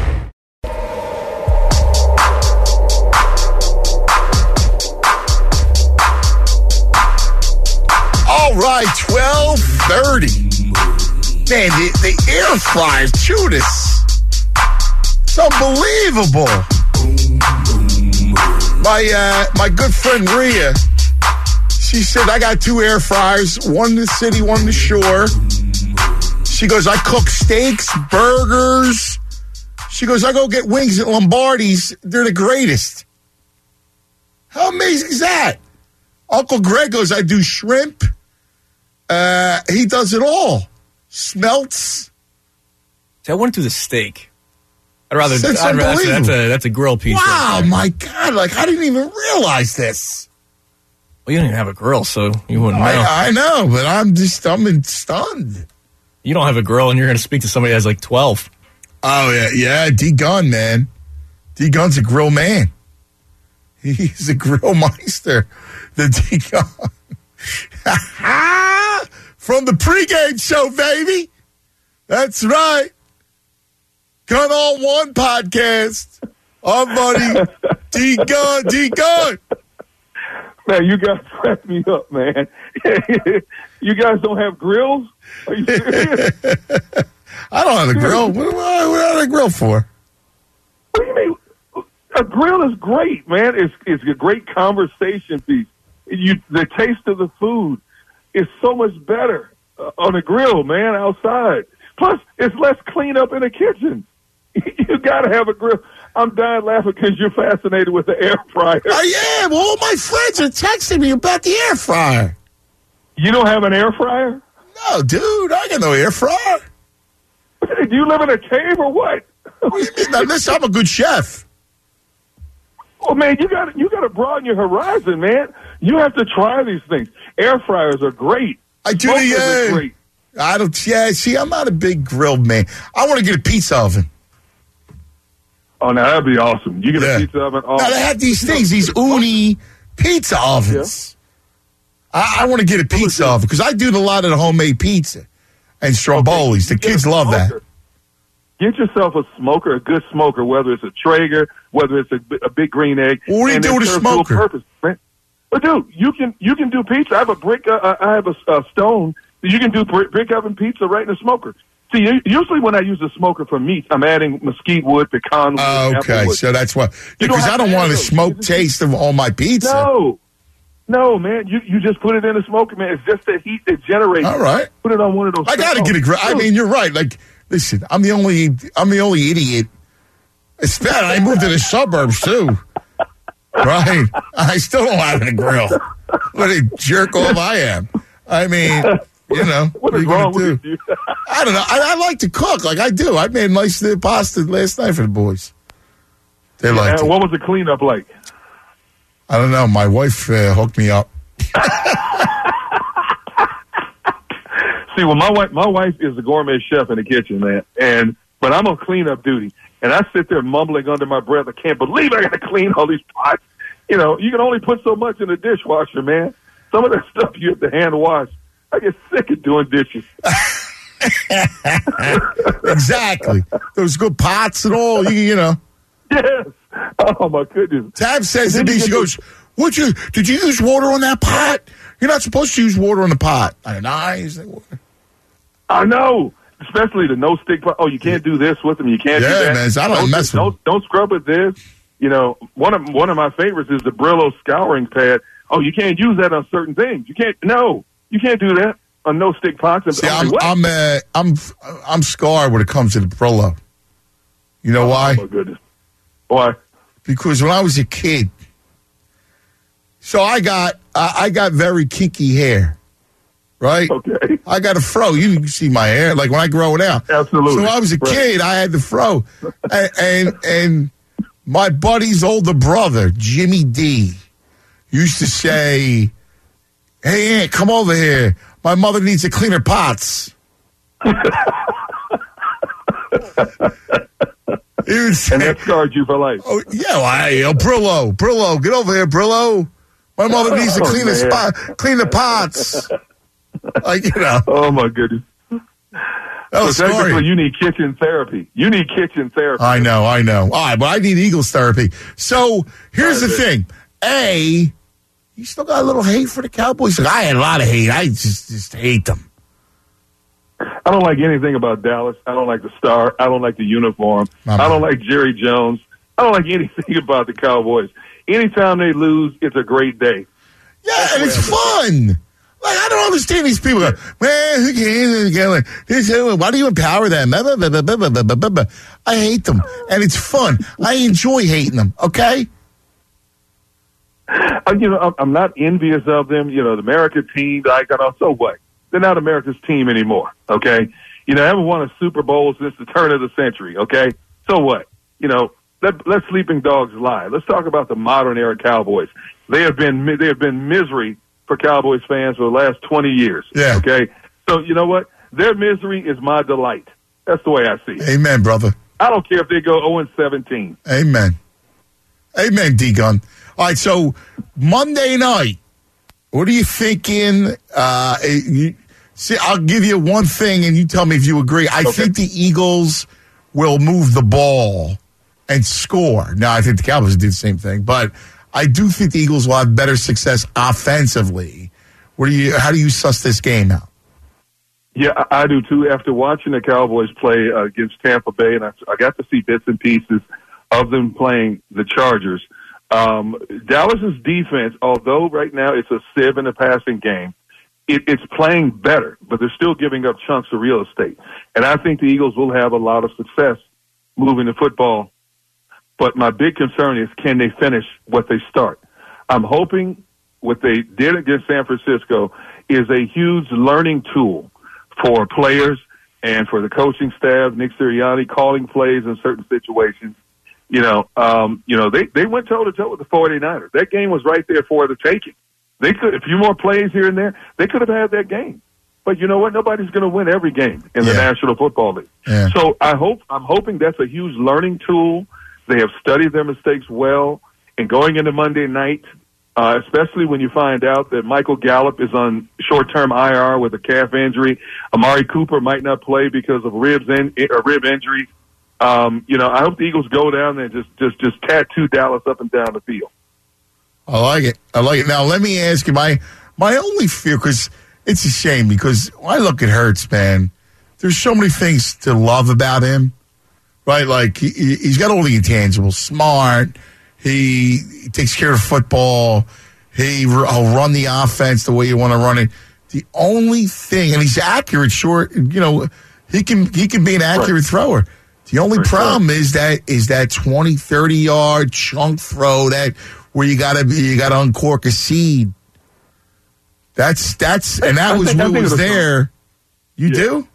All right, 12:30. Man, the air fryers, Judas. It's unbelievable. My good friend Rhea, she said, I got 2 air fryers, one in the city, one in the shore. She goes, I cook steaks, burgers. She goes, I go get wings at Lombardi's. They're the greatest. How amazing is that? Uncle Greg goes, I do shrimp He does it all. Smelts. See, I wouldn't do the steak. I'd rather. That's unbelievable. That's a grill piece. Wow, right there. my God! Like I didn't even realize this. Well, you don't even have a grill, so you wouldn't know. I know, but I'm stunned. You don't have a grill, and you're going to speak to somebody that has like 12. Oh yeah, D Gun, man. D Gun's a grill man. He's a grill meister. The D Gun. From the pregame show, baby. That's right. Gun on One podcast. Our buddy D Gun. Man, you guys crack me up, man. You guys don't have grills? Are you serious? I don't have a grill. What do I have a grill for? What do you mean? A grill is great, man. It's a great conversation piece. The taste of the food is so much better on a grill, man, outside. Plus, it's less cleanup in the kitchen. You got to have a grill. I'm dying laughing because you're fascinated with the air fryer. I am. All my friends are texting me about the air fryer. You don't have an air fryer? No, dude. I got no air fryer. Do you live in a cave or what? What do you mean? Now, listen, I'm a good chef. Oh, man, you got to broaden your horizon, man. You have to try these things. Air fryers are great. I do great. I don't. Yeah, see, I'm not a big grill man. I want to get a pizza oven. Oh, now that'd be awesome. You get a pizza oven. Oh. Now they have these things, these Uni pizza ovens. Yeah. I want to get a pizza oven because I do a lot of the homemade pizza and strombolis. The kids love that. Get yourself a smoker, a good smoker, whether it's a Traeger, whether it's a big green egg. What do you do with a smoker? Purpose, man. But dude, you can do pizza. I have a brick. I have a stone. You can do brick oven pizza right in the smoker. See, usually when I use a smoker for meat, I'm adding mesquite wood, pecan wood. Okay, so that's why. Because I don't want the smoke taste of all my pizza. No, man. You just put it in the smoker, man. It's just the heat that generates. All right. Put it on one of those. I got to get a grill. I mean, you're right. Like, listen, I'm the only idiot. It's bad. I moved to the suburbs too. Right? I still don't have a grill. What a jerk off I am. I mean, you know. What is wrong with you? I don't know. I like to cook like I do. I made nice pasta last night for the boys. They liked it. What was the cleanup like? I don't know. My wife hooked me up. See, well, my wife is a gourmet chef in the kitchen, man. But I'm on cleanup duty. And I sit there mumbling under my breath. I can't believe I got to clean all these pots. You know, you can only put so much in the dishwasher, man. Some of that stuff you have to hand wash. I get sick of doing dishes. Exactly. Those good pots and all, you know. Yes. Oh, my goodness. Tab says to me, she goes, did you use water on that pot? You're not supposed to use water on the pot. I use that water. I know. Especially the no-stick pot. Oh, you can't do this with them. You can't do that. Man, I don't mess with them. Don't scrub with this. You know, one of my favorites is the Brillo scouring pad. Oh, you can't use that on certain things. You can't do that on no-stick pots. See, I'm scarred when it comes to the Brillo. You know why? Oh, my goodness. Why? Because when I was a kid, so I got very kinky hair, right? Okay. I got a fro. You can see my hair, like when I grow it out. Absolutely. So when I was a kid, I had the fro, and my buddy's older brother, Jimmy D, used to say, "Hey, Aunt, come over here. My mother needs to clean her pots." And that scarred you for life. Oh, yeah, Brillo, get over here, Brillo. My mother needs to clean the pots. Like, you know. Oh, my goodness. That was technically, you need kitchen therapy. I know. All right, but I need Eagles therapy. So, here's the thing. You still got a little hate for the Cowboys? I had a lot of hate. I just hate them. I don't like anything about Dallas. I don't like the star. I don't like the uniform. I don't like Jerry Jones. I don't like anything about the Cowboys. Anytime they lose, it's a great day. Yeah, and it's fun. Like, I don't understand these people. Man, who cares? Why do you empower them? I hate them, and it's fun. I enjoy hating them, okay? I'm not envious of them. You know, the American team, so what? they're not America's team anymore, okay? You know, they haven't won a Super Bowl since the turn of the century, okay? So what? You know, let sleeping dogs lie. Let's talk about the modern era Cowboys. They have been misery for Cowboys fans for the last 20 years, okay? So you know what? Their misery is my delight. That's the way I see it. Amen, brother. I don't care if they go 0-17. Amen. Amen, D-Gun. All right, so Monday night, what are you thinking? See, I'll give you one thing, and you tell me if you agree. I think the Eagles will move the ball and score. Now, I think the Cowboys do the same thing, but I do think the Eagles will have better success offensively. How do you suss this game out? Yeah, I do too. After watching the Cowboys play against Tampa Bay, and I got to see bits and pieces of them playing the Chargers. Dallas's defense, although right now it's a sieve in the passing game, it's playing better, but they're still giving up chunks of real estate. And I think the Eagles will have a lot of success moving the football. But my big concern is, can they finish what they start? I'm hoping what they did against San Francisco is a huge learning tool for players and for the coaching staff, Nick Sirianni calling plays in certain situations. They went toe-to-toe with the 49ers. That game was right there for the taking. They could, a few more plays here and there, they could have had that game. But you know what? Nobody's going to win every game in the National Football League. Yeah. So I'm hoping that's a huge learning tool. They have studied their mistakes well. And going into Monday night, especially when you find out that Michael Gallup is on short-term IR with a calf injury, Amari Cooper might not play because of rib injury. I hope the Eagles go down there and just tattoo Dallas up and down the field. I like it. Now, let me ask you, my only fear, because it's a shame, because when I look at Hurts, man, there's so many things to love about him, right? Like, he's got all the intangibles. Smart. He takes care of football. He'll run the offense the way you want to run it. The only thing, and he's accurate, short, he can be an accurate thrower. The only problem is that 20, 30-yard chunk throw where you gotta uncork a seed. That was what was there. You do?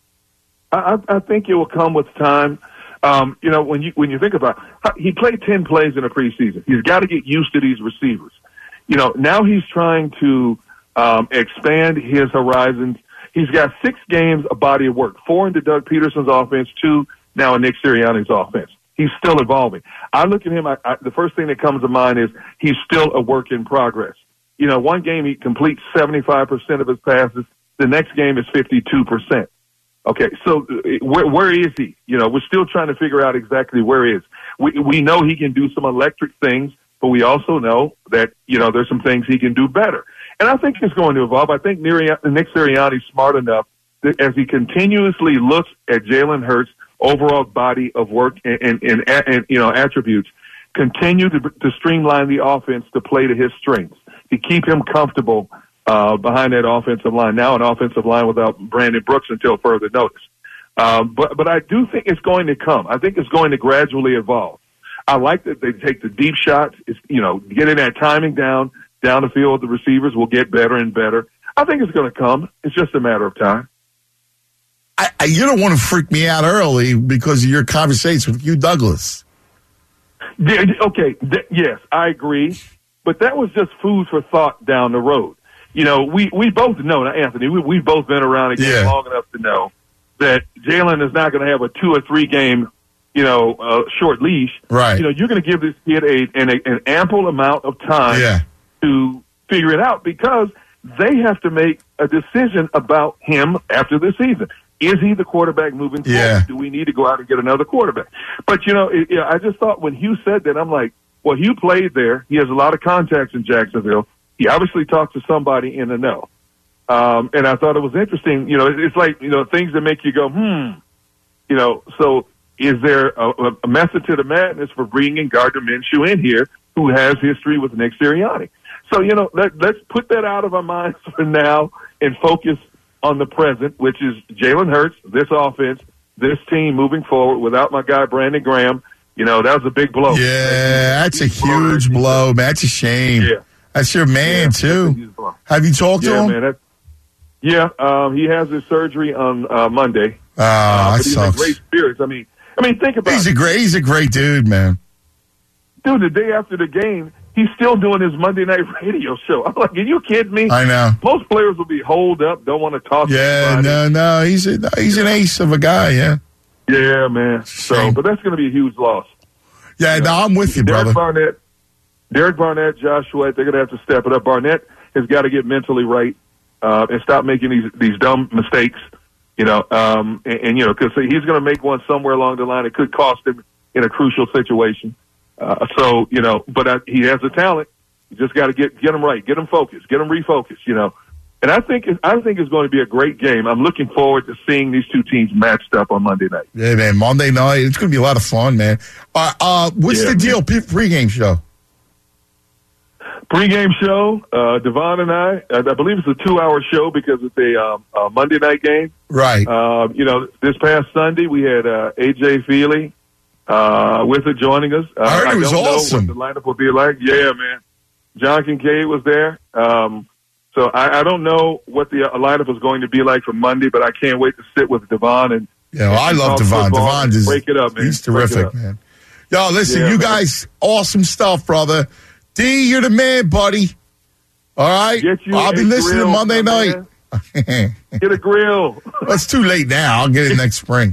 I think it will come with time. When you think about it, he played 10 plays in a preseason. He's got to get used to these receivers. Now he's trying to expand his horizons. He's got 6 games, a body of work, 4 into Doug Peterson's offense, 2 now in Nick Sirianni's offense. He's still evolving. I look at him, the first thing that comes to mind is he's still a work in progress. One game he completes 75% of his passes. The next game is 52%. Okay, so where is he? We're still trying to figure out exactly where he is. We know he can do some electric things, but we also know that, there's some things he can do better. And I think he's going to evolve. I think Nick Sirianni's smart enough that as he continuously looks at Jalen Hurts' overall body of work and attributes, continue to streamline the offense to play to his strengths, to keep him comfortable behind that offensive line. Now an offensive line without Brandon Brooks until further notice. But I do think it's going to come. I think it's going to gradually evolve. I like that they take the deep shots. It's, getting that timing down the field. The receivers will get better and better. I think it's going to come. It's just a matter of time. You don't want to freak me out early because of your conversation with Hugh Douglas. Okay, yes, I agree. But that was just food for thought down the road. We both know, Anthony, we've both been around again long enough to know that Jalen is not going to have a 2 or 3 game, short leash. Right. You're going to give this kid an ample amount of time to figure it out, because they have to make a decision about him after the season. Is he the quarterback moving forward? Yeah. Do we need to go out and get another quarterback? But, I just thought when Hugh said that, I'm like, well, Hugh played there. He has a lot of contacts in Jacksonville. He obviously talked to somebody in the know. And I thought it was interesting. It's like, things that make you go, so is there a method to the madness for bringing Gardner Minshew in here, who has history with Nick Sirianni? So, let's put that out of our minds for now and focus on the present, which is Jalen Hurts, this offense, this team moving forward without my guy Brandon Graham. That was a big blow. Yeah, that's a huge blow, man. That's a shame. Yeah. That's your man, too. Have you talked to him? Man, Yeah, he has his surgery on Monday. That but he's in sucks. great spirits. I mean, think about He's it. he's a great dude, man. Dude, the day after the game, he's still doing his Monday night radio show. I'm like, are you kidding me? I know. Most players will be holed up, don't want to talk to Yeah, anybody. no, he's an ace of a guy. Yeah, Yeah, man. So, but that's going to be a huge loss. yeah. No, I'm with you, brother. Derek Barnett, Josh Sweat, they're going to have to step it up. Barnett has got to get mentally right and stop making these dumb mistakes. And because he's going to make one somewhere along the line. It could cost him in a crucial situation. But he has the talent. You just got to get him right, get him focused, get him refocused. And I think it's going to be a great game. I'm looking forward to seeing these two teams matched up on Monday night. Yeah, man. Monday night, it's going to be a lot of fun, man. What's the deal? Pre-game show. Pre-game show, Devon and I believe it's a 2-hour show because it's a Monday night game. Right. This past Sunday we had AJ Feely with it joining us. I heard it was don't awesome. know what the lineup will be like. Yeah, man. John Kincaid was there. So I don't know what the lineup is going to be like for Monday, but I can't wait to sit with Devon and I love Devon. Devon is break it up, man. He's terrific, man. Yo, listen, you guys, awesome stuff, brother. D, you're the man, buddy. All right? I'll be listening grill, Monday night. Get a grill. It's too late now. I'll get it next spring.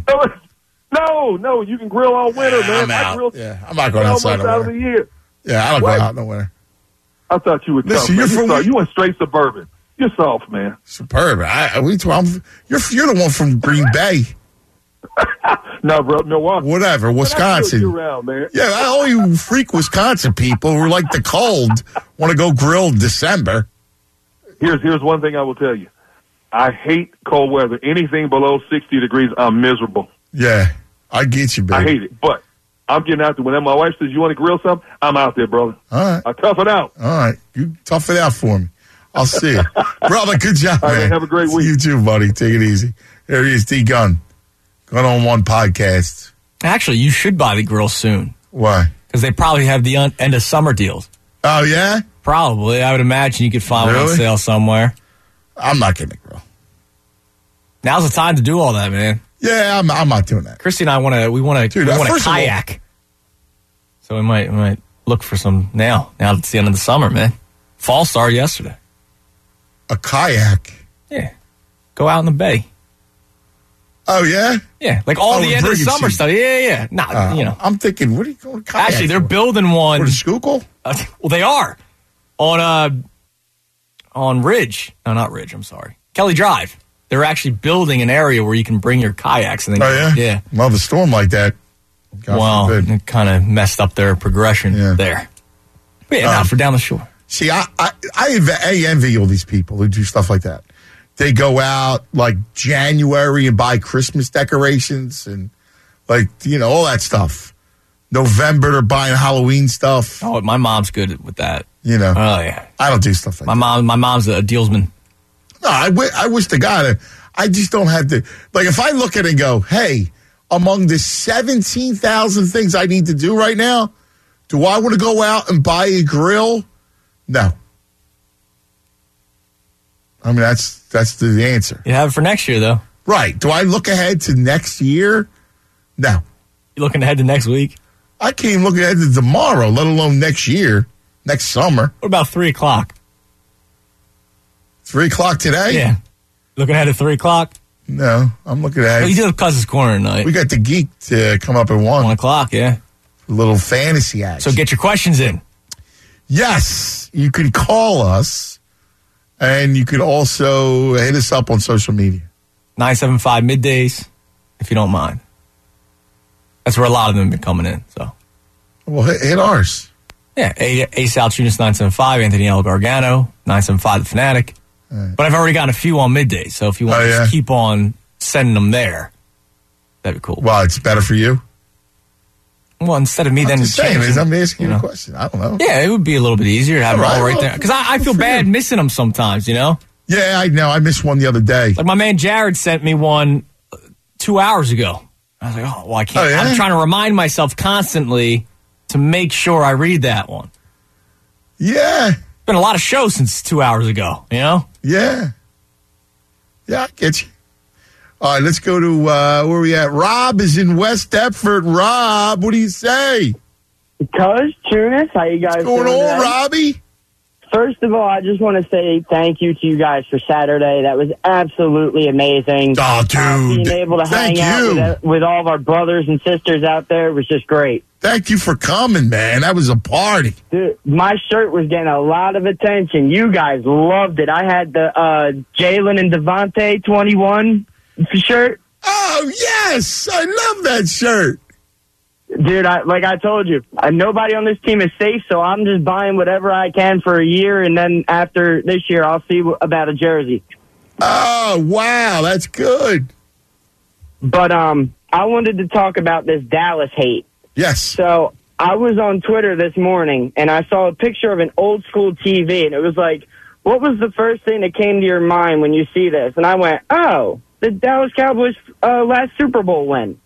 No, you can grill all winter, man. I'm out. Grill, I'm not going outside out of the year. Yeah, I don't go out in the winter. I thought you were tough. Listen, man. You went straight suburban. You're soft, man. Suburban. You're the one from Green Bay. No, bro, Milwaukee. Whatever, Wisconsin. Around, man. Yeah, all you freak Wisconsin people who like the cold want to go grill in December. Here's one thing I will tell you. I hate cold weather. Anything below 60 degrees, I'm miserable. Yeah, I get you, baby. I hate it, but I'm getting out there. When my wife says, you want to grill something? I'm out there, brother. All right. I tough it out. All right. You tough it out for me. I'll see you. Brother, good job, All right, man. Have a great week. You too, buddy. Take it easy. There he is, D Gun. Gun on One podcast. Actually, you should buy the grill soon. Why? Because they probably have the end of summer deals. Oh, yeah? Probably. I would imagine you could find one on Really? sale somewhere. I'm not getting a grill. Now's the time to do all that, man. Yeah, I'm not doing that. Christy and I want to first of all- kayak. So we might look for some now. Now it's the end of the summer, man. Fall started yesterday. A kayak? Yeah. Go out in the bay. Oh, yeah? Yeah, like all the end of the summer stuff. Yeah. Nah, I'm thinking, what are you going to kayak Actually, they're for? building one. For the Schuylkill? Well, they are. On Ridge. No, not Ridge, I'm sorry. Kelly Drive. They're actually building an area where you can bring your kayaks. And then Yeah. Well, the storm like that. God forbid. it kind of messed up their progression there. But yeah, not for down the shore. See, I envy all these people who do stuff like that. They go out like January and buy Christmas decorations and all that stuff. November, they're buying Halloween stuff. Oh, my mom's good with that. Oh, yeah. I don't do stuff like that. My mom's a dealsman. No, I wish to God, I just don't have to. Like, if I look at it and go, hey, among the 17,000 things I need to do right now, do I want to go out and buy a grill? No. I mean, that's the answer. You have it for next year, though. Right. Do I look ahead to next year? No. You looking ahead to next week? I can't even look ahead to tomorrow, let alone next year, next summer. What about 3 o'clock? 3 o'clock today? Yeah. Looking ahead at 3 o'clock? No, I'm looking ahead. Well, you do have Cousins Corner tonight. We got the Geek to come up at 1. 1 o'clock, yeah. A little fantasy action. So get your questions in. Yes, you can call us, and you can also hit us up on social media. 975 middays, if you don't mind. That's where a lot of them have been coming in. So, well, hit ours. Yeah, Ace Altunis 975, Anthony L. Gargano 975, The Fanatic. Right. But I've already gotten a few on midday, so if you want to just keep on sending them there, that'd be cool. Well, it's better for you. Well, instead of me I'm then saying, changing, I'm asking you a question. I don't know. Yeah, it would be a little bit easier to have it all right there. Because I feel bad missing them sometimes, Yeah, I know. I missed one the other day. Like my man Jared sent me one 2 hours ago. I was like, oh, well, I can't. I'm trying to remind myself constantly to make sure I read that one. Yeah. Been a lot of shows since 2 hours ago, Yeah. Yeah, I get you. All right, let's go to where we at. Rob is in West Deptford. Rob, what do you say? Cuz, Tunis, how you guys What's going doing on, today? Robbie? First of all, I just want to say thank you to you guys for Saturday. That was absolutely amazing. Oh, dude. Being able to Thank hang you. out with all of our brothers and sisters out there was just great. Thank you for coming, man. That was a party. Dude, my shirt was getting a lot of attention. You guys loved it. I had the Jalen and Devontae 21 shirt. Oh, yes. I love that shirt. Dude, like I told you, nobody on this team is safe, so I'm just buying whatever I can for a year, and then after this year, I'll see about a jersey. Oh, wow. That's good. But I wanted to talk about this Dallas hate. Yes. So I was on Twitter this morning, and I saw a picture of an old school TV, and it was like, what was the first thing that came to your mind when you see this? And I went, oh, the Dallas Cowboys last Super Bowl win.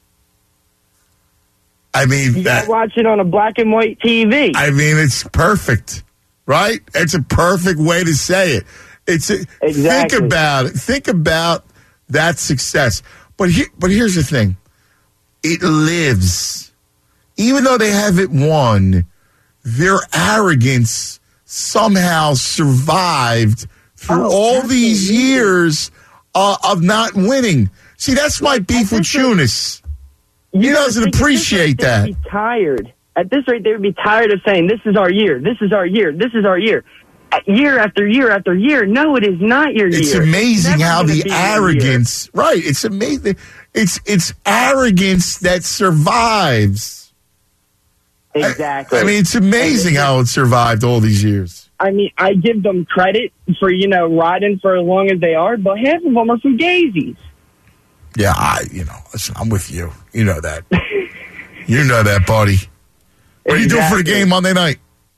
I mean, You gotta watch it on a black and white TV. I mean, it's perfect, right? It's a perfect way to say it. Exactly. Think about it. Think about that success. But here's the thing. It lives. Even though they haven't won, their arrogance somehow survived through all these years of not winning. See, that's my beef with Tunis. He doesn't appreciate that. They would be tired. At this rate, they would be tired of saying, this is our year, this is our year, this is our year. Year after year after year. No, it is not your year. It's amazing how the arrogance, right, it's amazing. It's arrogance that survives. Exactly. I mean, it's amazing how it survived all these years. I mean, I give them credit for, riding for as long as they are, but half of them are fugazies. Yeah, listen, I'm with you. You know that. You know that, buddy. What are you doing for the game Monday night?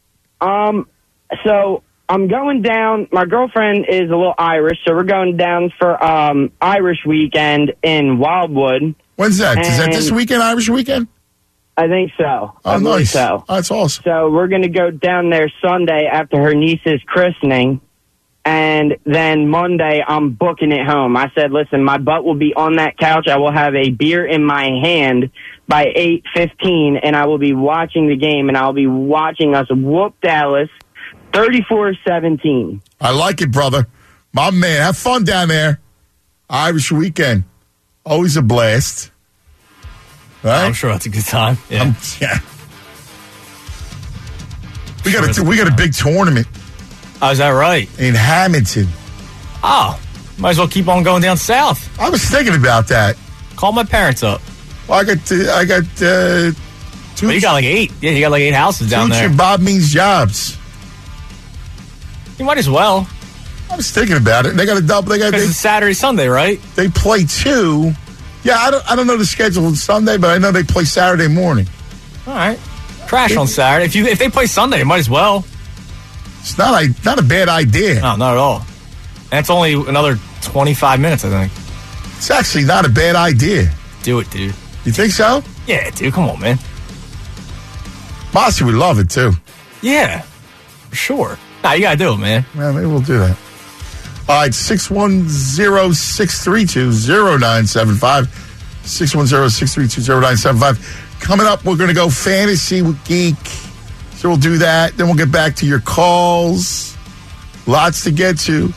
So I'm going down. My girlfriend is a little Irish, so we're going down for Irish weekend in Wildwood. When's that? Is that this weekend, Irish weekend? I think so. Oh, nice. So. That's awesome. So we're going to go down there Sunday after her niece's christening. And then Monday, I'm booking it home. I said, listen, my butt will be on that couch. I will have a beer in my hand by 8:15, and I will be watching the game, and I'll be watching us whoop Dallas 34-17. I like it, brother. My man, have fun down there. Irish weekend. Always a blast. Right? I'm sure that's a good time. Yeah. We got a big tournament. Oh, is that right? In Hamilton. Oh, might as well keep on going down south. I was thinking about that. Call my parents up. Well, I got But you got like 8. Yeah, you got like 8 houses down there. Bob Means Jobs. You might as well. I was thinking about it. They got a double. Because it's Saturday, Sunday, right? They play 2. Yeah, I don't know the schedule on Sunday, but I know they play Saturday morning. All right. Crash on Saturday. If they play Sunday, you might as well. It's not a bad idea. No, not at all. And it's only another 25 minutes, I think. It's actually not a bad idea. Do it, dude. You think so? Yeah, dude. Come on, man. Mossy would love it, too. Yeah, for sure. Nah, you got to do it, man. Yeah, maybe we'll do that. All right, 610-632-0975. 610-632-0975. Coming up, we're going to go Fantasy with Geek. So we'll do that. Then we'll get back to your calls. Lots to get to.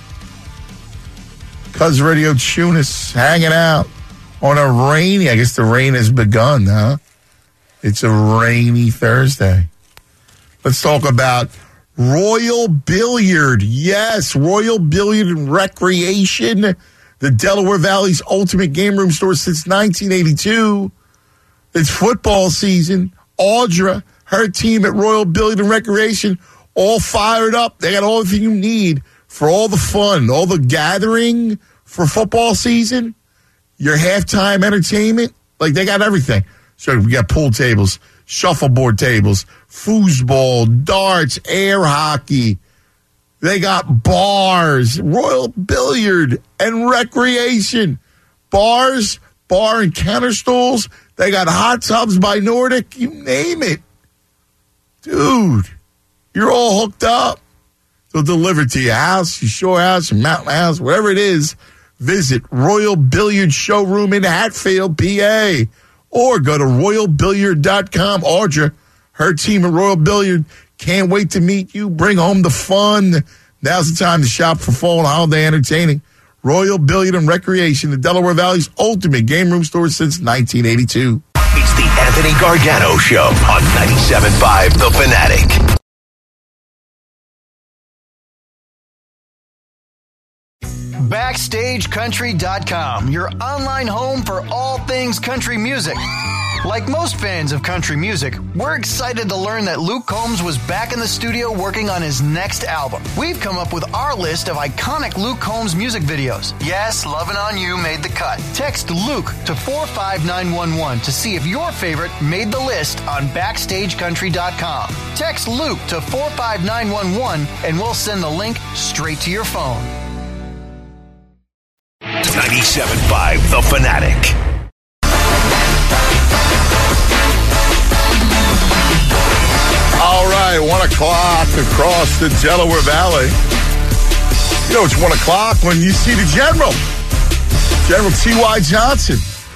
Cuz Radio Tunis hanging out on a rainy, I guess the rain has begun, huh? It's a rainy Thursday. Let's talk about Royal Billiard. Yes, Royal Billiard and Recreation, the Delaware Valley's ultimate game room store since 1982. It's football season. Audra, her team at Royal Billiard and Recreation, all fired up. They got all the thing you need for all the fun, all the gathering for football season, your halftime entertainment. Like, they got everything. So we got pool tables, shuffleboard tables, foosball, darts, air hockey. They got bars, Royal Billiard and Recreation. Bars, bar and counter stools. They got hot tubs by Nordic. You name it. Dude, you're all hooked up. They'll deliver to your house, your shore house, your mountain house, whatever it is. Visit Royal Billiard Showroom in Hatfield, PA, or go to royalbilliard.com. Audra, her team at Royal Billiard, can't wait to meet you. Bring home the fun. Now's the time to shop for fall and holiday entertaining. Royal Billiard and Recreation, the Delaware Valley's ultimate game room store since 1982. It's the Anthony Gargano Show on 97.5 The Fanatic. BackstageCountry.com, your online home for all things country music. Like most fans of country music, we're excited to learn that Luke Combs was back in the studio working on his next album. We've come up with our list of iconic Luke Combs music videos. Yes, Lovin' On You made the cut. Text Luke to 45911 to see if your favorite made the list on BackstageCountry.com. Text Luke to 45911 and we'll send the link straight to your phone. 97.5 The Fanatic. All right, 1 o'clock across the Delaware Valley. You know, it's 1 o'clock when you see the General T.Y. Johnson.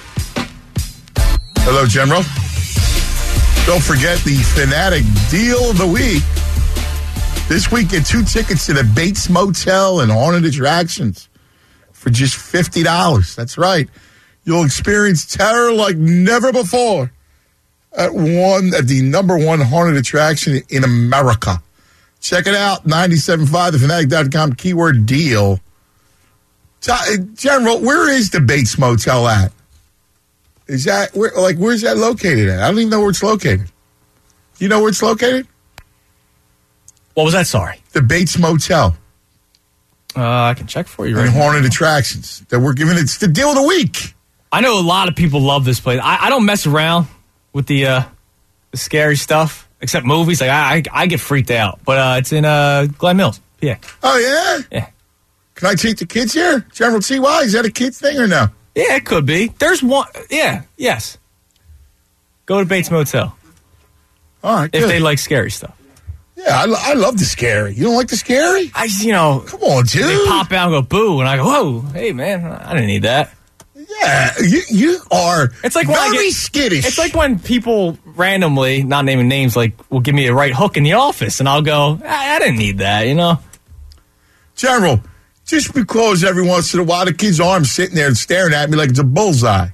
Hello, General. Don't forget the Fanatic Deal of the Week. This week, get 2 tickets to the Bates Motel and Haunted Attractions for just $50. That's right. You'll experience terror like never before at the number one haunted attraction in America. Check it out, 97.5thefanatic.com, keyword deal. General, where is the Bates Motel at? Is that, where's that located at? I don't even know where it's located. You know where it's located? What was that? Sorry. The Bates Motel. I can check for you right now. now. Haunted attractions that we're giving. It's the deal of the week. I know a lot of people love this place. I don't mess around with the scary stuff, except movies. Like I get freaked out. But it's in Glen Mills, PA. Oh, yeah? Yeah. Can I take the kids here? General T.Y., is that a kid thing or no? Yeah, it could be. There's one. Yeah, yes. Go to Bates Motel. All right, if they like scary stuff. Yeah, I love the scary. You don't like the scary? Come on, dude. They pop out and go, boo, and I go, whoa, hey, man, I didn't need that. Yeah, you are it's like when very skittish. It's like when people randomly, not naming names, like will give me a right hook in the office, and I'll go, I didn't need that, you know? General, just because every once in a while the kid's arm's sitting there and staring at me like it's a bullseye.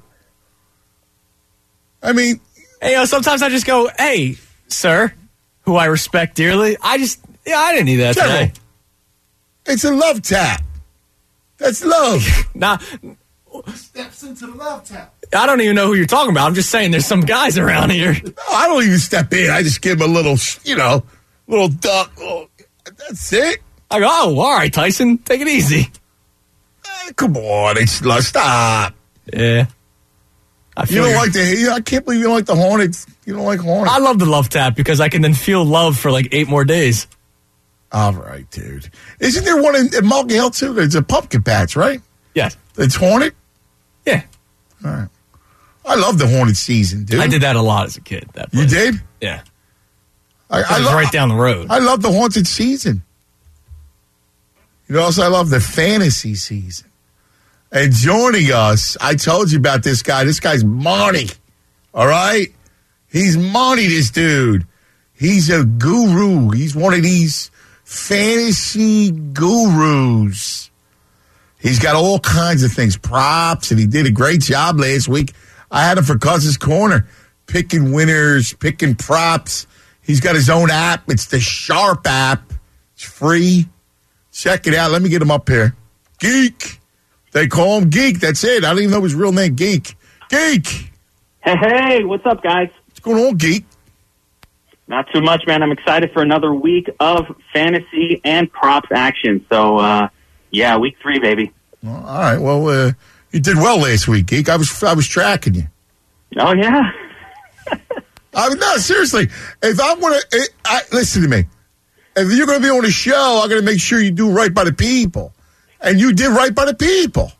I mean... Hey, sometimes I just go, hey, sir, who I respect dearly, I didn't need that General, today. It's a love tap. That's love. Steps into the love tap. I don't even know who you're talking about. I'm just saying there's some guys around here. No, I don't even step in. I just give him a little, little duck. That's it. I go, oh, all right, Tyson, take it easy. Come on, stop. Yeah. I can't believe you don't like the haunted. You don't like haunted. I love the love tap because I can then feel love for like 8 more days. All right, dude. Isn't there one in Mulga Hill too? There's a pumpkin patch, right? Yes. It's haunted? Yeah. All right. I love the haunted season, dude. I did that a lot as a kid. That you did? Yeah. I was right down the road. I love the haunted season. You know, also I love the fantasy season. And joining us, I told you about this guy. This guy's money. All right? He's money, this dude. He's a guru. He's one of these fantasy gurus. He's got all kinds of things, props, and he did a great job last week. I had him for Cousins Corner, picking winners, picking props. He's got his own app. It's the Sharp app. It's free. Check it out. Let me get him up here. Geek. They call him Geek. That's it. I don't even know his real name. Geek. Geek. Hey, what's up, guys? What's going on, Geek? Not too much, man. I'm excited for another week of fantasy and props action. So, yeah, week 3, baby. Well, all right. Well, you did well last week, Geek. I was tracking you. Oh, yeah? No, seriously. If I'm going to... listen to me. If you're going to be on the show, I'm going to make sure you do right by the people. And you did right by the people.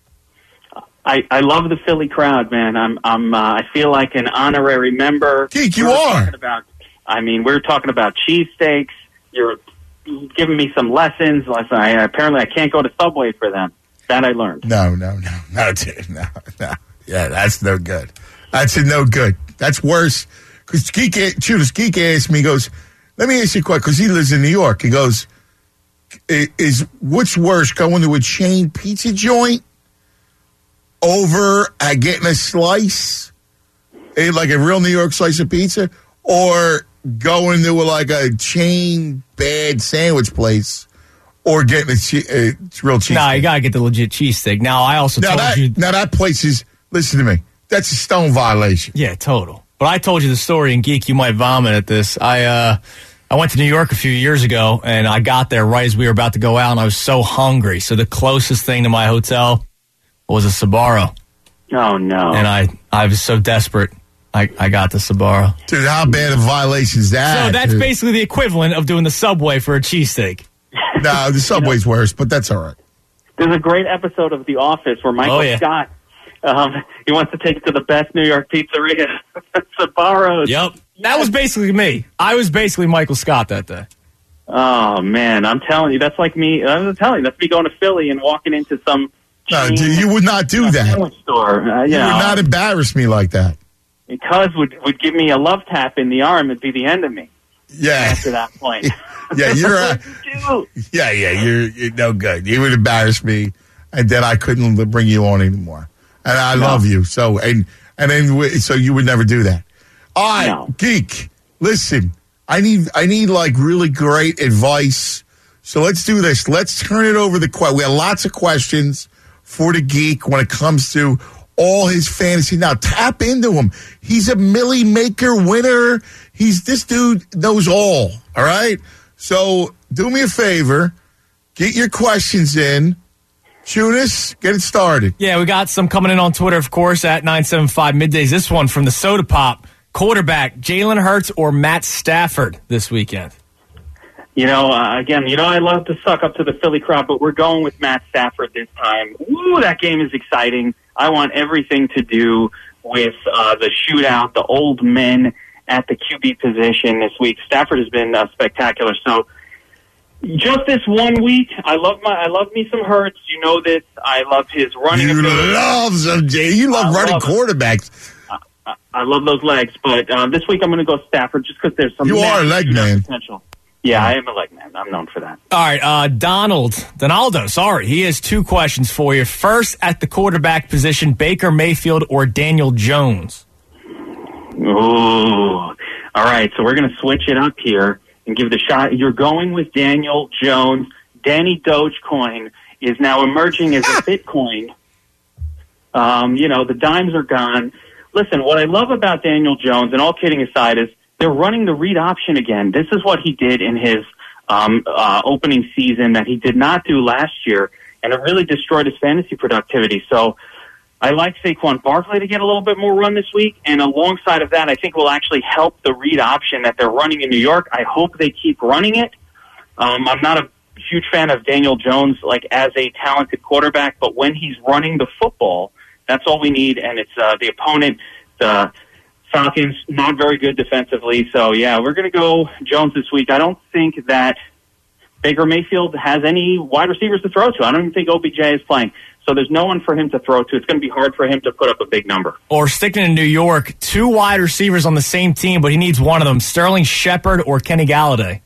I love the Philly crowd, man. I feel like an honorary member. Geek, you are. We're talking about cheesesteaks. You're giving me some lessons. Apparently, I can't go to Subway for them. That I learned. No, dude. No. Yeah, that's no good. That's no good. That's worse. Because Geek asked me, he goes, let me ask you a question, because he lives in New York. He goes, is what's worse, going to a chain pizza joint over getting a slice, like a real New York slice of pizza, or going to a chain bad sandwich place, or getting a real cheese? Nah, you got to get the legit cheesesteak. Now, I also told you. Now, that place is, listen to me, that's a stone violation. Yeah, total. But I told you the story, and Geek, you might vomit at this. I went to New York a few years ago, and I got there right as we were about to go out, and I was so hungry. So the closest thing to my hotel was a Sbarro. Oh, no. And I was so desperate, I got the Sbarro. Dude, how bad a violation is that? So that's basically the equivalent of doing the Subway for a cheesesteak. No, the Subway's worse, but that's all right. There's a great episode of The Office where Michael Scott, he wants to take it to the best New York pizzeria, Sbarro's. Yep. That was basically me. I was basically Michael Scott that day. Oh, man. I'm telling you, that's like me. That's me going to Philly and walking into some No, dude, you would not do that. sandwich store. You would not embarrass me like that. Because would give me a love tap in the arm, it'd be the end of me. Yeah. After that point. Yeah, you're no good. You would embarrass me, and then I couldn't bring you on anymore. And I love you, so so you would never do that. All right, Geek. Listen, I need like really great advice. So let's do this. Let's turn it over we have lots of questions for the Geek when it comes to all his fantasy. Now tap into him. He's a Millie Maker winner. This dude knows all. All right. So do me a favor. Get your questions in. Tunis, get it started. Yeah, we got some coming in on Twitter, of course, at 975 Middays. This one from the Soda Pop. Quarterback, Jalen Hurts or Matt Stafford this weekend? I love to suck up to the Philly crowd, but we're going with Matt Stafford this time. Ooh, that game is exciting. I want everything to do with the shootout, the old men at the QB position this week. Stafford has been spectacular. So just this 1 week, I love me some Hurts. You know this. I love his running ability. You love running quarterbacks. I love those legs, but this week I'm going to go Stafford just because there's some. You are a leg man. Potential. Yeah, I am a leg man. I'm known for that. All right, Donaldo, he has two questions for you. First, at the quarterback position, Baker Mayfield or Daniel Jones? Ooh. All right, so we're going to switch it up here and give it a shot. You're going with Daniel Jones. Danny Dogecoin is now emerging as a Bitcoin. The dimes are gone. Listen, what I love about Daniel Jones, and all kidding aside, is they're running the read option again. This is what he did in his opening season that he did not do last year, and it really destroyed his fantasy productivity. So I like Saquon Barkley to get a little bit more run this week, and alongside of that, I think will actually help the read option that they're running in New York. I hope they keep running it. I'm not a huge fan of Daniel Jones as a talented quarterback, but when he's running the football, that's all we need, and it's the opponent, the Falcons, not very good defensively. So, yeah, we're going to go Jones this week. I don't think that Baker Mayfield has any wide receivers to throw to. I don't even think OBJ is playing. So there's no one for him to throw to. It's going to be hard for him to put up a big number. Or sticking in New York, two wide receivers on the same team, but he needs one of them, Sterling Shepard or Kenny Galladay.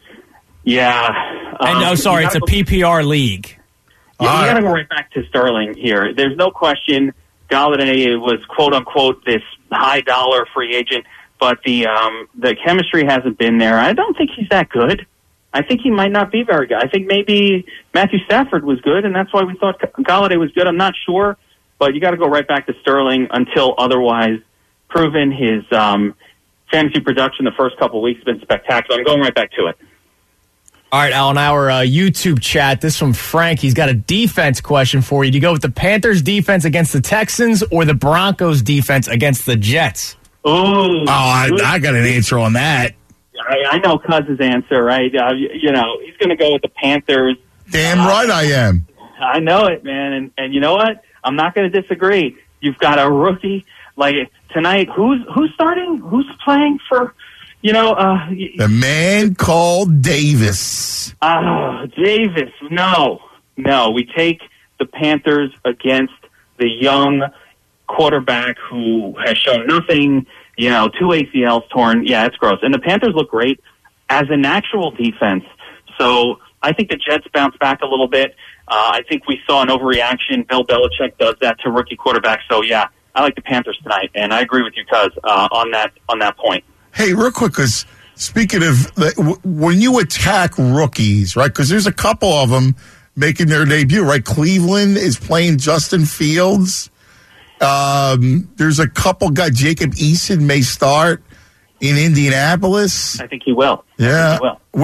Yeah. It's a PPR league. Yeah, you got to go right back to Sterling here. There's no question Galladay was, quote-unquote, this high-dollar free agent, but the chemistry hasn't been there. I don't think he's that good. I think he might not be very good. I think maybe Matthew Stafford was good, and that's why we thought Galladay was good. I'm not sure, but you got to go right back to Sterling until otherwise proven. His fantasy production the first couple of weeks has been spectacular. I'm going right back to it. All right, Alan, our YouTube chat, this from Frank. He's got a defense question for you. Do you go with the Panthers' defense against the Texans or the Broncos' defense against the Jets? I got an answer on that. I know Cuz's answer, right? He's going to go with the Panthers. Damn right I am. I know it, man. And you know what? I'm not going to disagree. You've got a rookie like tonight. Who's starting? Who's playing for? The man called Davis. Davis. No. We take the Panthers against the young quarterback who has shown nothing, 2 ACLs torn. Yeah, it's gross. And the Panthers look great as an actual defense. So I think the Jets bounce back a little bit. I think we saw an overreaction. Bill Belichick does that to rookie quarterbacks. So, yeah, I like the Panthers tonight. And I agree with you, Cuz, on that point. Hey, real quick, because speaking of, when you attack rookies, right, because there's a couple of them making their debut, right? Cleveland is playing Justin Fields. There's a couple guys. Jacob Eason may start in Indianapolis. I think he will. Yeah.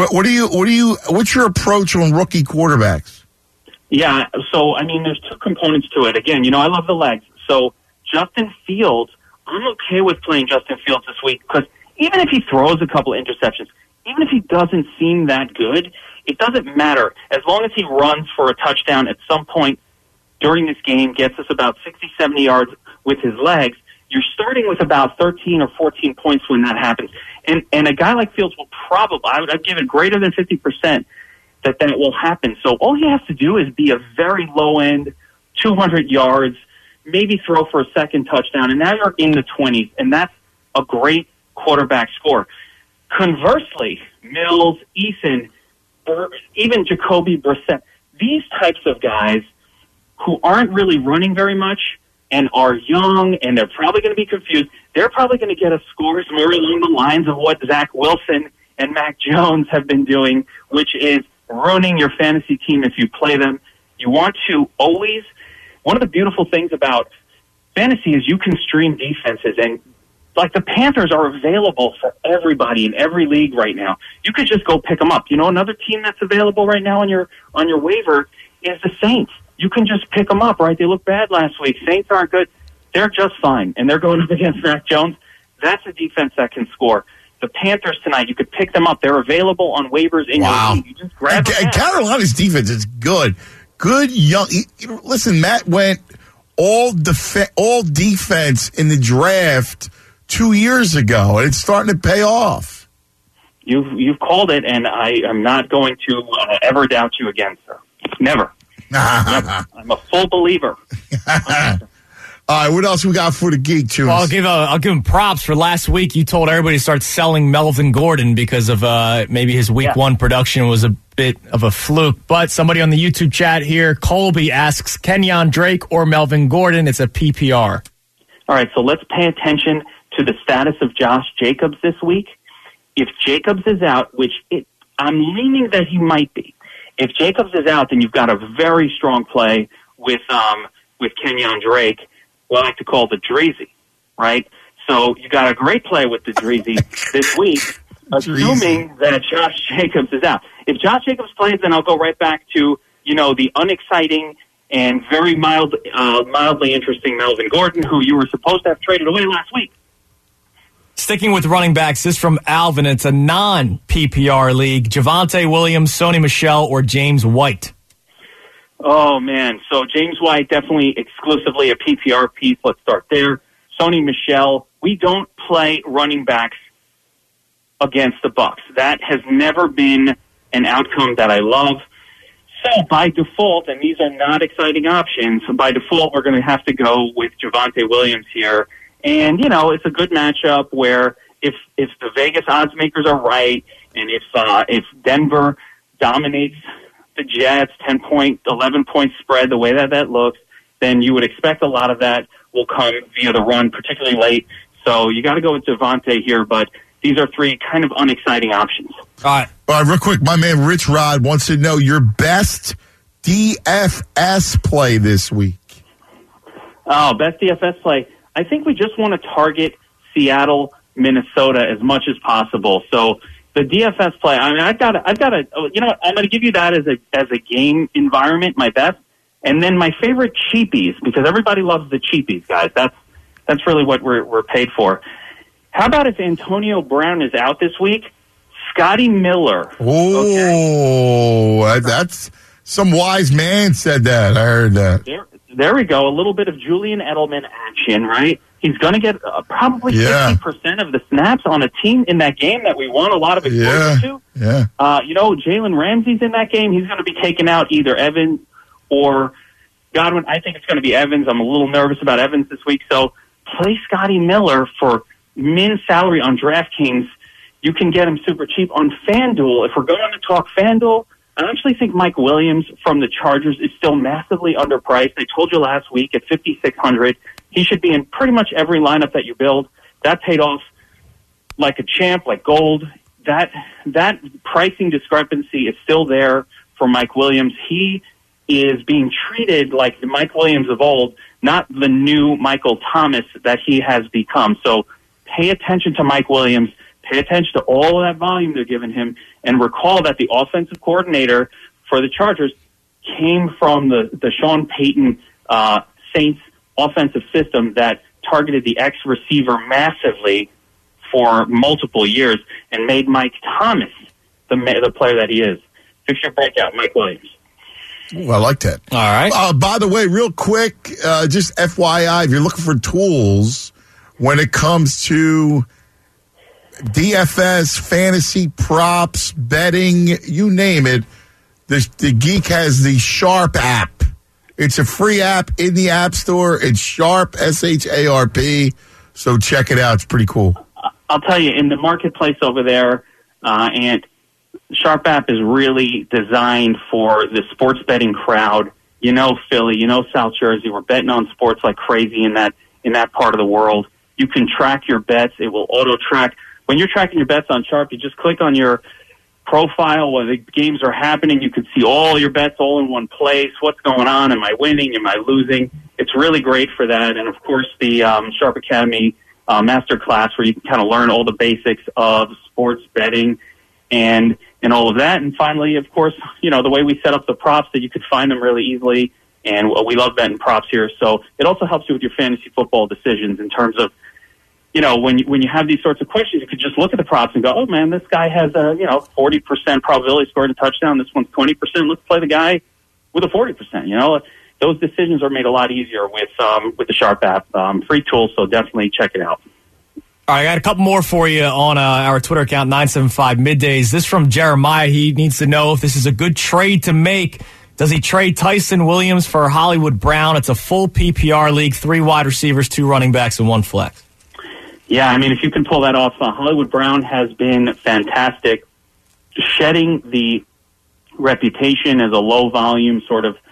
What's your approach on rookie quarterbacks? Yeah, so, there's two components to it. Again, I love the legs. So, Justin Fields, I'm okay with playing Justin Fields this week because even if he throws a couple interceptions, even if he doesn't seem that good, it doesn't matter. As long as he runs for a touchdown at some point during this game, gets us about 60, 70 yards with his legs, you're starting with about 13 or 14 points when that happens. And a guy like Fields will probably, I'd give it greater than 50% that will happen. So all he has to do is be a very low-end, 200 yards, maybe throw for a second touchdown, and now you're in the 20s, and that's a great quarterback score. Conversely, Mills, Eason, even Jacoby Brissett, these types of guys who aren't really running very much and are young and they're probably going to be confused, they're probably going to get us scores more along the lines of what Zach Wilson and Mac Jones have been doing, which is ruining your fantasy team if you play them. You want to always, one of the beautiful things about fantasy is you can stream defenses, and like the Panthers are available for everybody in every league right now. You could just go pick them up. Another team that's available right now on your waiver is the Saints. You can just pick them up, right? They look bad last week. Saints aren't good. They're just fine, and they're going up against Mac Jones. That's a defense that can score. The Panthers tonight, you could pick them up. They're available on waivers in your league. You just grab them. And Carolina's defense is good. Good young. Listen, Matt went all defense in the draft 2 years ago, and it's starting to pay off. You've called it, and I am not going to ever doubt you again, sir. Never. Never. I'm a full believer. All right, what else we got for the geek, too? Well, I'll give him props for last week. You told everybody to start selling Melvin Gordon because of maybe his week one production was a bit of a fluke. But somebody on the YouTube chat here, Colby, asks Kenyon Drake or Melvin Gordon. It's a PPR. All right, so let's pay attention to the status of Josh Jacobs this week. If Jacobs is out, which I'm leaning that he might be, if Jacobs is out, then you've got a very strong play with Kenyon Drake, what I like to call the Dreezy, right? So you got a great play with the Dreezy this week, assuming that Josh Jacobs is out. If Josh Jacobs plays, then I'll go right back to, the unexciting and very mildly interesting Melvin Gordon, who you were supposed to have traded away last week. Sticking with running backs, this from Alvin. It's a non-PPR league. Javonte Williams, Sony Michel, or James White? Oh, man. So James White, definitely exclusively a PPR piece. Let's start there. Sony Michel, we don't play running backs against the Bucs. That has never been an outcome that I love. So by default, and these are not exciting options, by default we're going to have to go with Javonte Williams here. And, it's a good matchup where if the Vegas odds makers are right, and if Denver dominates the Jets, 10-point, 11-point spread, the way that looks, then you would expect a lot of that will come via the run, particularly late. So you got to go with Javonte here, but these are three kind of unexciting options. All right, real quick, my man Rich Rod wants to know your best DFS play this week. Oh, best DFS play. I think we just want to target Seattle, Minnesota as much as possible. So the DFS play, I've got to, I'm going to give you that as a game environment, my best. And then my favorite cheapies, because everybody loves the cheapies, guys. That's really what we're paid for. How about if Antonio Brown is out this week? Scotty Miller. Oh, That's some wise man said that. I heard that. There we go. A little bit of Julian Edelman action, right? He's going to get probably 50% of the snaps on a team in that game that we want a lot of exposure to. Yeah. Jalen Ramsey's in that game. He's going to be taking out either Evans or Godwin, I think it's going to be Evans. I'm a little nervous about Evans this week. So play Scotty Miller for min salary on DraftKings. You can get him super cheap on FanDuel. If we're going to talk FanDuel, I actually think Mike Williams from the Chargers is still massively underpriced. I told you last week at $5,600, he should be in pretty much every lineup that you build. That paid off like a champ, like gold. That pricing discrepancy is still there for Mike Williams. He is being treated like the Mike Williams of old, not the new Michael Thomas that he has become. So pay attention to Mike Williams. Pay attention to all of that volume they're giving him, and recall that the offensive coordinator for the Chargers came from the Sean Payton Saints offensive system that targeted the X receiver massively for multiple years and made Mike Thomas the player that he is. Fix your breakout, Mike Williams. Ooh, I like that. All right. By the way, real quick, just FYI, if you're looking for tools when it comes to DFS, fantasy, props, betting, you name it, the Geek has the Sharp app. It's a free app in the App Store. It's Sharp, SHARP. So check it out. It's pretty cool. I'll tell you, in the marketplace over there, and Sharp app is really designed for the sports betting crowd. You know Philly, you know South Jersey. We're betting on sports like crazy in that part of the world. You can track your bets. It will auto-track. When you're tracking your bets on Sharp, you just click on your profile where the games are happening. You can see all your bets all in one place. What's going on? Am I winning? Am I losing? It's really great for that. And, of course, the Sharp Academy master class where you can kind of learn all the basics of sports betting and all of that. And finally, of course, you know, the way we set up the props that you could find them really easily. And we love betting props here. So it also helps you with your fantasy football decisions in terms of, you know, when you have these sorts of questions, you could just look at the props and go, oh, man, this guy has a, 40% probability of scoring a touchdown. This one's 20%. Let's play the guy with a 40%. You know, those decisions are made a lot easier with the Sharp app. Free tool, so definitely check it out. All right, I got a couple more for you on our Twitter account, 975 Middays. This from Jeremiah. He needs to know if this is a good trade to make. Does he trade Tyson Williams for Hollywood Brown? It's a full PPR league, 3 wide receivers, 2 running backs, and 1 flex. Yeah, I mean, if you can pull that off, Hollywood Brown has been fantastic, shedding the reputation as a low-volume sort of,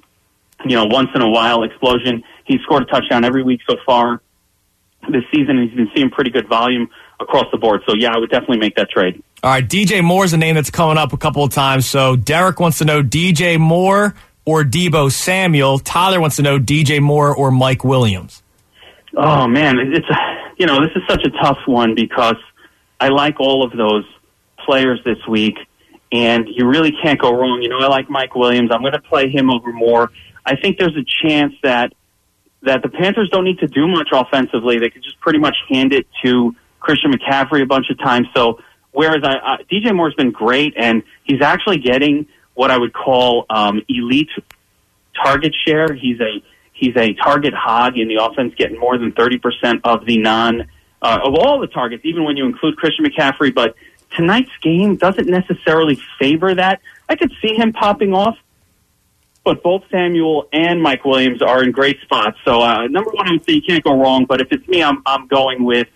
once-in-a-while explosion. He's scored a touchdown every week so far this season, and he's been seeing pretty good volume across the board. So, yeah, I would definitely make that trade. All right, DJ Moore is a name that's coming up a couple of times. So Derek wants to know DJ Moore or Deebo Samuel. Tyler wants to know DJ Moore or Mike Williams. Oh, man, this is such a tough one because I like all of those players this week, and you really can't go wrong. I like Mike Williams. I'm going to play him over Moore. I think there's a chance that the Panthers don't need to do much offensively. They could just pretty much hand it to Christian McCaffrey a bunch of times. So whereas DJ Moore's been great, and he's actually getting what I would call elite target share. He's a target hog in the offense, getting more than 30% of the of all the targets, even when you include Christian McCaffrey. But tonight's game doesn't necessarily favor that. I could see him popping off, but both Samuel and Mike Williams are in great spots. So number one, I would say you can't go wrong. But if it's me, I'm going with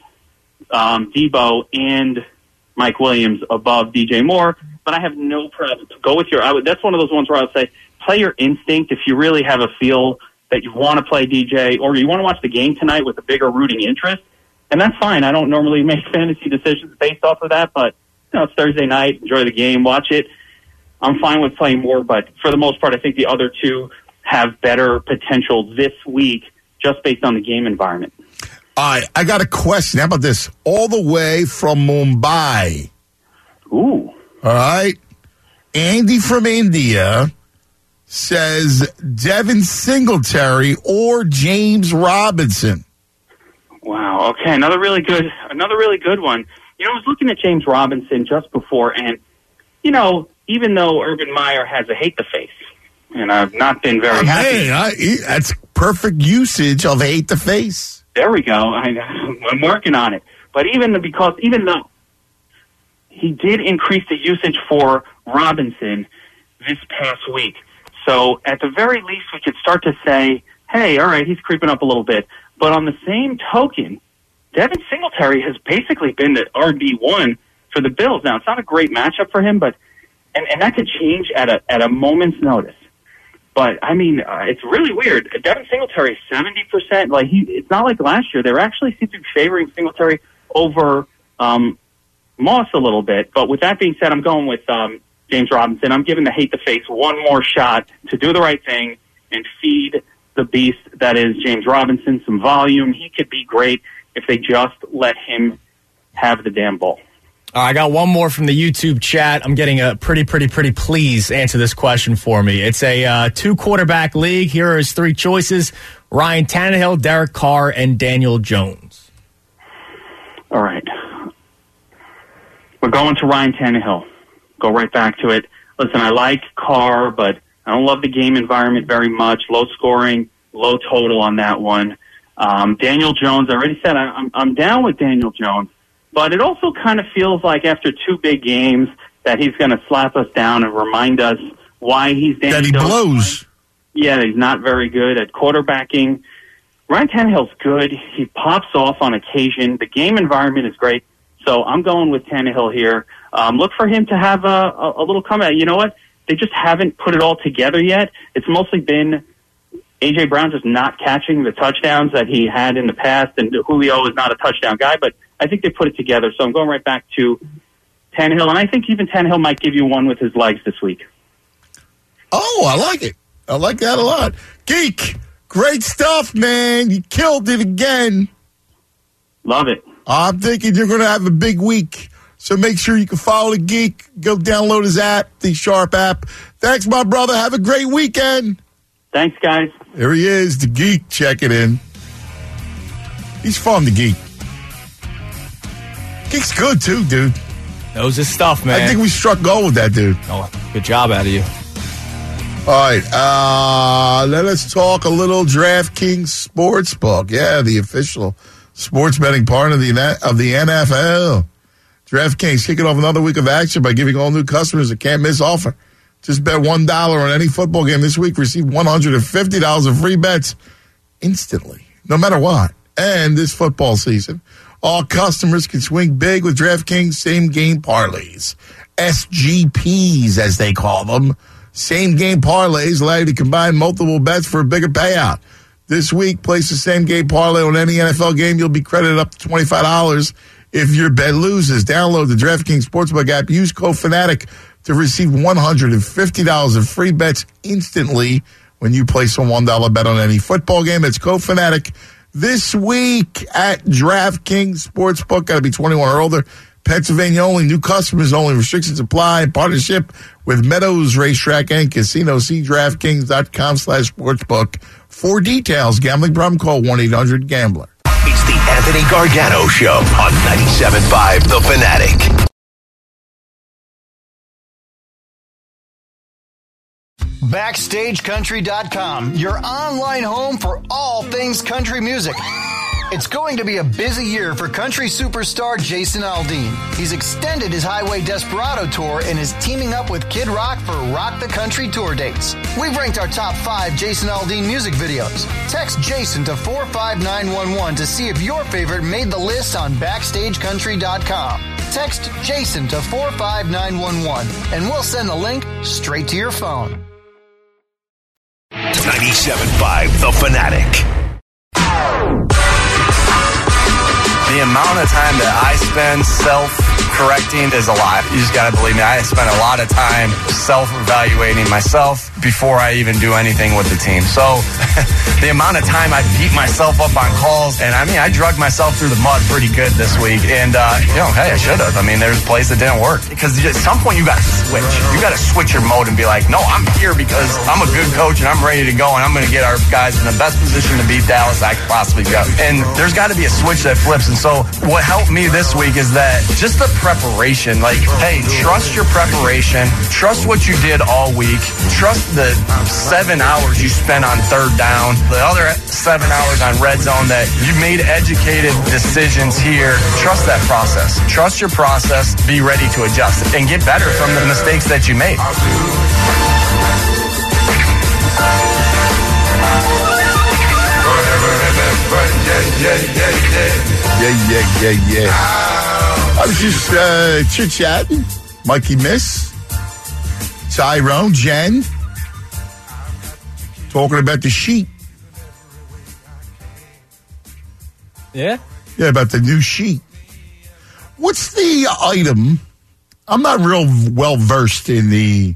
Deebo and Mike Williams above DJ Moore. But I have no problem. Go with that's one of those ones where I would say play your instinct. If you really have a feel that you want to play DJ or you want to watch the game tonight with a bigger rooting interest, and that's fine. I don't normally make fantasy decisions based off of that, but it's Thursday night. Enjoy the game. Watch it. I'm fine with playing more, but for the most part, I think the other two have better potential this week just based on the game environment. All right, I got a question. How about this? All the way from Mumbai. Ooh. All right. Andy from India says Devin Singletary or James Robinson. Wow. Okay, another really good one. I was looking at James Robinson just before, and even though Urban Meyer has a hate the face, and I've not been very happy. Hey, that's perfect usage of hate the face. There we go. I'm working on it. But even though he did increase the usage for Robinson this past week, So at the very least, we could start to say, hey, all right, he's creeping up a little bit. But on the same token, Devin Singletary has basically been the RB1 for the Bills. Now, it's not a great matchup for him, but and that could change at a moment's notice. But, I mean, it's really weird. Devin Singletary, 70%. Like it's not like last year. They actually seem to be favoring Singletary over Moss a little bit. But with that being said, I'm going with James Robinson. I'm giving the hate the face one more shot to do the right thing and feed the beast that is James Robinson some volume. He could be great if they just let him have the damn ball. I got one more from the YouTube chat. I'm getting a pretty please answer this question for me. It's a 2-quarterback league. Here are his 3 choices: Ryan Tannehill, Derek Carr, and Daniel Jones. All right. We're going to Ryan Tannehill. Go right back to it. Listen, I like Carr, but I don't love the game environment very much. Low scoring, low total on that one. Daniel Jones, I already said I'm down with Daniel Jones, but it also kind of feels like after 2 big games that he's going to slap us down and remind us why he's Daniel That he Jones. blows. Yeah, he's not very good at quarterbacking. Ryan Tannehill's good. He pops off on occasion. The game environment is great. So I'm going with Tannehill here. Look for him to have a little comeback. You know what? They just haven't put it all together yet. It's mostly been A.J. Brown just not catching the touchdowns that he had in the past, and Julio is not a touchdown guy, but I think they put it together. So I'm going right back to Tannehill, and I think even Tannehill might give you one with his legs this week. Oh, I like it. I like that a lot. Geek, great stuff, man. You killed it again. Love it. I'm thinking you're going to have a big week. So make sure you can follow the Geek. Go download his app, the Sharp app. Thanks, my brother. Have a great weekend. Thanks, guys. There he is, the Geek. Check it in. He's fun, the Geek. Geek's good, too, dude. Knows his stuff, man. I think we struck gold with that, dude. Oh, good job out of you. All right. Let us talk a little DraftKings Sportsbook. Yeah, the official sports betting partner of the NFL. DraftKings kicking off another week of action by giving all new customers a can't-miss offer. Just bet $1 on any football game this week. Receive $150 of free bets instantly, no matter what. And this football season, all customers can swing big with DraftKings same-game parlays. SGPs, as they call them. Same-game parlays allow you to combine multiple bets for a bigger payout. This week, place the same-game parlay on any NFL game. You'll be credited up to $25 if your bet loses. Download the DraftKings Sportsbook app. Use code FANATIC to receive $150 of free bets instantly when you place a $1 bet on any football game. It's code FANATIC this week at DraftKings Sportsbook. Got to be 21 or older. Pennsylvania only. New customers only. Restrictions apply. Partnership with Meadows Racetrack and Casino. See DraftKings.com/sportsbook for details. Gambling problem? Call 1-800-GAMBLER. It's the Anthony Gargano Show on 97.5 The Fanatic. BackstageCountry.com, your online home for all things country music. It's going to be a busy year for country superstar Jason Aldean. He's extended his Highway Desperado tour and is teaming up with Kid Rock for Rock the Country tour dates. We've ranked our top 5 Jason Aldean music videos. Text Jason to 45911 to see if your favorite made the list on BackstageCountry.com. Text Jason to 45911 and we'll send the link straight to your phone. 97.5 The Fanatic. The amount of time that I spend self-correcting is a lot. You just got to believe me. I spend a lot of time self-evaluating myself before I even do anything with the team. So the amount of time I beat myself up on calls, and I mean, I drug myself through the mud pretty good this week. And, hey, I should have. I mean, there's a place that didn't work. Because at some point, you got to switch. You got to switch your mode and be like, no, I'm here because I'm a good coach and I'm ready to go and I'm going to get our guys in the best position to beat Dallas I could possibly go. And there's got to be a switch that flips. And so what helped me this week is that just the preparation, like, hey, trust your preparation, trust what you did all week, trust the 7 hours you spent on third down, the other 7 hours on red zone that you made educated decisions here. Trust that process. Trust your process, be ready to adjust and get better from the mistakes that you made. Yeah. I was just chit-chatting. Mikey Miss, Tyrone, Jen, talking about the sheet. Yeah? Yeah, about the new sheet. What's the item? I'm not real well versed in the...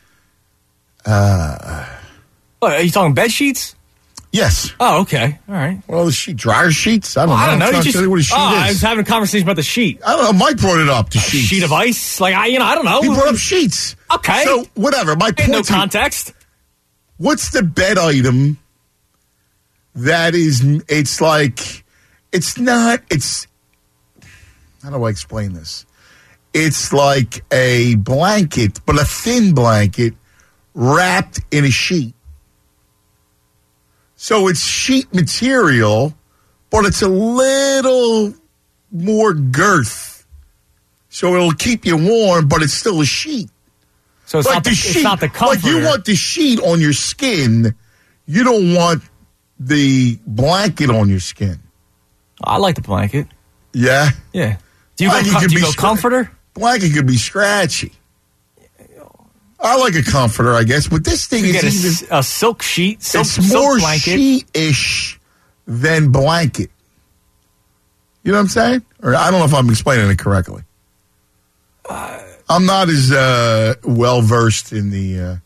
What, are you talking bed sheets? Yes. Oh, okay. All right. Well, the sheet, dryer sheets? I don't know. I don't know. I'm You trying to just, tell you what a sheet is. I was having a conversation about the sheet. I don't know. Mike brought it up, the sheet. Sheet of ice? Like, I don't know. He brought up sheets. Okay. So, whatever. My point no to- context. What's the bed item that is, it's like, it's not, it's, how do I explain this? It's like a blanket, but a thin blanket wrapped in a sheet. So it's sheet material, but it's a little more girth. So it'll keep you warm, but it's still a sheet. So it's, like not, the, sheet, it's not the comforter. Like you want the sheet on your skin. You don't want the blanket on your skin. I like the blanket. Yeah? Yeah. Do you go comforter? Blanket could be scratchy. I like a comforter, I guess, but this thing you is get even... a silk sheet, it's more blanket. sheet-ish than blanket. You know what I'm saying? Or I don't know if I'm explaining it correctly. I'm not as well-versed in the...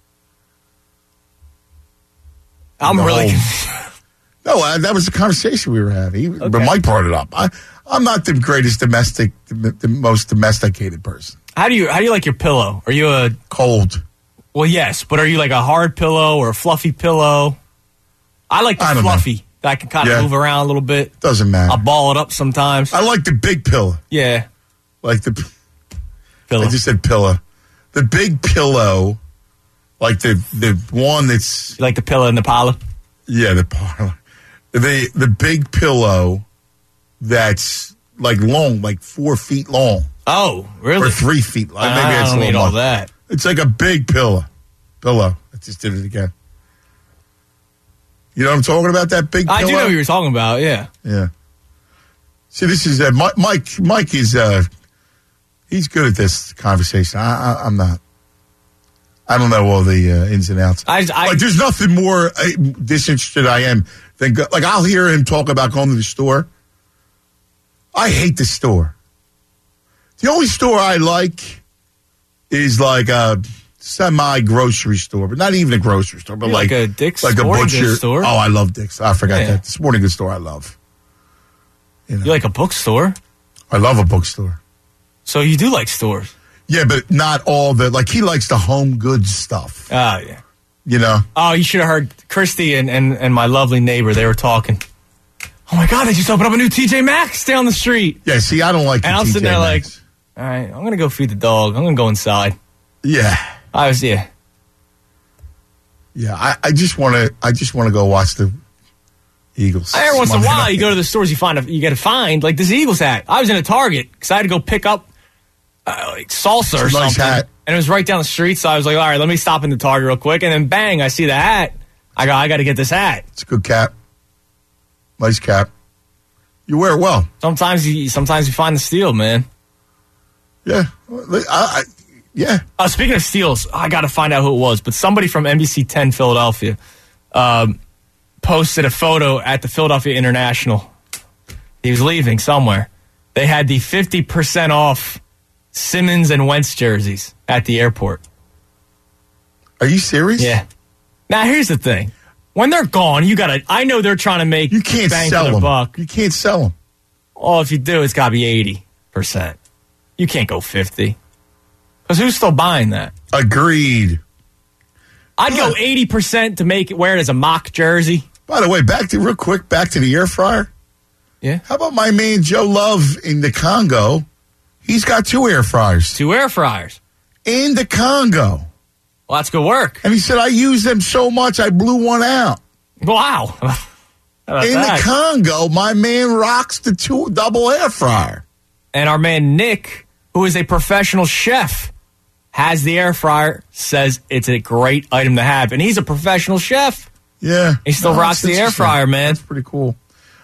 I'm really... No, that was the conversation we were having. Okay. But Mike brought it up. I'm not the greatest the most domesticated person. How do you like your pillow? Are you a cold? Well, yes, but are you like a hard pillow or a fluffy pillow? I like the fluffy that I can kind of move around a little bit. Doesn't matter. I'll ball it up sometimes. I like the big pillow. Yeah, like the pillow. I just said pillow. The big pillow, like the one that's you like the pillow in the parlor. Yeah, the parlor. The big pillow that's like long, like 4 feet long. Oh, really? Or 3 feet. Like, maybe I it's don't a need little all more. that. It's like a big pillow. I just did it again. You know what I'm talking about? That big pillow? I do know what you were talking about, yeah. Yeah. See, this is Mike is he's good at this conversation. I'm not. I don't know all the ins and outs. Like, there's nothing more disinterested I am than like I'll hear him talk about going to the store. I hate the store. The only store I like is like a semi-grocery store, but not even a grocery store, but like a Dick's like a Sporting butcher Goods store. Oh, I love Dick's. I forgot Yeah. that. The sporting goods store I love. You like a bookstore? I love a bookstore. So you do like stores? Yeah, but not all the, like, he likes the home goods stuff. Oh, yeah. You know? Oh, you should have heard Christy and my lovely neighbor. They were talking. Oh, my God, they just opened up a new TJ Maxx down the street. Yeah, see, I don't like the And I'm TJ sitting there Maxx. like, all right, I'm going to go feed the dog. I'm going to go inside. Yeah. Yeah. Yeah, I just want to go watch the Eagles. Every once in a Monday while, night. you go to the stores, you get to find, like, this Eagles hat. I was in a Target because I had to go pick up like salsa or It's a nice something. hat. And it was right down the street, so I was like, all right, let me stop in the Target real quick. And then bang, I see the hat. I got to get this hat. It's a good cap. Nice cap. You wear it well. Sometimes you find the steal, man. Yeah. Yeah. Speaking of steals, I got to find out who it was, but somebody from NBC 10 Philadelphia posted a photo at the Philadelphia International. He was leaving somewhere. They had the 50% off Simmons and Wentz jerseys at the airport. Are you serious? Yeah. Now, here's the thing. When they're gone, I know they're trying to make You can't bang sell for their them. buck. You can't sell them. Oh, if you do, it's got to be 80%. You can't go 50. Because who's still buying that? Agreed. I'd go 80% to wear it as a mock jersey. By the way, real quick, back to the air fryer. Yeah. How about my man Joe Love in the Congo? He's got 2 air fryers. 2 air fryers. In the Congo. Well, that's good work. And he said, I used them so much, I blew one out. Wow. In the Congo, my man rocks the double air fryer. And our man Nick, who is a professional chef, has the air fryer, says it's a great item to have. And he's a professional chef. Yeah. He still rocks the air fryer, man. That's pretty cool.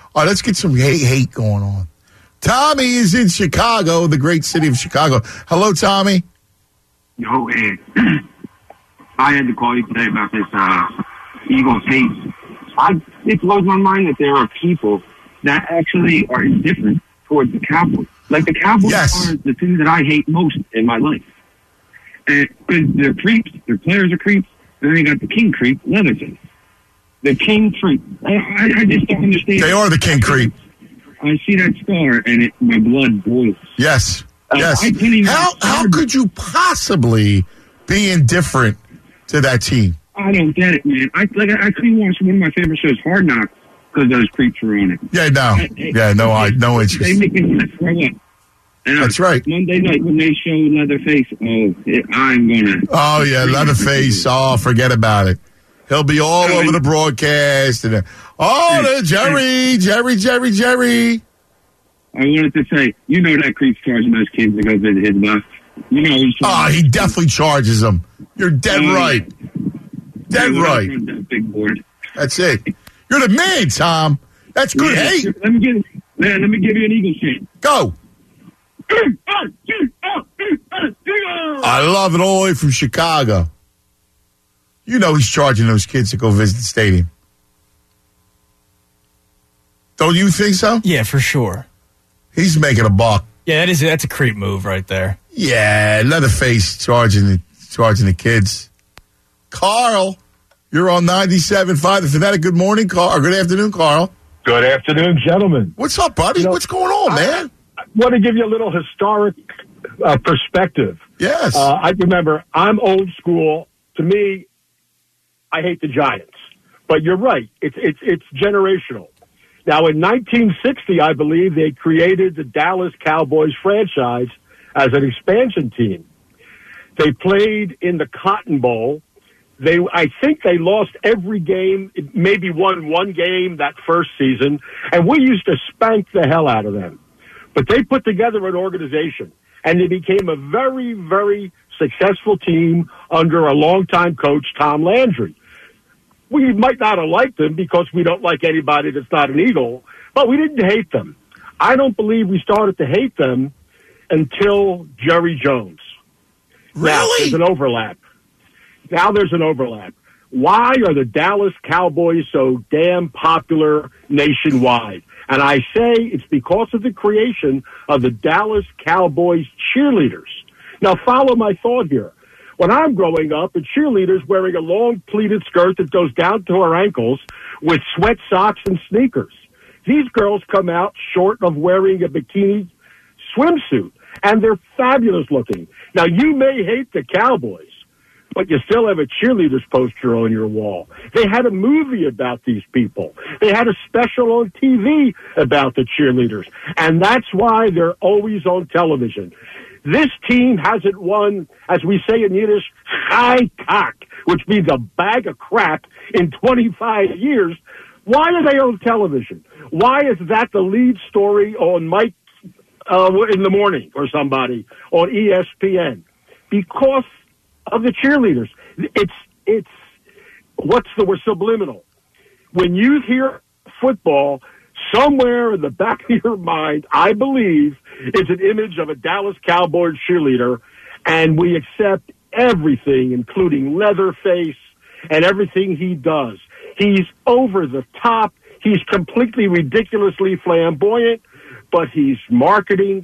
All right, let's get some hate going on. Tommy is in Chicago, the great city of Chicago. Hello, Tommy. Yo, Ed. I had to call you today about this Eagles hate. It blows my mind that there are people that actually are indifferent towards the Cowboys. Like, the Cowboys are the thing that I hate most in my life. And because they're creeps, their players are creeps, and then they got the king creep, Leatherface. The king creep. I just don't understand. They are the king creep. I see that scar, and my blood boils. Yes. Yes. How could you possibly be indifferent to that team? I don't get it, man. I couldn't watch one of my favorite shows, Hard Knocks, because those creeps were on it. Yeah, no interest. They make me want to throw up. And That's right. Monday night when they show Leatherface, I'm gonna. Oh yeah, Leatherface. Oh, forget about it. He'll be all over the broadcast and Jerry. I wanted to say, that creep's charging those kids to go visit his bus. He definitely charges them. You're dead right. Dead right. That big board. That's it. You're the man, Tom. That's good hate. Let me give you an Eagles chant. Go. I love it all the way from Chicago. He's charging those kids to go visit the stadium. Don't you think so? Yeah, for sure. He's making a buck. Yeah, that's a creep move right there. Yeah, Leatherface charging the kids. Carl, you're on 97.5 The Fanatic. Good morning, Carl. Or good afternoon, Carl. Good afternoon, gentlemen. What's up, buddy? What's going on, man? I want to give you a little historic perspective. Yes. I remember, I'm old school. To me, I hate the Giants. But you're right. It's generational. Now, in 1960, I believe, they created the Dallas Cowboys franchise as an expansion team. They played in the Cotton Bowl. I think they lost every game, maybe won one game that first season, and we used to spank the hell out of them. But they put together an organization, and they became a very, very successful team under a longtime coach, Tom Landry. We might not have liked them because we don't like anybody that's not an Eagle, but we didn't hate them. I don't believe we started to hate them until Jerry Jones. Really? Now, there's an overlap. Why are the Dallas Cowboys so damn popular nationwide? And I say it's because of the creation of the Dallas Cowboys cheerleaders. Now, follow my thought here. When I'm growing up, a cheerleader's wearing a long pleated skirt that goes down to her ankles with sweat socks and sneakers. These girls come out short of wearing a bikini swimsuit, and they're fabulous looking. Now, you may hate the Cowboys, but you still have a cheerleaders poster on your wall. They had a movie about these people. They had a special on TV about the cheerleaders, and that's why they're always on television. This team hasn't won, as we say in Yiddish, high cock, which means a bag of crap, in 25 years. Why are they on television? Why is that the lead story on Mike in the morning or somebody on ESPN? Because of the cheerleaders. It's what's the word, subliminal. When you hear football, somewhere in the back of your mind, I believe, is an image of a Dallas Cowboys cheerleader, and we accept everything, including Leatherface and everything he does. He's over the top. He's completely ridiculously flamboyant, but he's marketing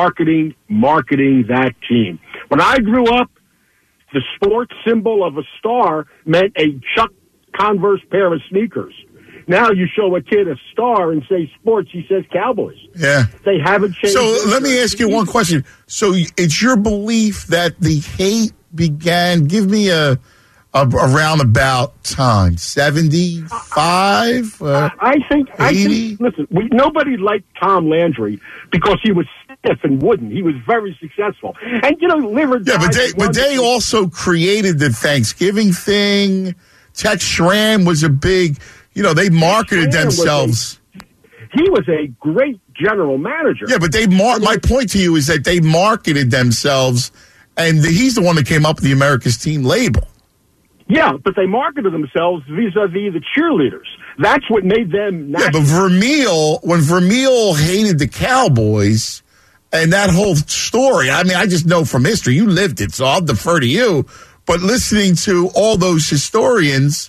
that team. When I grew up, the sports symbol of a star meant a Chuck Converse pair of sneakers. Now you show a kid a star and say sports, he says Cowboys. Yeah. They haven't changed. So let me ask you one question. So it's your belief that the hate began, give me a roundabout time, 75? I think, listen, nobody liked Tom Landry because he was stiff and wooden. He was very successful. And, liver died. Yeah, but they also created the Thanksgiving thing. Tex Schramm was a big... they marketed themselves. He was a great general manager. Yeah, but my point to you is that they marketed themselves, and he's the one that came up with the America's Team label. Yeah, but they marketed themselves vis-a-vis the cheerleaders. That's what made them Yeah, but when Vermeil hated the Cowboys and that whole story, I mean, I just know from history, you lived it, so I'll defer to you. But listening to all those historians,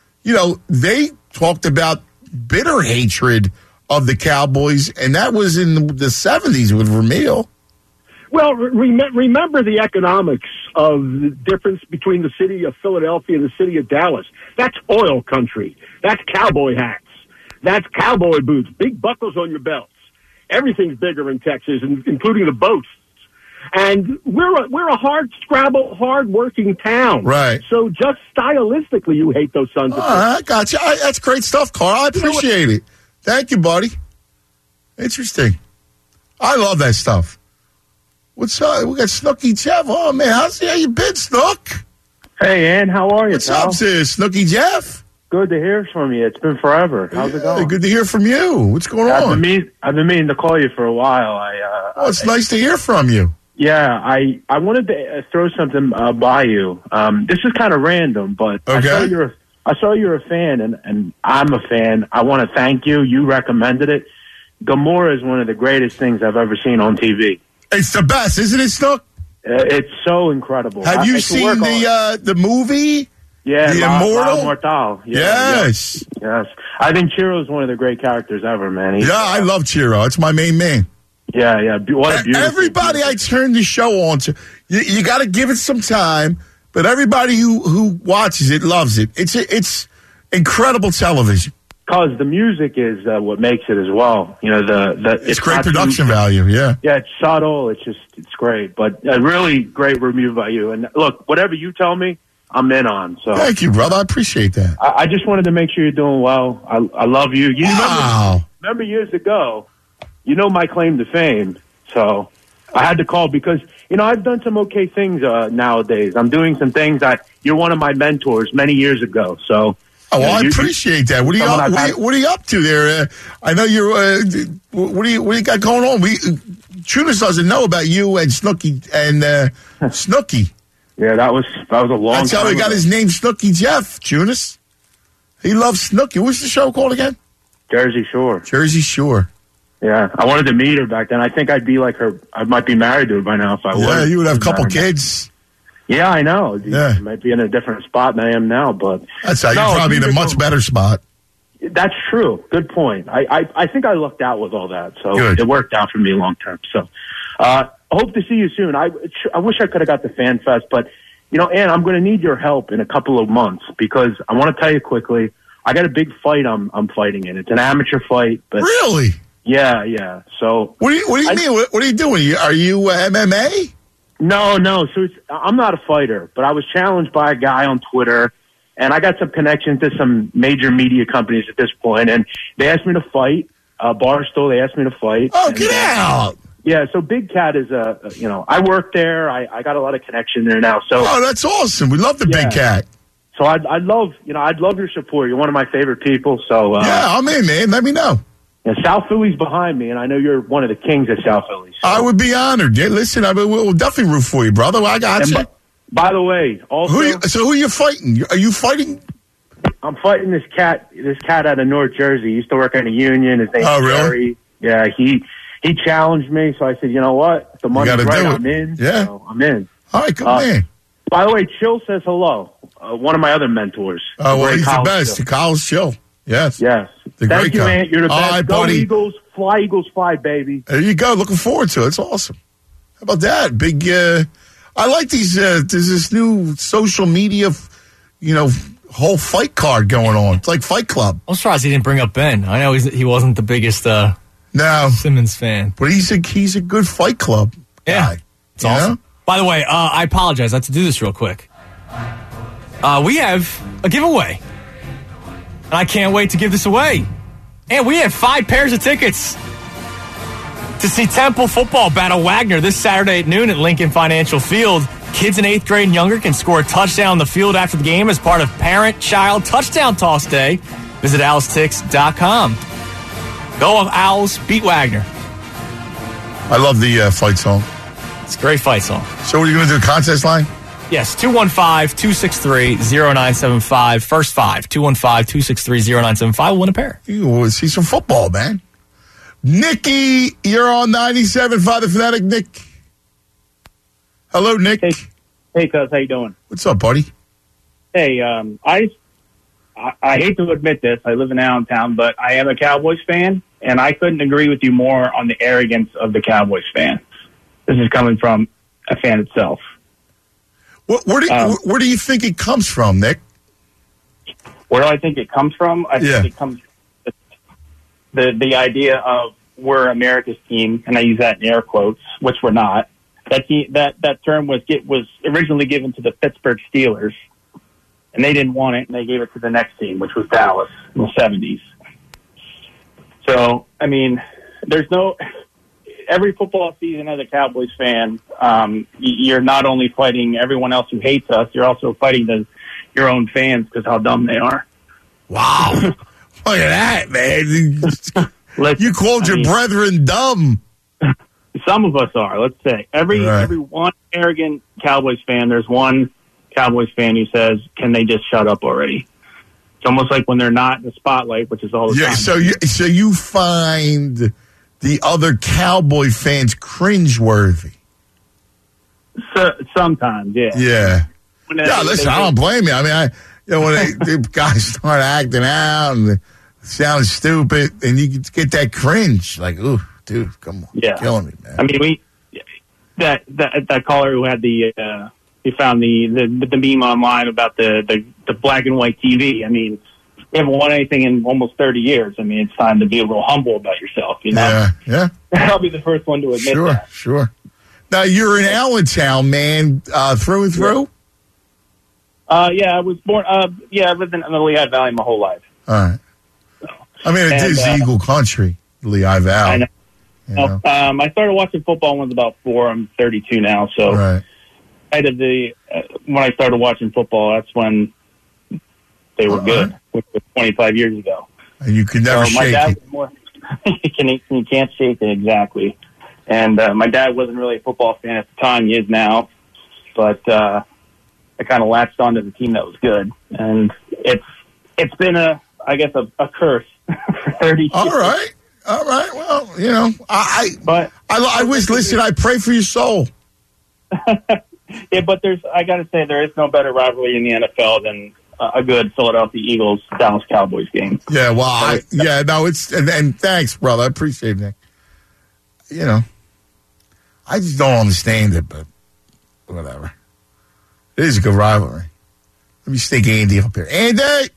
they talked about bitter hatred of the Cowboys, and that was in the 70s with Vermeil. Well, remember the economics of the difference between the city of Philadelphia and the city of Dallas. That's oil country. That's cowboy hats. That's cowboy boots, big buckles on your belts. Everything's bigger in Texas, including the boats. And we're a hard-working town. Right. So just stylistically, you hate those sons of bitches. I got you. That's great stuff, Carl. I appreciate it. Thank you, buddy. Interesting. I love that stuff. What's up? We got Snooky Jeff. Oh, man, how you been, Snook? Hey, Ann, how are you, What's up, sis? Snooky Jeff? Good to hear from you. It's been forever. How's it going? Good to hear from you. What's going on? I've been meaning to call you for a while. It's nice to hear from you. Yeah, I wanted to throw something by you. This is kind of random, but okay. I saw you're a fan, and I'm a fan. I want to thank you. You recommended it. Gomorrah is one of the greatest things I've ever seen on TV. It's the best, isn't it, Snook? It's so incredible. Have you seen the movie? Yeah, The La Immortal? Mortal. Yes. Yes. I think Chiro's one of the great characters ever, man. I love Chiro. It's my main man. Yeah. What a beautiful. Everybody I turn the show on to, you got to give it some time, but everybody who watches it loves it. It's incredible television. Because the music is what makes it as well. It's great production value, yeah. Yeah, it's subtle. It's great. But a really great review by you. And look, whatever you tell me, I'm in on. So thank you, brother. I appreciate that. I just wanted to make sure you're doing well. I love you. Remember years ago, my claim to fame. So I had to call because, I've done some okay things nowadays. I'm doing some things that you're one of my mentors many years ago. So. Oh, well, I appreciate that. What are you up to there? I know you're. What do you got going on? Chunas doesn't know about you and Snooky and Snooky. Yeah, that was a long. That's how he got his name, Snooky Jeff. Chunas. He loves Snooky. What's the show called again? Jersey Shore. Jersey Shore. Yeah, I wanted to meet her back then. I think I'd be like her. I might be married to her by now if I were. Yeah, you would have a couple kids. Yeah, I know. Yeah. You might be in a different spot than I am now, but that's how you're probably in a much better spot. That's true. Good point. I think I lucked out with all that, so it worked out for me long term. So, hope to see you soon. I wish I could have got the Fan Fest, but Ann, I'm going to need your help in a couple of months because I want to tell you quickly. I got a big fight I'm fighting in. It's an amateur fight, but really, yeah. So what do you mean? What are you doing? Are you MMA? No. So I'm not a fighter, but I was challenged by a guy on Twitter, and I got some connections to some major media companies at this point, and they asked me to fight. Barstool, they asked me to fight. Oh, get out! Yeah, so Big Cat is I work there. I got a lot of connection there now. So that's awesome. We love the Big Cat. So I'd love your support. You're one of my favorite people. So I'm in, man. Let me know. And South Philly's behind me, and I know you're one of the kings of South Philly. So. I would be honored. Yeah, listen, we'll definitely root for you, brother. I got you. By the way, also, who are you fighting? Are you fighting? I'm fighting this cat out of North Jersey. He used to work in a union. His name's Jerry. Yeah, he challenged me, so I said, you know what? The money's right. I'm in. Yeah, so I'm in. All right, come in. By the way, Chill says hello. One of my other mentors. Oh, well, he's the best. The college Chill. Yes. Thank you, man. You're the best. All right, Go buddy. Eagles, fly, baby. There you go. Looking forward to it. It's awesome. How about that? Big. I like these. There's this new social media, whole fight card going on. It's like Fight Club. I'm surprised he didn't bring up Ben. I know he wasn't the biggest Simmons fan, but he's a good Fight Club guy. It's awesome. By the way, I apologize. I have to do this real quick. We have a giveaway. And I can't wait to give this away. And we have 5 pairs of tickets to see Temple football battle Wagner this Saturday at noon at Lincoln Financial Field. Kids in 8th grade and younger can score a touchdown on the field after the game as part of Parent-Child Touchdown Toss Day. Visit owlstix.com. Go Owls, beat Wagner. I love the fight song. It's a great fight song. So what are you going to do, contest line? Yes, 215-263-0975. First 5. 215-263-0975. We'll win a pair. You want to see some football, man. Nikki, you're on 97.5 The Fanatic. Nick. Hello, Nick. Hey, cuz, how you doing? What's up, buddy? Hey, I hate to admit this. I live in Allentown, but I am a Cowboys fan, and I couldn't agree with you more on the arrogance of the Cowboys fan. This is coming from a fan itself. Where do you think it comes from, Nick? Where do I think it comes from? I think it comes from the idea of we're America's team, and I use that in air quotes, which we're not. That term was originally given to the Pittsburgh Steelers, and they didn't want it, and they gave it to the next team, which was Dallas in the 70s. So, I mean, every football season as a Cowboys fan, you're not only fighting everyone else who hates us, you're also fighting your own fans because how dumb they are. Wow. Look at that, man. You called your brethren dumb. Some of us are, let's say. Every one arrogant Cowboys fan, there's one Cowboys fan who says, can they just shut up already? It's almost like when they're not in the spotlight, which is all the time. So you find the other Cowboy fans cringeworthy? Sometimes, yeah. Yeah. Listen, I don't blame you. I mean, when the guys start acting out and sound stupid, and you get that cringe, like, ooh, dude, come on, killing me, man. I mean, that caller who had he found the meme online about the black and white TV. I mean, we haven't won anything in almost 30 years. I mean, it's time to be a little humble about yourself, you know? Yeah. I'll be the first one to admit that. Sure. Now, you're in Allentown, man, through and through? Yeah, I was born, I lived in the Lehigh Valley my whole life. All right. I mean, it is Eagle Country, Lehigh Valley. I know. You know? I started watching football when I was about 4. I'm 32 now, so right. When I started watching football, that's when they were good, which was 25 years ago. And you could never shake it. You can't shake it, exactly. And my dad wasn't really a football fan at the time. He is now. But I kind of latched onto the team that was good. And it's been a curse for 30 years. All right. Well, you know, I wish, listen, I pray for your soul. Yeah, but I got to say, there is no better rivalry in the NFL than a good Philadelphia Eagles Dallas Cowboys game. Yeah, well, and thanks, brother. I appreciate it. You know, I just don't understand it, but whatever. It is a good rivalry. Let me stick Andy up here. Andy!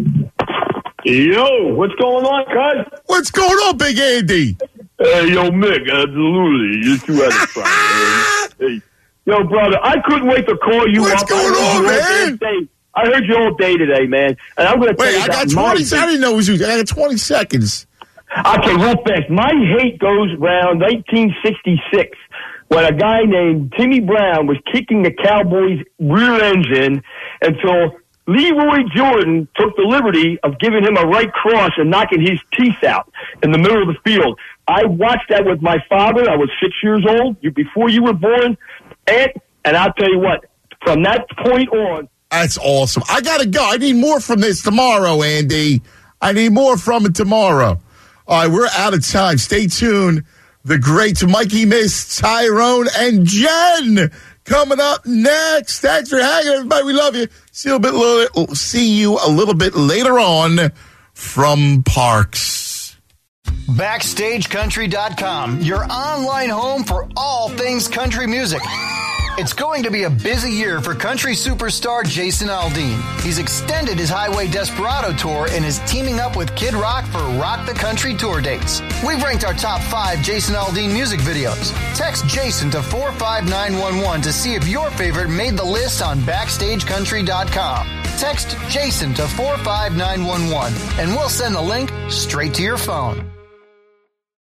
Yo, what's going on, guys? What's going on, Big Andy? Hey, yo, Mick, absolutely. You two had a problem. Hey. Yo, brother, I couldn't wait to call you. What's going on, man? I heard you all day today, man. And I'm going to tell you I got 20 seconds. I didn't know it was you. I got 20 seconds. Okay, real fast. My hate goes around 1966 when a guy named Timmy Brown was kicking the Cowboys' rear engine until Leroy Jordan took the liberty of giving him a right cross and knocking his teeth out in the middle of the field. I watched that with my father. I was 6 years old, before you were born. And I'll tell you what, from that point on. That's awesome. I got to go. I need more from this tomorrow, Andy. I need more from it tomorrow. All right, we're out of time. Stay tuned. The great Mikey, Miss, Tyrone, and Jen coming up next. Thanks for hanging, everybody. We love you. See you a little bit later on from Parks. BackstageCountry.com, your online home for all things country music. It's going to be a busy year for country superstar Jason Aldean. He's extended his Highway Desperado tour and is teaming up with Kid Rock for Rock the Country tour dates. We've ranked our top 5 Jason Aldean music videos. Text Jason to 45911 to see if your favorite made the list on BackstageCountry.com. Text Jason to 45911 and we'll send the link straight to your phone.